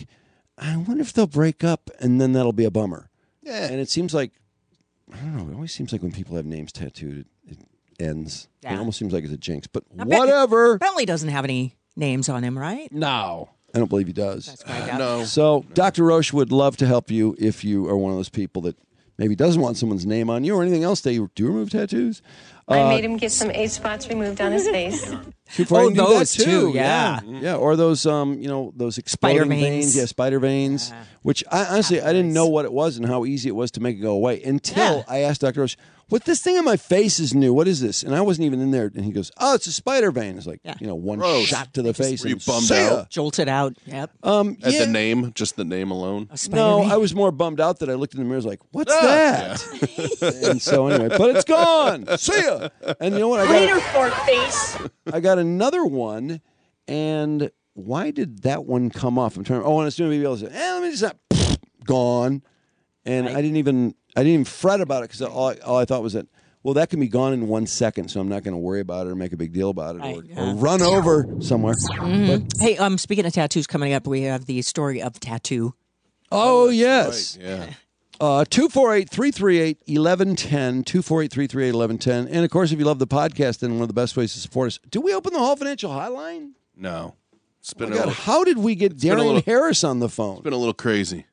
I wonder if they'll break up, and then that'll be a bummer. Yeah. And it seems like, I don't know, it always seems like when people have names tattooed, it, it ends. Yeah. It almost seems like it's a jinx, but Now, Ben- whatever. Bentley doesn't have any names on him, right? No. I don't believe he does. That's what I doubt. No. So Doctor Roche would love to help you if you are one of those people that maybe doesn't want someone's name on you or anything else. They do remove tattoos. I Uh, made him get some age spots removed on his face. Before I Oh, can do that those too, yeah. yeah, yeah, or those, um, you know, those exploding Spider veins. yeah, spider veins. Which I honestly I didn't know what it was and how easy it was to make it go away until Yeah. I asked Doctor Roche, "What this thing on my face is new? What is this?" And I wasn't even in there, and he goes, "Oh, it's a spider vein." It's like Yeah. you know, one Gross. shot to the face. Were you and bummed see ya. out? Jolted out. Yep. Um, At yeah. the name, just the name alone. A spider No, vein. I was more bummed out that I looked in the mirror. I was like, "What's Ah. that?" And so anyway, but it's gone. See ya. And you know what? I got fork face. I got another one, and why did that one come off? I'm trying. Oh, and it's doing maybe I was like, eh, let me just not gone, and I didn't even I didn't even fret about it because all, I- all I thought was that well that can be gone in one second, so I'm not going to worry about it or make a big deal about it Right, or, yeah. or run over somewhere. But, Hey, um, speaking of tattoos coming up, we have the story of tattoo. oh yes. Right, yeah. Uh, two four eight, three three eight, one one one zero, two four eight, three three eight, one one one zero. And, of course, if you love the podcast, then one of the best ways to support us. Do we open the Hall Financial Hotline? No. It's Oh, been, my a God, little, how did we get been a Darian little- Harris on the phone? it's been a little crazy.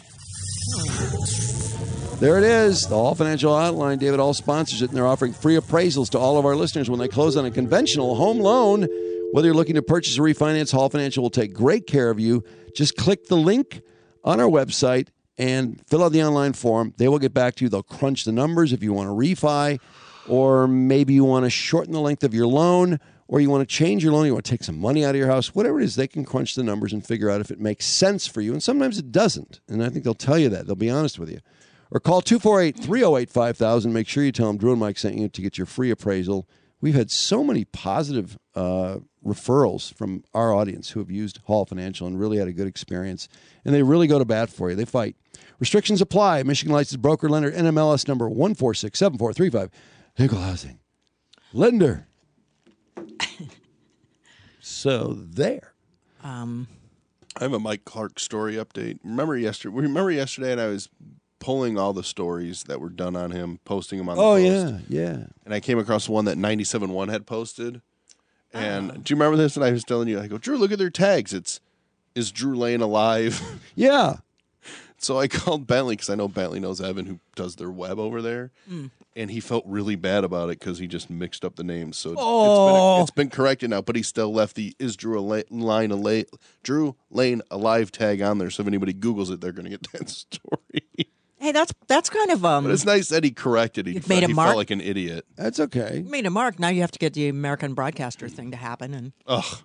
There it is, the Hall Financial Hotline. David Hall sponsors it, and they're offering free appraisals to all of our listeners when they close on a conventional home loan. Whether you're looking to purchase or refinance, Hall Financial will take great care of you. Just click the link on our website and fill out the online form. They will get back to you. They'll crunch the numbers if you want to refi, or maybe you want to shorten the length of your loan, or you want to change your loan, you want to take some money out of your house, whatever it is, they can crunch the numbers and figure out if it makes sense for you. And sometimes it doesn't. And I think they'll tell you that. They'll be honest with you. Or call two four eight, three oh eight, five thousand. Make sure you tell them Drew and Mike sent you to get your free appraisal. We've had so many positive uh, referrals from our audience who have used Hall Financial and really had a good experience. And they really go to bat for you. They fight. Restrictions apply. Michigan licensed broker lender N M L S number one four six seven four three five. Eagle Housing. Lender. So there. Um, I have a Mike Clark story update. Remember yesterday? Remember yesterday, and I was pulling all the stories that were done on him, posting them on the Oh, post. yeah, yeah. And I came across one that ninety-seven point one had posted. And do you remember this? And I was telling you, I go, Drew, look at their tags. It's, is Drew Lane alive? Yeah. So I called Bentley because I know Bentley knows Evan, who does their web over there. Mm. And he felt really bad about it because he just mixed up the names. So it's, Oh. it's, been, it's been corrected now, but he still left the is Drew a la- line a la- Drew Lane alive tag on there. So if anybody Googles it, they're going to get that story. hey, that's that's kind of um. But it's nice that he corrected it. He, You've made fe- a he mark? felt like an idiot. That's okay. made a mark. Now you have to get the American broadcaster thing to happen, and Ugh.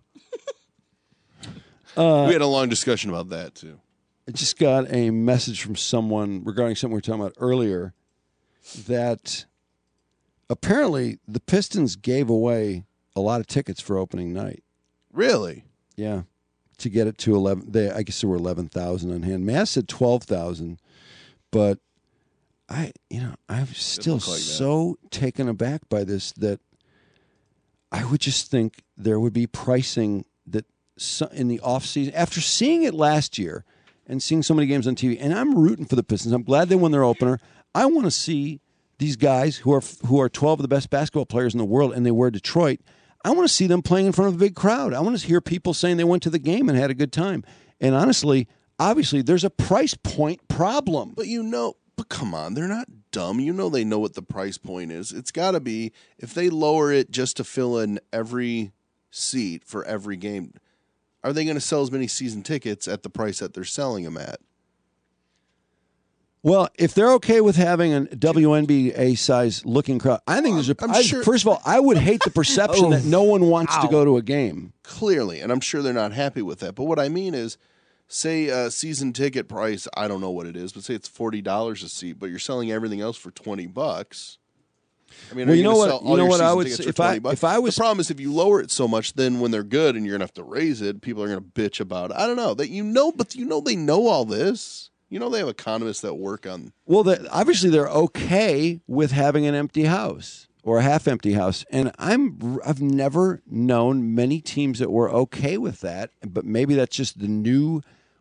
Uh, we had a long discussion about that, too. I just got a message from someone regarding something we were talking about earlier that apparently the Pistons gave away a lot of tickets for opening night. Really? Yeah. To get it to eleven, they, I guess there were eleven thousand on hand. Mass said twelve thousand, but I, you know, I'm still look like that. so taken aback by this that I would just think there would be pricing that so, in the off season after seeing it last year and seeing so many games on T V. And I'm rooting for the Pistons. I'm glad they won their opener. I want to see these guys who are who are twelve of the best basketball players in the world, and they were Detroit. I want to see them playing in front of a big crowd. I want to hear people saying they went to the game and had a good time. And honestly, obviously, there's a price point problem. But you know, but come on, they're not dumb. You know they know what the price point is. It's got to be, if they lower it just to fill in every seat for every game, are they going to sell as many season tickets at the price that they're selling them at? Well, if they're okay with having a W N B A size looking crowd, I think there's a. I'm I- sure- First of all, I would hate the perception Oh, that no one wants to wow. go to a game. Clearly, and I'm sure they're not happy with that. But what I mean is, say a season ticket price, I don't know what it is, but say it's forty dollars a seat, but you're selling everything else for twenty bucks. I mean, Well, are you know gonna what- sell you all know your what I season would tickets say- for if I- twenty bucks? if I was- the problem is if you lower it so much, then when they're good and you're gonna have to raise it, people are gonna bitch about it. I don't know that you know, but you know they know all this. You know they have economists that work on. Well, the, obviously they're okay with having an empty house or a half-empty house, and I'm I've never known many teams that were okay with that. But maybe that's just the new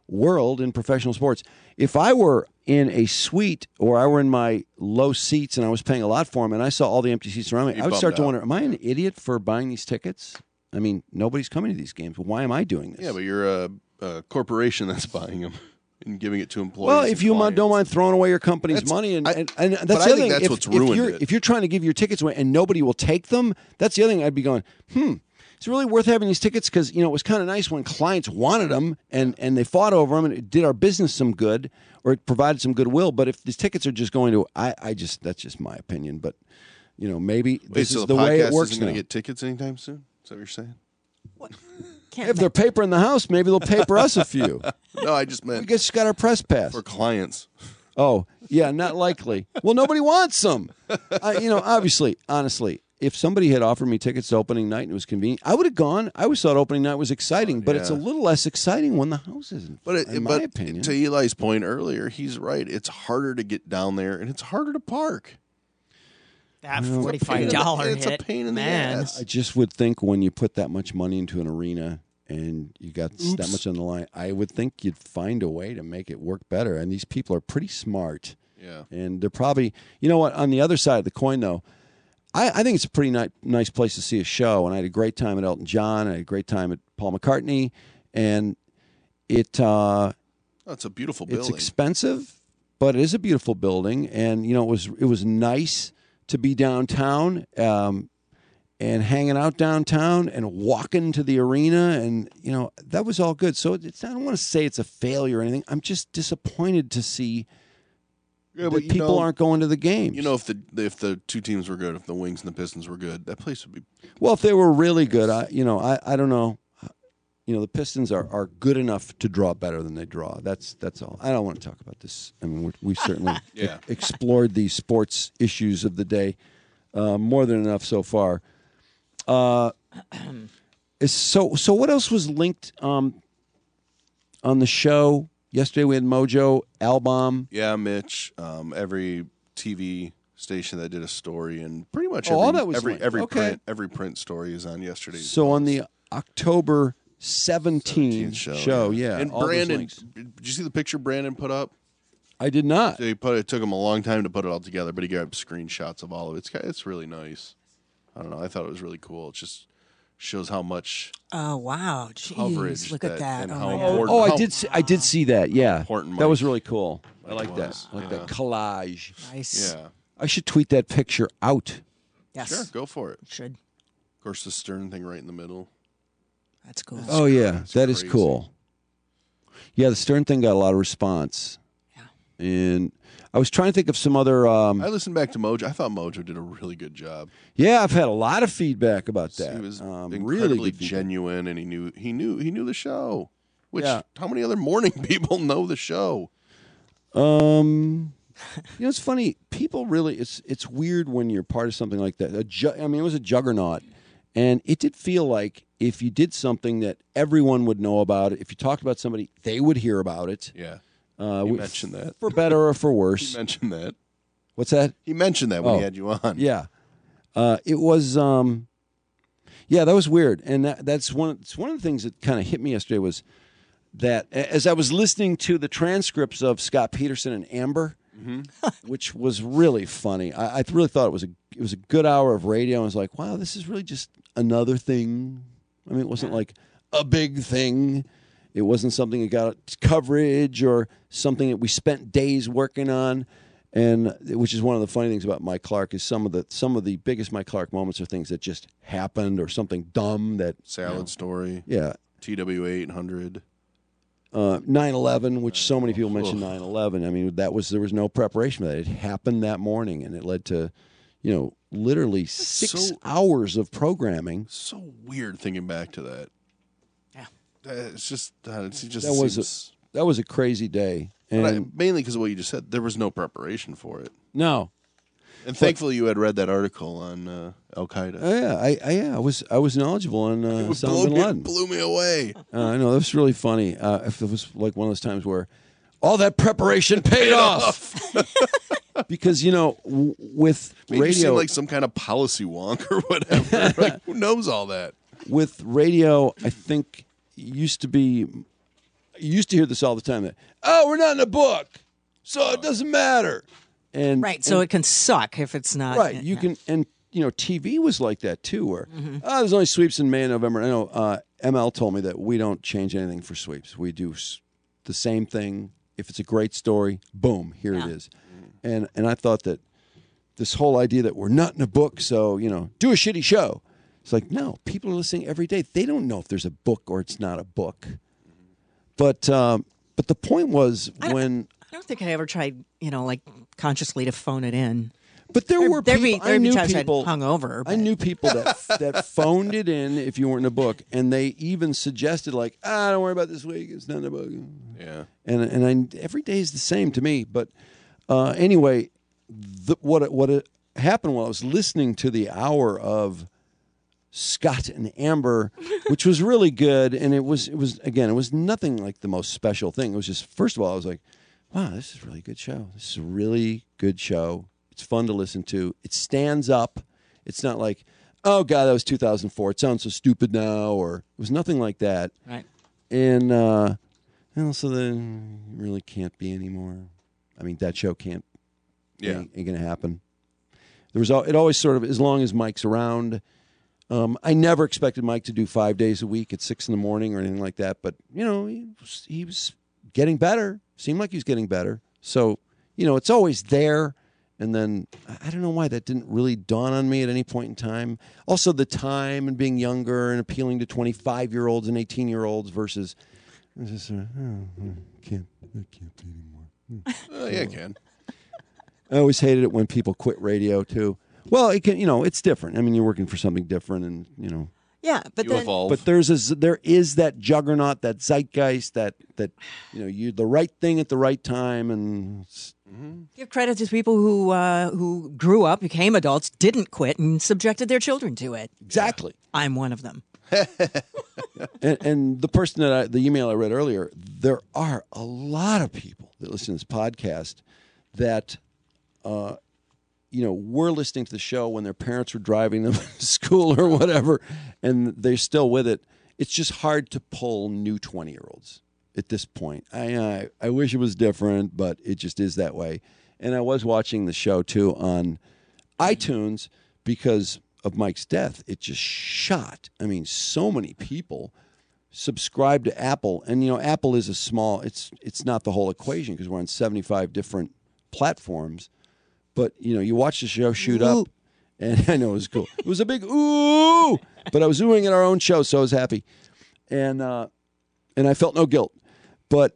world in professional sports. If I were in a suite or I were in my low seats and I was paying a lot for them and I saw all the empty seats around me, You I would bummed start to out. wonder, am I an idiot for buying these tickets? I mean, nobody's coming to these games. Why am I doing this? Yeah, but you're a, a corporation that's buying them and giving it to employees. Well, and if you clients. don't mind throwing away your company's That's- money, and, I- and, and that's but the I other think thing. that's if, what's if ruined you're, it. If you're trying to give your tickets away and nobody will take them, that's the other thing. I'd be going, hmm, is it really worth having these tickets? Because you know it was kind of nice when clients wanted them and, and they fought over them, and it did our business some good, or it provided some goodwill. But if these tickets are just going to, I, I just that's just my opinion. But you know, maybe Wait, this so is the, the way podcast it works isn't now. going to get tickets anytime soon? Is that what you're saying? If they're papering the house, maybe they'll paper us a few. No, I just meant we just got our press pass for clients. Oh, yeah, not likely. Well, nobody wants them. I, you know, obviously, honestly, if somebody had offered me tickets to opening night and it was convenient, I would have gone. I always thought opening night was exciting, but it's a yeah. little less exciting when the house isn't. But it, in but my opinion, to Eli's point earlier, he's right. It's harder to get down there, and it's harder to park. That Well, forty-five dollar It's a hit, pain in the man. ass. I just would think when you put that much money into an arena and you got that Oops. much on the line, I would think you'd find a way to make it work better. And these people are pretty smart. Yeah. And they're probably, you know what, on the other side of the coin, though, I, I think it's a pretty ni- nice place to see a show. And I had a great time at Elton John. I had a great time at Paul McCartney. And it uh, Oh, it's a beautiful it's building. expensive, but it is a beautiful building. And, you know, it was it was nice to be downtown um, and hanging out downtown and walking to the arena. And, you know, that was all good. So it's, I don't want to say it's a failure or anything. I'm just disappointed to see Yeah, that but you people know- aren't going to the games. You know, if the if the two teams were good, if the Wings and the Pistons were good, that place would be. Well, if they were really good, I you know, I, I don't know. You know, the Pistons are, are good enough to draw better than they draw. That's that's all. I don't want to talk about this. I mean, we're, we've certainly Yeah. e- explored the sports issues of the day uh, more than enough so far. Uh, is- so so what else was linked um, on the show yesterday? We had Mojo, Albom. Yeah, Mitch. Um, every T V station that did a story, and pretty much Oh, every all that was every linked. every Okay. print every print story is on yesterday's. So on the October seventeenth show, show yeah. And all those Brandon, links. did you see the picture Brandon put up? I did not. So he put it took him a long time to put it all together, but he got screenshots of all of it. It's ki- it's really nice. I don't know. I thought it was really cool. It just shows how much Oh wow! Jeez, coverage look that- at that! and oh how my God. important- Oh, I how- did. See, I did see that. Yeah, important that was Mike- really cool. I Mike like that. was, I like yeah. that collage. Nice. Yeah. I should tweet that picture out. Yes. Sure, go for it. Should. Of course, the Stern thing right in the middle. That's cool. Oh yeah, that's that is crazy. cool. Yeah, the Stern thing got a lot of response. Yeah, and I was trying to think of some other. Um, I listened back to Mojo. I thought Mojo did a really good job. yeah, I've had a lot of feedback about that. He was um, incredibly really good feedback. genuine, and he knew he knew he knew the show. Which Yeah. how many other morning people know the show? Um, you know, it's funny. People really, it's it's weird when you're part of something like that. A ju- I mean, it was a juggernaut, and it did feel like if you did something that everyone would know about it, if you talked about somebody, they would hear about it. Yeah, uh, he we- mentioned that for better or for He worse. mentioned that. What's that? He mentioned that when Oh, he had you on. Yeah, uh, it was. Um, yeah, that was weird, and that, that's one. It's one of the things that kind of hit me yesterday was that a- as I was listening to the transcripts of Scott Peterson and Amber, which was really funny. I, I really thought it was a it was a good hour of radio. I was like, wow, this is really just another thing. I mean, it wasn't like a big thing. It wasn't something that got coverage or something that we spent days working on. And which is one of the funny things about Mike Clark is some of the some of the biggest Mike Clark moments are things that just happened or something dumb that Salad story. yeah. T W eight hundred. Uh, nine eleven, which so many people mention nine eleven. I mean, that was there was no preparation for that. It happened that morning, and it led to, you know, literally six so- hours of programming. So weird thinking back to that. Yeah, it's just uh, it's just That was seems, a, that was a crazy day, but I- and mainly because of what you just said. There was no preparation for it, no, and thankfully you had read that article on uh, Al Qaeda. oh, yeah, I, I yeah, I was I was knowledgeable on uh, It Osama blew bin me, Laden. blew me away. Uh, I know that was really funny. Uh, if it was like one of those times where all that preparation paid off, because you know w- with Made you seem radio, like some kind of policy wonk or whatever. Like, who knows all that? with radio, I think used to be you used to hear this all the time. That oh, we're not in a book, so it doesn't matter. And right, so and, it can suck if it's not. right. You yeah. can, and you know, T V was like that too, where Mhm. oh, there's only sweeps in May and November. I know uh, M L told me that we don't change anything for sweeps. We do s- the same thing. If it's a great story, boom, here Yeah. it is. And and I thought that this whole idea that we're not in a book, so you know, do a shitty show. It's like no, people are listening every day. They don't know if there's a book or it's not a book. But um, but the point was when I don't think I ever tried, you know, like consciously to phone it in. But there were there'd people. Be, there'd I be knew times people I'd hung over. I knew people that that phoned it in if you weren't in a book, and they even suggested like, ah, don't worry about this week. It's not in a book. Yeah. And and I, every day is the same to me. But uh, anyway, the, what what it happened while I was listening to the hour of Scott and Amber, which was really good, and it was it was again it was nothing like the most special thing. It was just first of all I was like, wow, this is a really good show. This is a really good show. It's fun to listen to. It stands up. It's not like, oh God, that was two thousand four. It sounds so stupid now, or it was nothing like that. Right. And uh, and also then it really can't be anymore. I mean, that show can't. Yeah. ain't, ain't gonna happen. There was al- it always sort of as long as Mike's around. Um, I never expected Mike to do five days a week at six in the morning or anything like that. But you know, he was, he was getting better. Seemed like he was getting better. So you know, it's always there. And then I don't know why that didn't really dawn on me at any point in time. Also, the time and being younger and appealing to twenty-five-year-olds and eighteen-year-olds versus, I just, uh, oh, I can't, I can't do anymore. Oh, yeah, I can. I always hated it when people quit radio too. Well, it can, you know, it's different. I mean, you're working for something different, and you know. Yeah, but You then evolve. But there's a, there is that juggernaut, that zeitgeist, that that you know, you the right thing at the right time, and it's, give credit to people who uh, who grew up, became adults, didn't quit, and subjected their children to it. exactly. I'm one of them. and, and the person that I, the email I read earlier, there are a lot of people that listen to this podcast that, uh, you know, were listening to the show when their parents were driving them to school or whatever, and they're still with it. It's just hard to pull new twenty-year-olds at this point. I, I I wish it was different, but it just is that way. And I was watching the show too on iTunes because of Mike's death. It just shot. I mean, so many people subscribe to Apple, and you know, Apple is a small. It's it's not the whole equation because we're on seventy-five different platforms. But you know, you watch the show shoot up, and I know it was cool. It was a big ooh, but I was oohing at our own show, so I was happy, and uh, and I felt no guilt. But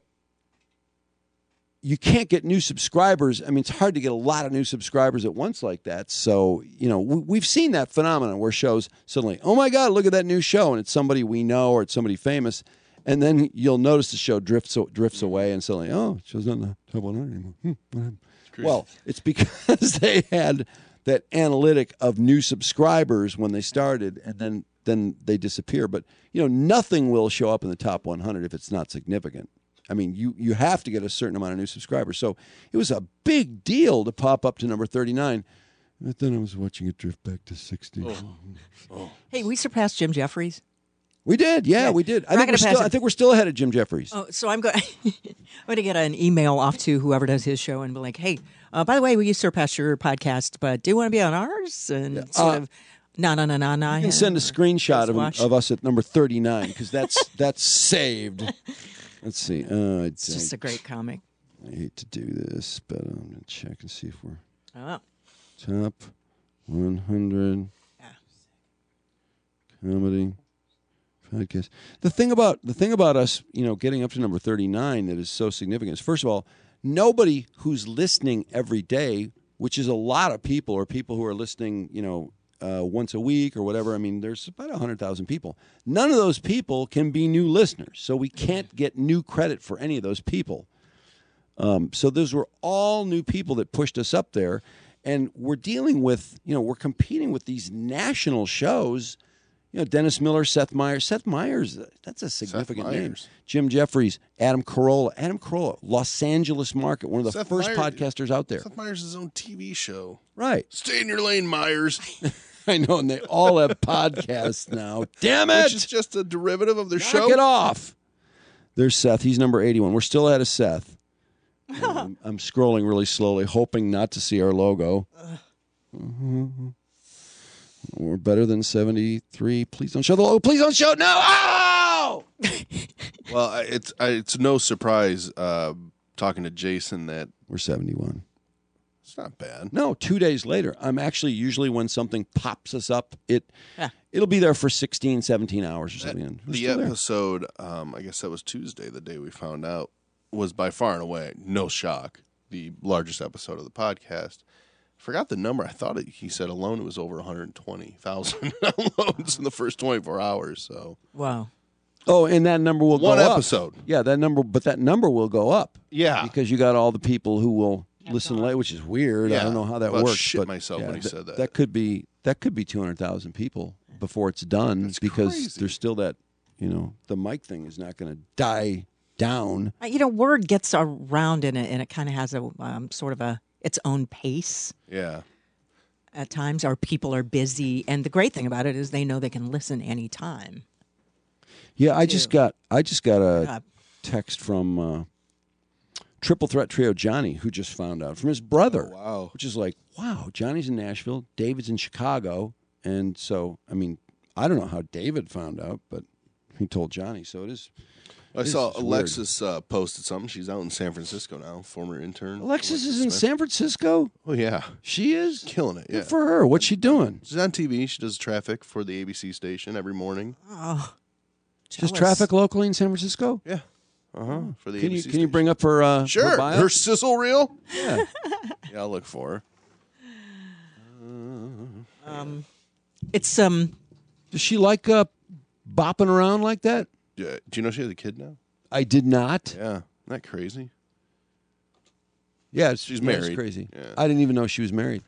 you can't get new subscribers. I mean, it's hard to get a lot of new subscribers at once like that. So, you know, we, we've seen that phenomenon where shows suddenly, oh my God, look at that new show. And it's somebody we know or it's somebody famous. And then you'll notice the show drifts drifts away and suddenly, oh, it show's not in the top one hundred anymore. Hmm, what happened? Well, it's because they had that analytic of new subscribers when they started, and then, then they disappear. But, you know, nothing will show up in the top one hundred if it's not significant. I mean, you, you have to get a certain amount of new subscribers. So it was a big deal to pop up to number thirty-nine. But then I was watching it drift back to sixty. Oh. Oh. Hey, we surpassed Jim Jeffries. We did, yeah, Yeah. we did. I We're not think, we're gonna still, pass it. I think we're still ahead of Jim Jeffries. Oh, so I'm going. I'm going to get an email off to whoever does his show and be like, "Hey, uh, by the way, we surpassed your podcast, but do you want to be on ours?" And sort Uh, of, na na na na na. You can send a screenshot of, watch. of us at number thirty-nine because that's that's saved. Let's see. Uh, It's just a great comic. I hate to do this, but I'm going to check and see if we're Oh. top one hundred comedy podcast. The thing about the thing about us, you know, getting up to number thirty-nine that is so significant is, first of all, nobody who's listening every day, which is a lot of people, or people who are listening, you know, uh, once a week or whatever. I mean, there's about one hundred thousand people. None of those people can be new listeners, so we can't get new credit for any of those people. Um, so those were all new people that pushed us up there, and we're dealing with, you know, we're competing with these national shows. You know, Dennis Miller, Seth Meyers. Seth Meyers, that's a significant name. Meyers. Jim Jeffries, Adam Carolla. Adam Carolla, Los Angeles market, one of the Seth first Meyers- podcasters out there. Seth Meyers' own T V show. Right. Stay in your lane, Myers. I know, and they all have podcasts now. Damn it! Which is just a derivative of their Knock show. it off. There's Seth. He's number eighty-one. We're still ahead of Seth. I'm, I'm scrolling really slowly, hoping not to see our logo. Mm-hmm. We're better than seventy-three. Please don't show the logo. Please don't show it. No! Oh! Well, I- it's I, it's no surprise uh, talking to Jason that we're seventy-one. It's not bad. No, two days later. I'm actually usually when something pops us up, it Yeah. it'll be there for sixteen, seventeen hours or something. and we're The still there. episode, um, I guess that was Tuesday, the day we found out, was by far and away, no shock, the largest episode of the podcast. Forgot the number. I thought it, he said alone it was over one hundred twenty thousand downloads in the first twenty-four hours. So Wow. Oh, and that number will One go up. episode. Yeah, that number, but that number will go up. Yeah. Because you got all the people who will listen late, which is weird. I Yeah. don't know how that About works. shit but myself when he th- said that. That could be that could be two hundred thousand people before it's done because crazy. there's still that, you know, the mic thing is not going to die down. Uh, You know, word gets around in it, and it kind of has a um, sort of a its own pace yeah. at times. Our people are busy, and the great thing about it is they know they can listen anytime. Yeah, I just got I just got a Yeah. text from uh, Triple Threat Trio Johnny, who just found out from his brother. Oh, wow. Which is like, wow, Johnny's in Nashville, David's in Chicago, and so I mean, I don't know how David found out, but he told Johnny, so it is. I it is- saw it's weird. Alexis uh, posted something. She's out in San Francisco now, former intern. Alexis is in Smith. San Francisco. Oh, yeah. She is Killing it, yeah. Good for her. What's she doing? She's on T V. She does traffic for the A B C station every morning. Oh, Does traffic locally in San Francisco? Yeah. Uh-huh. For the Can A B you C can you bring up her uh, Sure. her, bio? Her sizzle reel? Yeah. Yeah, I'll look for her. Um, it's um. Does she like uh, bopping around like that? Yeah. Do you know she has a kid now? I did not. Yeah. Isn't that crazy? Yeah, it's, She's yeah, it's married. crazy. Yeah. I didn't even know she was married.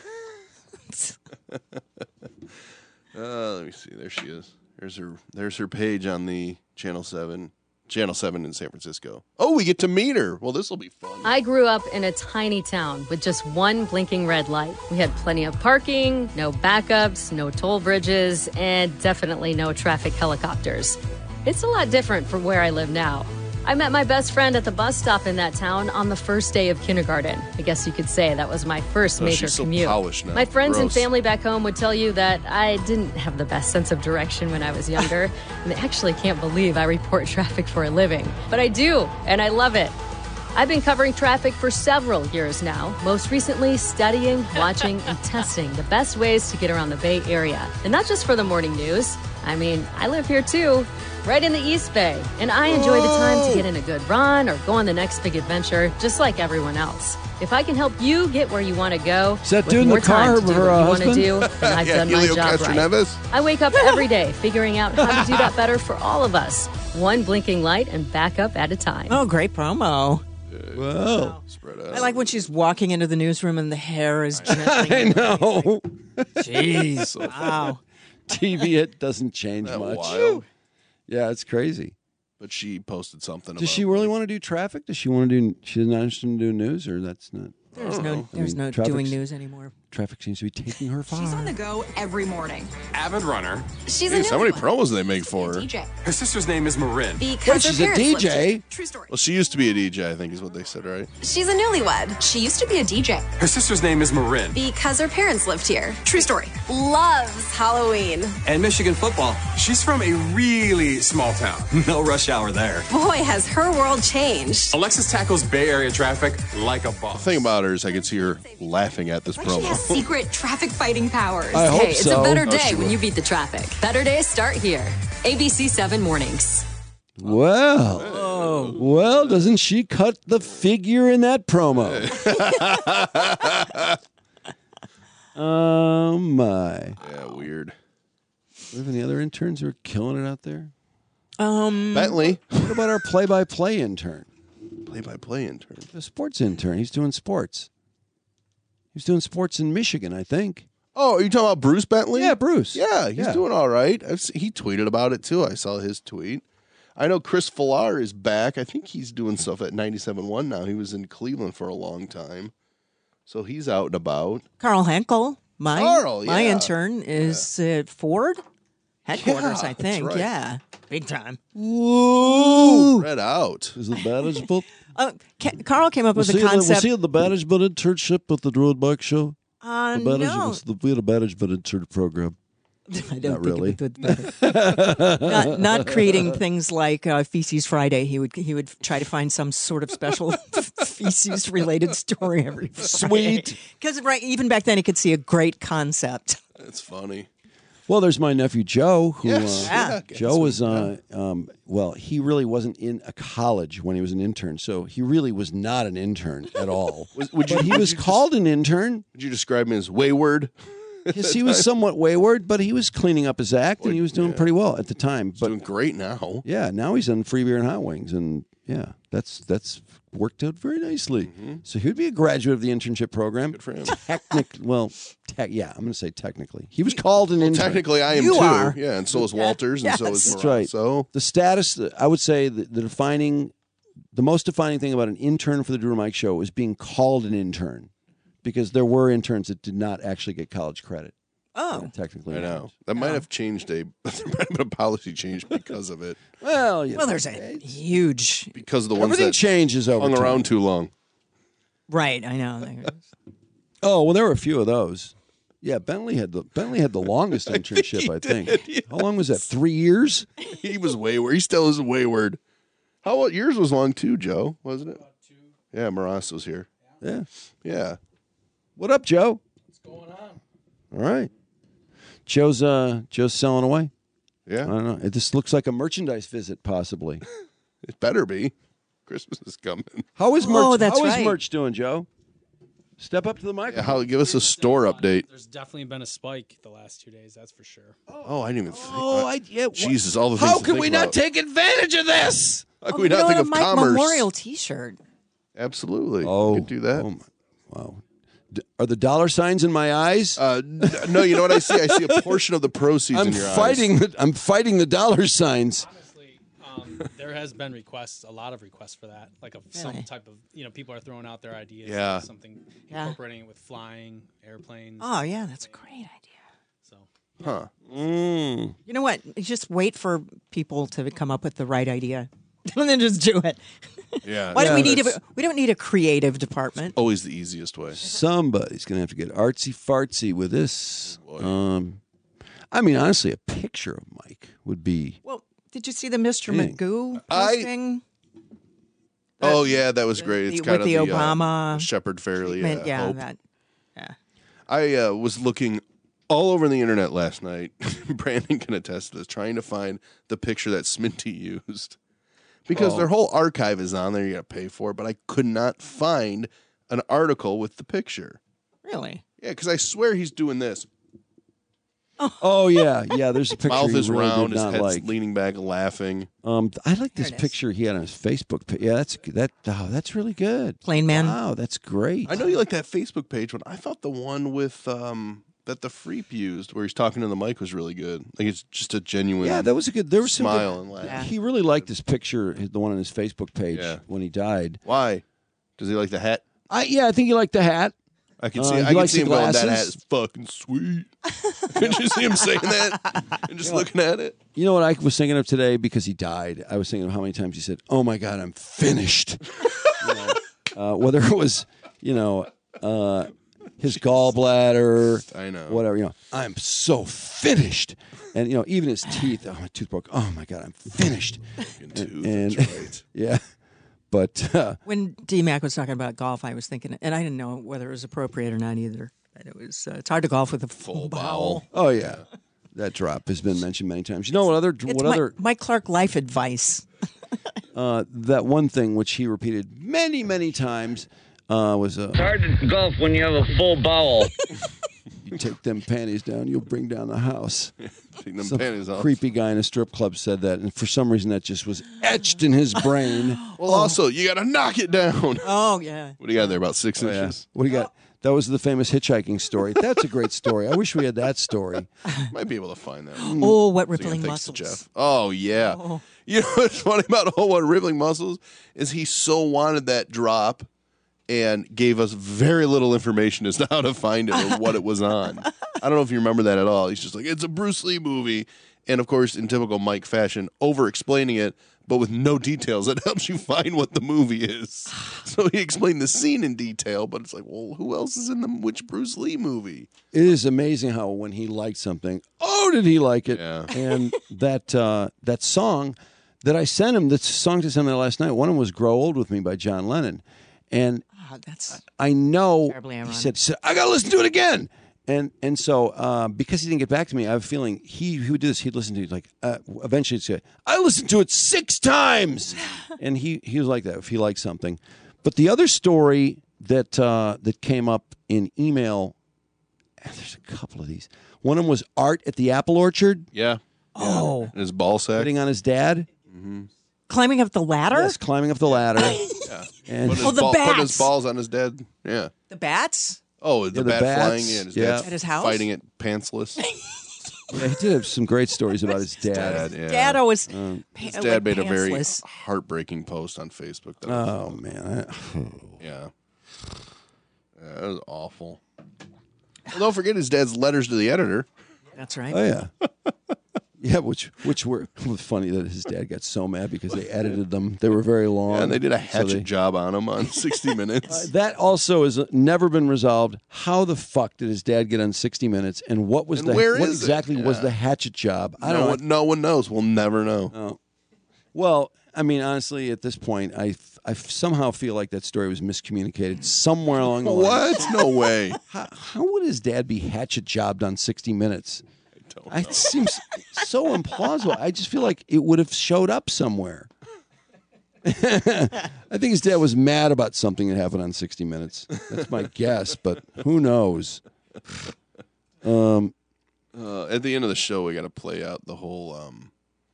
Uh, let me see. There she is. There's her. There's her page on the Channel Seven, Channel Seven in San Francisco. Oh, we get to meet her. Well, this will be fun. I grew up in a tiny town with just one blinking red light. We had plenty of parking, no backups, no toll bridges, and definitely no traffic helicopters. It's a lot different from where I live now. I met my best friend at the bus stop in that town on the first day of kindergarten. I guess you could say that was my first Oh, major she's so commute. polished now. My friends and Gross. family back home would tell you that I didn't have the best sense of direction when I was younger, and they actually can't believe I report traffic for a living. But I do, and I love it. I've been covering traffic for several years now, most recently studying, watching, and testing the best ways to get around the Bay Area. And not just for the morning news. I mean, I live here too, right in the East Bay, and I enjoy the time to get in a good run or go on the next big adventure, just like everyone else. If I can help you get where you want to go, Is that with dude in more the car time to do with her, what uh, you want to husband? do, then I've Yeah, done my Helio job right. Castroneves. I wake up every day figuring out how to do that better for all of us, one blinking light and backup at a time. Oh, great promo. Whoa. Spread out. I like when she's walking into the newsroom and the hair is gently. I know. Jeez. Wow. T V, it doesn't change Isn't that much. wild? Yeah, it's crazy. But she posted something. Does about she really want to do traffic? Does she want to do? She's not interested in doing news, or that's not. There's no, I there's mean, no traffic's- doing news anymore. Traffic seems to be taking her far. She's on the go every morning. Avid runner. She's Jeez, a how many newlywed. promos do they make for her? D J. Her sister's name is Marin. Because Wait, her she's a parents D lived J? here. True story. Well, she used to be a D J, I think is what they said, right? She's a newlywed. She used to be a D J. Her sister's name is Marin. Because her parents lived here. True story. Loves Halloween. And Michigan football. She's from a really small town. No rush hour there. Boy, has her world changed. Alexis tackles Bay Area traffic like a boss. The thing about her is I can see her laughing at this Like she has promo. secret traffic fighting powers. I hope Hey, it's so. a better Oh, day she when will. you beat the traffic. Better days start here. A B C seven Mornings. Well, well, doesn't she cut the figure in that promo? Oh my! Yeah, weird. Do we have any other interns who are killing it out there? Um, Bentley, What about our play-by-play intern, play-by-play intern. the sports intern? He's doing sports. He's doing sports in Michigan, I think. Oh, are you talking about Bruce Bentley? Yeah, Bruce. Yeah, he's Yeah. doing all right. I've se- he tweeted about it too. I saw his tweet. I know Chris Villar is back. I think he's doing stuff at ninety-seven point one now. He was in Cleveland for a long time. So he's out and about. Carl Henkel, my Carl, my yeah. intern, is at Ford headquarters, Yeah, I think. that's right. Yeah. Big time. Woo! Spread out. Is it manageable? Uh, Ca- Carl came up Was with he, a was concept. he in the management internship at the Druid Mike Show? Uh, the management, no. was the, we had a management intern program. I don't Not think really. it would, but- not, not creating things like uh, Feces Friday. He would he would try to find some sort of special feces related story every Friday. Sweet. Because right, even back then, he could see a great concept. That's funny. Well, there's my nephew Joe, who Yes. uh, Yeah. Joe was. Uh, um, well, he really wasn't in a college when he was an intern, so he really was not an intern at all. Was- would you- But he would was you called an intern. Would you describe him as wayward? Yes, he was somewhat wayward, but he was cleaning up his act, and he was doing pretty well at the time. But doing great now. Yeah, now he's on Free Beer and Hot Wings, and yeah, that's that's worked out very nicely. So he would be a graduate of the internship program. Good for him. Technically, well, te- yeah, I'm going to say technically. He was called an Well, intern. technically, I am You too. are. Yeah, and so is Walters, and so is That's right. So the status, I would say, the, the defining, the most defining thing about an intern for the Drew and Mike Show is being called an intern, because there were interns that did not actually get college credit. Oh, technically, I know that might have changed a there might have been a policy change because of it. Well, you Well, know, there's a huge because of the ones everything that changes over hung time. around too long. right. I know. Oh well, there were a few of those. Yeah, Bentley had the Bentley had the longest internship, I think. How long was that? Three years. He was wayward. He still is wayward. How about yours was long too, Joe? Wasn't it? Yeah, Maras was here. Yeah, yeah. What up, Joe? What's going on? All right, Joe's uh Joe's selling away. Yeah, I don't know. This looks like a merchandise visit, possibly. It better be. Christmas is coming. How is merch? Oh, that's how is right. merch doing, Joe? Step up to the Yeah, microphone. how, give us a store update. There's definitely been a spike the last two days, that's for sure. Oh, I didn't even think. Oh, I yeah. Jesus, all the things How to can think we not about. take advantage of this? How can Oh, we not you know, think a of Mike commerce? Memorial T-shirt. Absolutely. Oh, we could do that. Oh my, wow. D- are the dollar signs in my eyes? Uh, n- no, you know what I see? I see a portion of the proceeds I'm in your fighting. eyes. The, I'm fighting the dollar signs. Honestly, um, there has been requests, a lot of requests for that, like a, some Really? type of, you know, people are throwing out their ideas. Yeah. Like something Yeah. incorporating it with flying, airplanes. Oh yeah, that's a great idea. So Huh. Mm. You know what? Just wait for people to come up with the right idea, and then just do it. Yeah. Why do yeah, we need that's a? We don't need a creative department. always the easiest way. Somebody's gonna have to get artsy fartsy with this. Um, I mean, honestly, a picture of Mike would be. Well, did you see the Mister Dang. Magoo I- posting? Oh yeah, that was great. It's the- kind with of the uh, Obama Shepard Fairley. treatment? Yeah, Yeah, Hope. that. Yeah. I uh, was looking all over the internet last night. Brandon can attest to this, trying to find the picture that Sminty used. Because Oh. their whole archive is on there, you got to pay for it, but I could not find an article with the picture. Really? Yeah, because I swear he's doing this. Oh yeah, yeah. There's a picture. Mouth he is really round, did his not head's like. leaning back, laughing. Um, I like this it is. picture he had on his Facebook page. Yeah, that's that. Oh, that's really good. Plain Man. Wow, that's great. I know you like that Facebook page one. I thought the one with um, that the Freep used, where he's talking to the mic, was really good. Like it's just a genuine. Yeah, that was a good. There was some smile good- and laugh. Yeah. He really liked this picture, the one on his Facebook page Yeah. when he died. Why? Does he like the hat? I yeah, I think he liked the hat. I can Uh, see. he I can likes see the him going. That hat glasses. is fucking sweet. Could you see him saying that and just looking at it? You know what I was thinking of today because he died. I was thinking of how many times he said, "Oh my God, I'm finished." You know, uh, whether it was, you know, uh, his gallbladder, I know. whatever. You know, I'm so finished, and you know, even his teeth. Oh, my tooth broke. Oh my God, I'm finished. Fucking And, tooth, and- that's right. yeah, but uh, When D Mac was talking about golf, I was thinking, and I didn't know whether it was appropriate or not either. But it was. Uh, it's hard to golf with a full, Full bowel. bowel. oh yeah, that drop has been mentioned many times. You know what other? It's what my, other? Mike Clark life advice. Uh, that one thing which he repeated many, many times uh, was uh, hard to golf when you have a full bowel. you take them panties down, you'll bring down the house. Take them Some panties off. creepy guy in a strip club said that, and for some reason that just was etched in his brain. Well, also you got to knock it down. Oh yeah. What do you got there? About six Oh, yeah. inches. What do you got? That was the famous hitchhiking story. That's a great story. I wish we had that story. Might be able to find that. Oh, what So you rippling got thanks to muscles. Jeff. Oh yeah. You know what's funny about oh what rippling muscles is he so wanted that drop and gave us very little information as to how to find it or what it was on. I don't know if you remember that at all. He's just like, it's a Bruce Lee movie. And, of course, in typical Mike fashion, over-explaining it, but with no details. That helps you find what the movie is. So he explained the scene in detail, but it's like, well, who else is in the which Bruce Lee movie? It is amazing how when he liked something, oh, did he like it? Yeah. And that uh, that song that I sent him, the song to send him last night, one of them was Grow Old With Me by John Lennon. And Oh, that's I know terribly he ironic. said, I got to listen to it again. And and so uh, because he didn't get back to me, I have a feeling he, he would do this. He'd listen to it like uh, eventually he'd say, I listened to it six times. And he, he was like that if he liked something. But the other story that uh, that came up in email, there's a couple of these. One of them was Art at the Apple Orchard. Yeah. Oh. And his ball sack. Hitting on his dad. Mm-hmm. Climbing up the ladder? Yes, climbing up the ladder. Yeah. And Putting Oh, his the ball, putting bats. his balls on his dad. Yeah. The bats? Oh, the, Yeah, the bat bats. flying in. His Yeah. dad's At his house? fighting it pantsless. Yeah, he did have some great stories about his dad. Dad, yeah. Dad always. Um, pa- His like dad made a very pantsless. heartbreaking post on Facebook. That Oh, was, man. yeah. Yeah, that was awful. Well, don't forget his dad's letters to the editor. That's right. Oh, yeah. Yeah, which which were it was funny that his dad got so mad because they edited them. They were very long. Yeah, and they did a so hatchet they- job on him on sixty minutes. Uh, that also has never been resolved. How the fuck did his dad get on sixty minutes, and what was And the where what is it? exactly was Yeah. the hatchet job? I no, don't one, no one knows. We'll never know. know. Well, I mean, honestly, at this point, I f- I f- somehow feel like that story was miscommunicated somewhere along the line. What? No way. How, how would his dad be hatchet jobbed on sixty minutes? I It seems so implausible. I just feel like it would have showed up somewhere. I think his dad was mad about something that happened on sixty minutes. That's my guess, but who knows? Um, Uh, at the end of the show, we got to play out the whole um,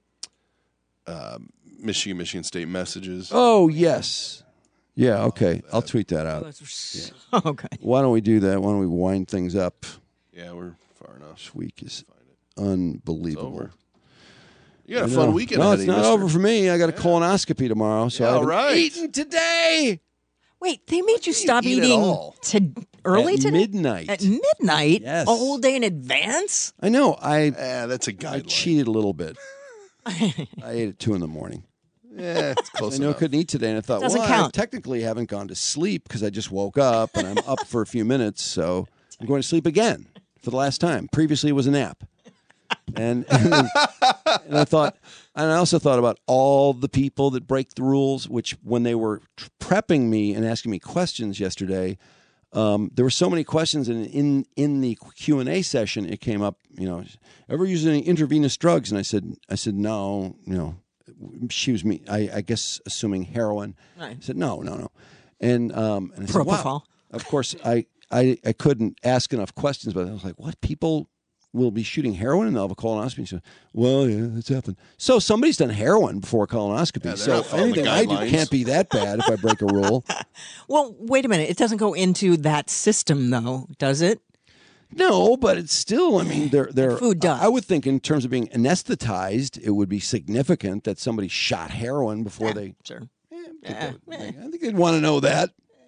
uh, Michigan, Michigan State messages. oh, yes. Yeah, okay. I'll tweet that out. Those were so good. Why don't we do that? Why don't we wind things up? Yeah, we're far enough. This week is unbelievable. over. You got a I fun know. weekend No, ahead it's of you, not mister. over for me. I got a colonoscopy tomorrow, so Yeah, I haven't right. eaten today. Wait, they made you stop eat at eating all? to early At today? midnight. At midnight? Yes. A whole day in advance? I know. I Yeah, that's a I guideline. cheated a little bit. I ate at two in the morning. Yeah, it's close I knew I enough. couldn't eat today, and I thought, Doesn't well, I count. technically haven't gone to sleep because I just woke up and I'm up for a few minutes, so I'm going to sleep again for the last time. Previously, it was a nap, and and, and I thought, and I also thought about all the people that break the rules. Which, when they were prepping me and asking me questions yesterday, um, there were so many questions, and in in the Q and A session, it came up. You know, ever use any intravenous drugs? And I said, I said no, you know. She was me. I, I guess assuming heroin. Right. I said no, no, no, and um, and I said, Propofol. wow. Of course, I, I I couldn't ask enough questions, but I was like, what people will be shooting heroin and they'll have a colonoscopy? And she said, well, yeah, that's happened. So somebody's done heroin before a colonoscopy. Yeah, they're so not following the anything I do guidelines. can't be that bad if I break a rule. Well, wait a minute. It doesn't go into that system, though, does it? No, but it's still. I mean, they're they're. Food does. I would think in terms of being anesthetized, it would be significant that somebody shot heroin before they. Sure. I think they'd want to know that.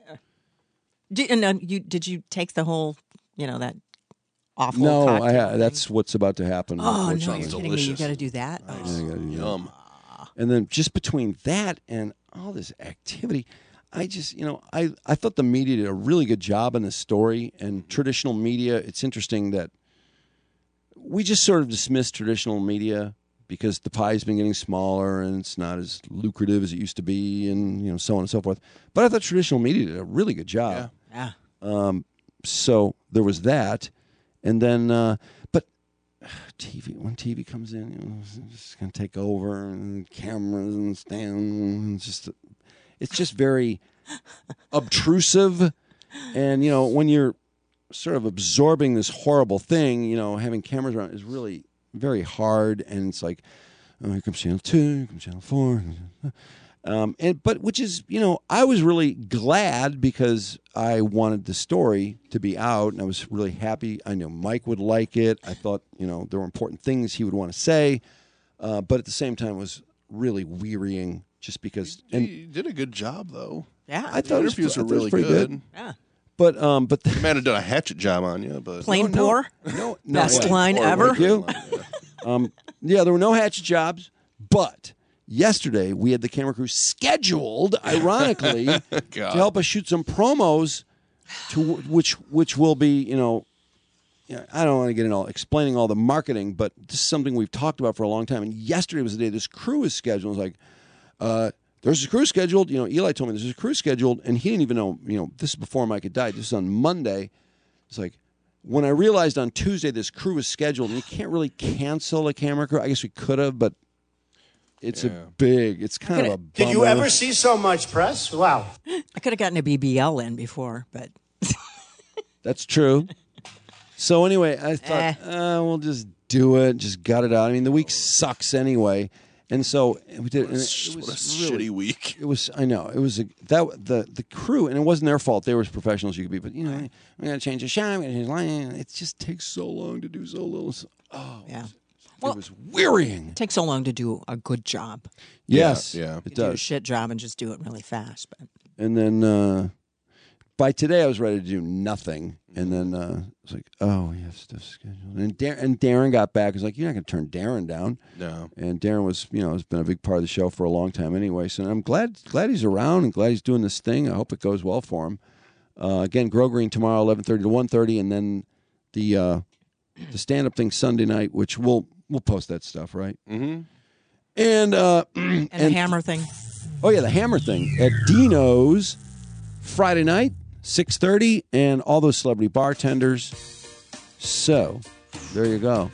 Did, and uh, you did you take the whole, you know, that awful? No, cocktail I ha- thing? that's what's about to happen. Oh no, unfortunately. you're kidding me! You got to do that. Yeah, I gotta do that. Yum. And then just between that and all this activity, I just, you know, I, I thought the media did a really good job in this story. And traditional media, it's interesting that we just sort of dismiss traditional media because the pie's been getting smaller and it's not as lucrative as it used to be, and you know, so on and so forth. But I thought traditional media did a really good job. Yeah. Um, so there was that, and then, uh, but T V when T V comes in, you know, it's just gonna take over, and cameras and stand, it's just, it's just very obtrusive, and you know, when you're sort of absorbing this horrible thing, you know, having cameras around is really very hard, and it's like, oh, here comes channel two, here comes channel four. Um, and but which is, you know, I was really glad because I wanted the story to be out, and I was really happy. I knew Mike would like it. I thought, you know, there were important things he would want to say, uh, but at the same time, it was really wearying just because. You, And you did a good job, though. Yeah. I The thought it was, interviews I were thought it was really pretty good. good. Yeah. But um, but The man had done a hatchet job on you, but Plain no, poor? no, no, Best yeah. line Poor ever? Thank you. Um, yeah, there were no hatchet jobs, but yesterday we had the camera crew scheduled, ironically, to help us shoot some promos, to which which will be, you know, you know, I don't want to get into all, explaining all the marketing, but this is something we've talked about for a long time. And yesterday was the day this crew was scheduled. I was like, uh, there's a crew scheduled. You know, Eli told me there's a crew scheduled, and he didn't even know, you know, this is before Mike had died. This is on Monday. It's like, when I realized on Tuesday this crew was scheduled, and you can't really cancel a camera crew. I guess we could have, but it's Yeah. a big, it's kind of a bummer. Did you ever see so much press? Wow. I could have gotten a B B L in before, but That's true. So anyway, I thought, Eh. uh, we'll just do it, just gut it out. I mean, the week sucks anyway, and so we did. And it, it What was a really, shitty week. It was. I know. It was a, that the the crew, and it wasn't their fault. They were as professional as you could be. But you know, we got to change the shot. We got to change the line. It just takes so long to do so little. So, oh, yeah. it was wearying. It takes so long to do a good job. Yes, yeah, it You do a does. shit job and just do it really fast. But And then uh, by today, I was ready to do nothing. And then uh, I was like, oh, we have stuff scheduled. And, Dar- and Darren got back. I was like, you're not going to turn Darren down. No. And Darren was, you know, has been a big part of the show for a long time anyway. So I'm glad glad he's around and glad he's doing this thing. I hope it goes well for him. Uh, again, Grow Green tomorrow, eleven thirty to one thirty. And then the uh, the stand-up thing Sunday night, which we'll we'll post that stuff, right? Mm-hmm. And, uh, and, the hammer thing. Oh, yeah, the hammer thing at Dino's Friday night, six thirty, and all those celebrity bartenders. So, there you go.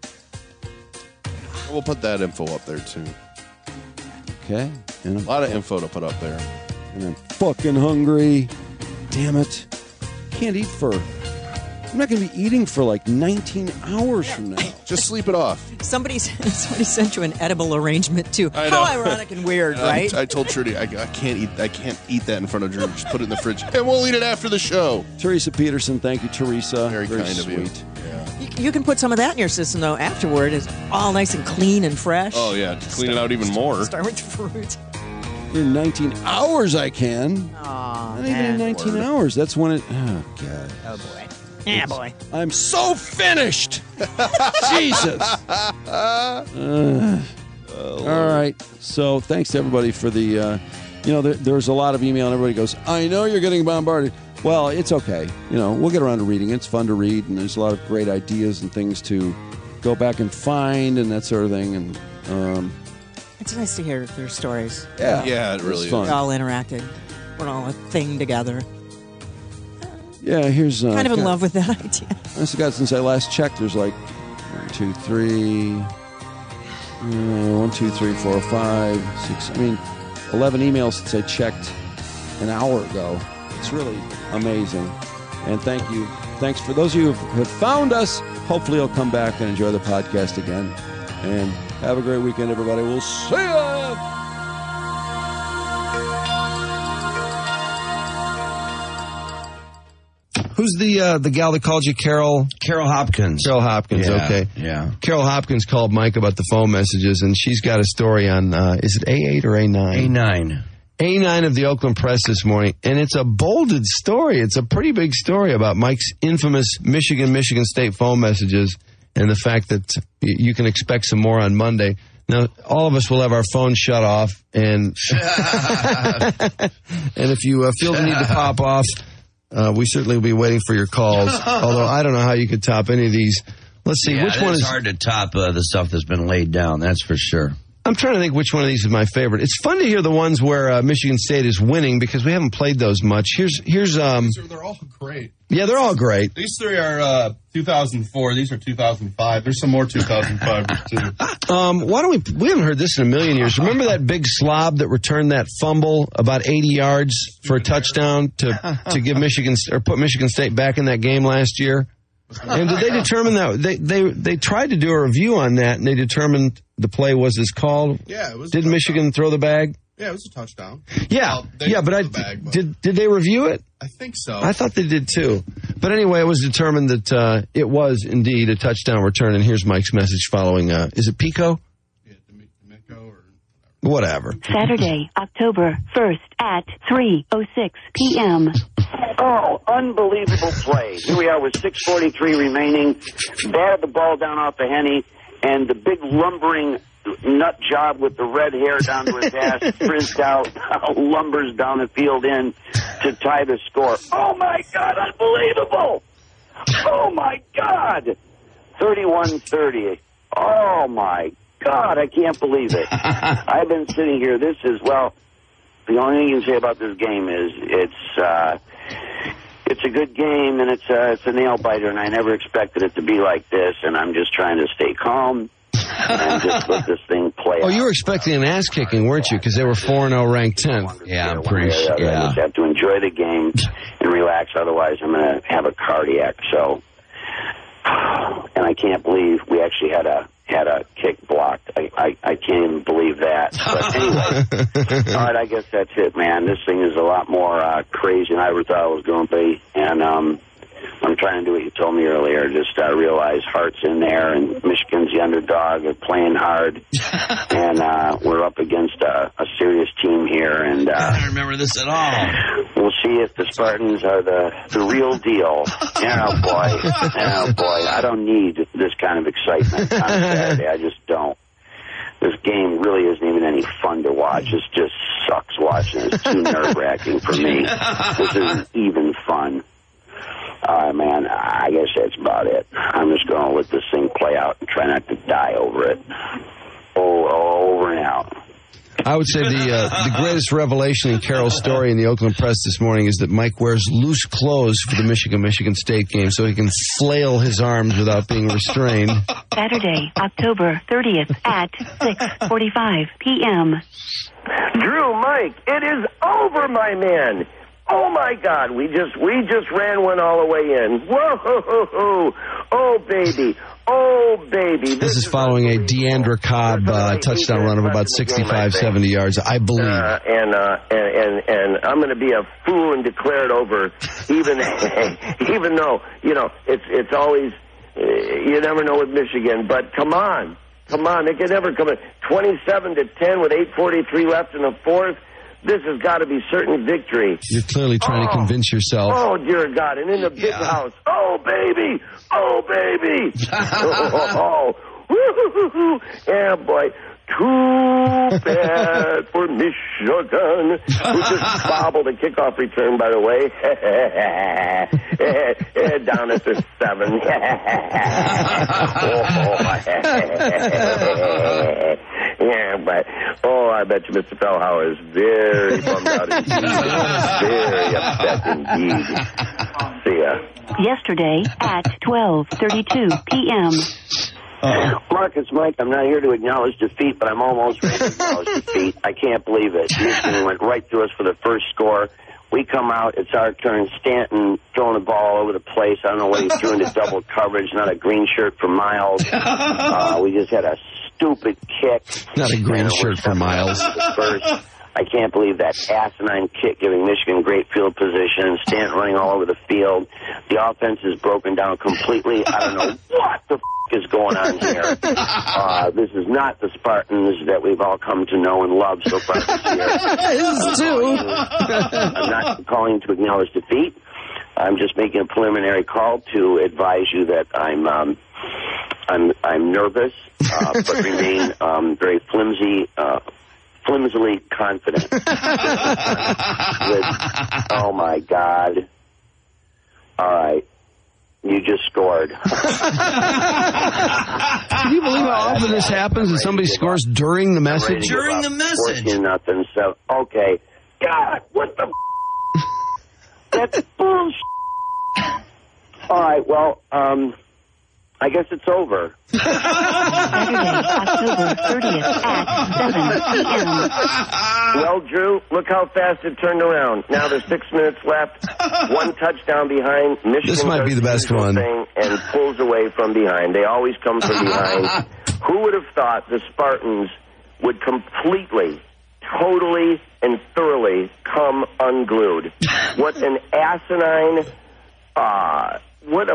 We'll put that info up there, too. Okay. And A lot of info to put up there. And I'm fucking hungry. Damn it. Can't eat for... I'm not going to be eating for like nineteen hours from now. Just sleep it off. Somebody, somebody sent you an edible arrangement too. I How know. ironic and weird, I- right? I, told Trudy I, I can't eat. I can't eat that in front of Drew. Just put it in the fridge, and we'll eat it after the show. Teresa Peterson, thank you, Teresa. Very, kind sweet. of you. Yeah. You, you can put some of that in your system though. Afterward, it's all nice and clean and fresh. Oh yeah, to clean it out even more. Start with the fruit. In nineteen hours, I can. Oh, Not even in nineteen hours. That's when it. Oh, God. Oh, boy. Yeah, boy. I'm so finished. Jesus. Uh, all right. So thanks to everybody for the, uh, you know, there, there's a lot of email and everybody goes, I know you're getting bombarded. Well, it's okay. You know, we'll get around to reading. It's fun to read, and there's a lot of great ideas and things to go back and find and that sort of thing. And um, It's nice to hear their stories. yeah, Yeah, it really it's fun. We're all interacted. We're all a thing together. Yeah, here's uh, kind of in God, love with that idea. Honest to God, since I last checked, there's like one, two, three, uh, one, two, three, four, five, six. I mean, eleven emails since I checked an hour ago. It's really amazing. And thank you. Thanks for those of you who have found us. Hopefully, you'll come back and enjoy the podcast again. And have a great weekend, everybody. We'll see ya. Who's the uh, the gal that called you, Carol? Carol Hopkins. Carol Hopkins, Yeah, okay. yeah. Carol Hopkins called Mike about the phone messages, and she's got a story on, uh, is it A eight or A nine? A nine. A nine of the Oakland Press this morning, and it's a bolded story. It's a pretty big story about Mike's infamous Michigan, Michigan State phone messages and the fact that y- you can expect some more on Monday. Now, all of us will have our phones shut off, and and if you uh, feel the need to pop off, uh, we certainly will be waiting for your calls. Although I don't know how you could top any of these. Let's see, Yeah, which one it's is... hard to top uh, the stuff that's been laid down, that's for sure. I'm trying to think which one of these is my favorite. It's fun to hear the ones where uh, Michigan State is winning because we haven't played those much. Here's here's um These are- they're all great. yeah, they're all great. These three are uh, two thousand four. These are two thousand five. There's some more two thousand five too. Um, why don't we? We haven't heard this in a million years. Remember that big slob that returned that fumble about eighty yards for a touchdown to to give Michigan or put Michigan State back in that game last year? And did they determine that they they they tried to do a review on that and they determined the play was as called? Yeah, it was. Did Michigan throw the bag? Yeah, it was a touchdown. Yeah, Well, they yeah, but threw I the bag, but- did. Did they review it? I think so. I thought they did too. But anyway, it was determined that uh, it was indeed a touchdown return. And here's Mike's message following. Uh, is it Pico? Yeah, D'Amico or Whatever. Saturday, October first at three oh six p.m. Oh, unbelievable play. Here we are with six forty-three remaining. Batted the ball down off the Henny, and the big lumbering nut job with the red hair down to his ass, frizzed out, lumbers down the field in to tie the score. Oh, my God, unbelievable. Oh, my God. thirty-one thirty. Oh, my God, I can't believe it. I've been sitting here. This is, well, the only thing you can say about this game is it's uh, it's a good game, and it's a, it's a nail-biter, and I never expected it to be like this, and I'm just trying to stay calm and just let this thing play Oh, out. you were expecting an ass-kicking, weren't you? Because they were four and oh ranked tenth. Yeah, I'm pretty sure. I Yeah. just have to enjoy the game and relax, otherwise I'm going to have a cardiac. So, and I can't believe we actually had a had a kick blocked. I, I, I can't even believe that. But anyway, all right, I guess that's it, man. This thing is a lot more uh, crazy than I ever thought it was going to be. And um, I'm trying to do what you told me earlier. Just uh, realize Hart's in there, and Michigan's the underdog. They're playing hard. And uh, we're up against a, a serious team here. And uh, I don't remember this at all. we'll see if the Spartans are the, the real deal. Oh, boy. Oh, boy. I don't need this kind of excitement on Saturday. I just don't. This game really isn't even any fun to watch. It just sucks watching it. It's too nerve-wracking for me. This isn't even fun. All right, man, I guess that's about it. I'm just going to let this thing play out and try not to die over it. Oh, over and out. I would say the uh, the greatest revelation in Carroll's story in the Oakland Press this morning is that Mike wears loose clothes for the Michigan-Michigan State game so he can flail his arms without being restrained. Saturday, October thirtieth at six forty-five p.m. Drew, Mike, it is over, my man. Oh, my God, we just we just ran one all the way in. Whoa, oh, baby, oh, baby. This is following a Deandra Cobb uh, touchdown run of about sixty-five, seventy yards, I believe. Uh, and, uh, and and and I'm going to be a fool and declare it over, even even though, you know, it's it's always, uh, you never know with Michigan, but come on, come on, they can never come in. twenty-seven to ten with eight forty-three left in the fourth. This has got to be certain victory. You're clearly trying oh. to convince yourself. Oh, dear God. And in the big Yeah. house. Oh, baby. Oh, baby. oh, oh. Yeah, boy. Too bad for Michigan, who just bobbled a kickoff return, by the way. Down at the seven. Yeah, but, oh, I bet you Mister Fellhauer is very bummed out indeed. Very upset indeed. See ya. Yesterday at twelve thirty-two p.m. Uh, Marcus, Mike, I'm not here to acknowledge defeat, but I'm almost ready to acknowledge defeat. I can't believe it. Michigan went right through us for the first score. We come out, it's our turn. Stanton throwing the ball all over the place. I don't know what he's doing to double coverage, not a green shirt for Miles. Uh, we just had a stupid kick. Not a green And shirt for Miles. First. I can't believe that asinine kick giving Michigan great field position. Stanton running all over the field. The offense is broken down completely. I don't know what the f*** is going on here. Uh, this is not the Spartans that we've all come to know and love so far this year. Is too. I'm not calling to acknowledge defeat. I'm just making a preliminary call to advise you that I'm um, I'm I'm nervous, uh, but remain um, very flimsy. Uh, flimsily confident. With, oh, my God. All right. You just scored. Can you believe how often this happens and somebody scores during the message? During the message. fourteen nothing. So, okay. God, what the f- That's bullshit. All right, well, um... I guess it's over. Saturday, October thirtieth at seven p.m. Well, Drew, look how fast it turned around. Now there's six minutes left. One touchdown behind. Michigan This might be does the best usual one. thing and pulls away from behind. They always come from behind. Who would have thought the Spartans would completely, totally, and thoroughly come unglued? What an asinine, uh, what a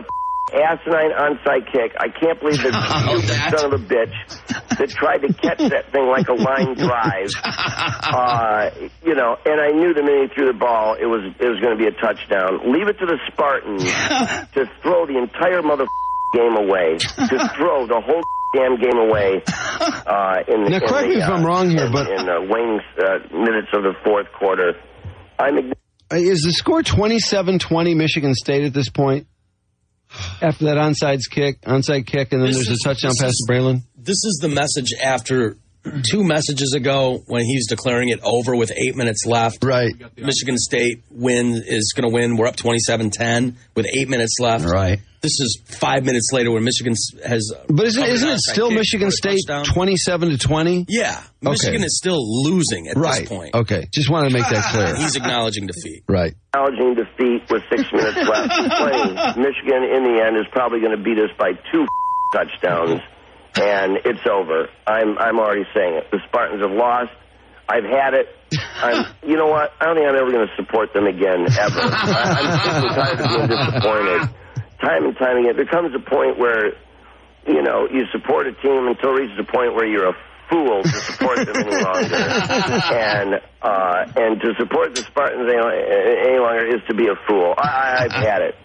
asinine onside kick. I can't believe the stupid son of a bitch that tried to catch that thing like a line drive. Uh, you know, and I knew the minute he threw the ball, it was it was going to be a touchdown. Leave it to the Spartans to throw the entire mother game away, to throw the whole damn game away. Uh, in the, now, in correct the, me if I'm uh, wrong here, in, but in the waning uh, minutes of the fourth quarter, I'm. Is the score twenty-seven twenty Michigan State at this point? After that onside kick, onside kick, and then This there's is- a touchdown this pass is- to Braylon? This is the message after two messages ago when he's declaring it over with eight minutes left. Right. Michigan State win is going to win. We're up twenty-seven ten with eight minutes left. Right. This is five minutes later when Michigan has. But isn't, covered isn't an it onside still kick Michigan for a State touchdown. twenty-seven to twenty? Yeah. Okay. Michigan is still losing at Right. this point. Okay. Just wanted to make that clear. He's acknowledging defeat. Right. Acknowledging defeat with six minutes left in playing. Michigan, in the end, is probably going to beat us by two touchdowns, and it's over. I'm I'm already saying it. The Spartans have lost. I've had it. I'm. You know what? I don't think I'm ever going to support them again, ever. I, I'm sick and tired of being disappointed. Time and time again, there comes a point where, you know, you support a team until it reaches a point where you're a fool to support them any longer. And uh, and to support the Spartans any, any longer is to be a fool. I, I've had it.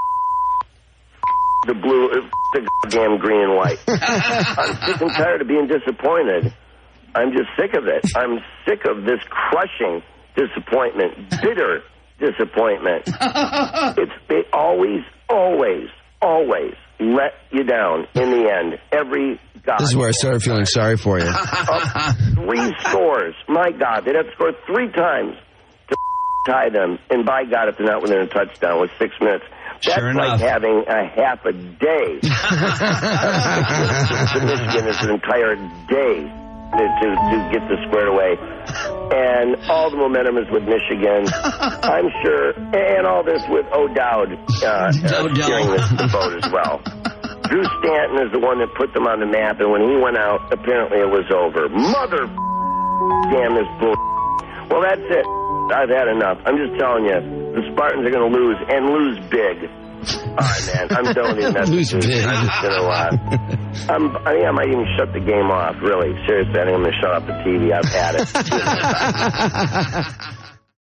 The blue, the goddamn green and white. I'm sick and tired of being disappointed. I'm just sick of it. I'm sick of this crushing disappointment, bitter disappointment. It's they always, always, always let you down in the end. Every God. This is where I started feeling sorry for you. Up three scores. My God, they'd have to score three times to tie them. And by God, if they're not within a touchdown with six minutes. That's Sure like enough. having a half a day. To Michigan is an entire day to, to, to get this squared away. And all the momentum is with Michigan. I'm sure. And all this with O'Dowd uh, uh, steering this the boat as well. Drew Stanton is the one that put them on the map, and when he went out, apparently it was over. Mother damn this bull. Well, that's it. I've had enough. I'm just telling you, the Spartans are going to lose, and lose big. All right, man. I'm done with these messages. Lose big. I'm just going to, uh, I'm, I think I might even shut the game off, really. Seriously, I think I'm going to shut off the T V. I've had it.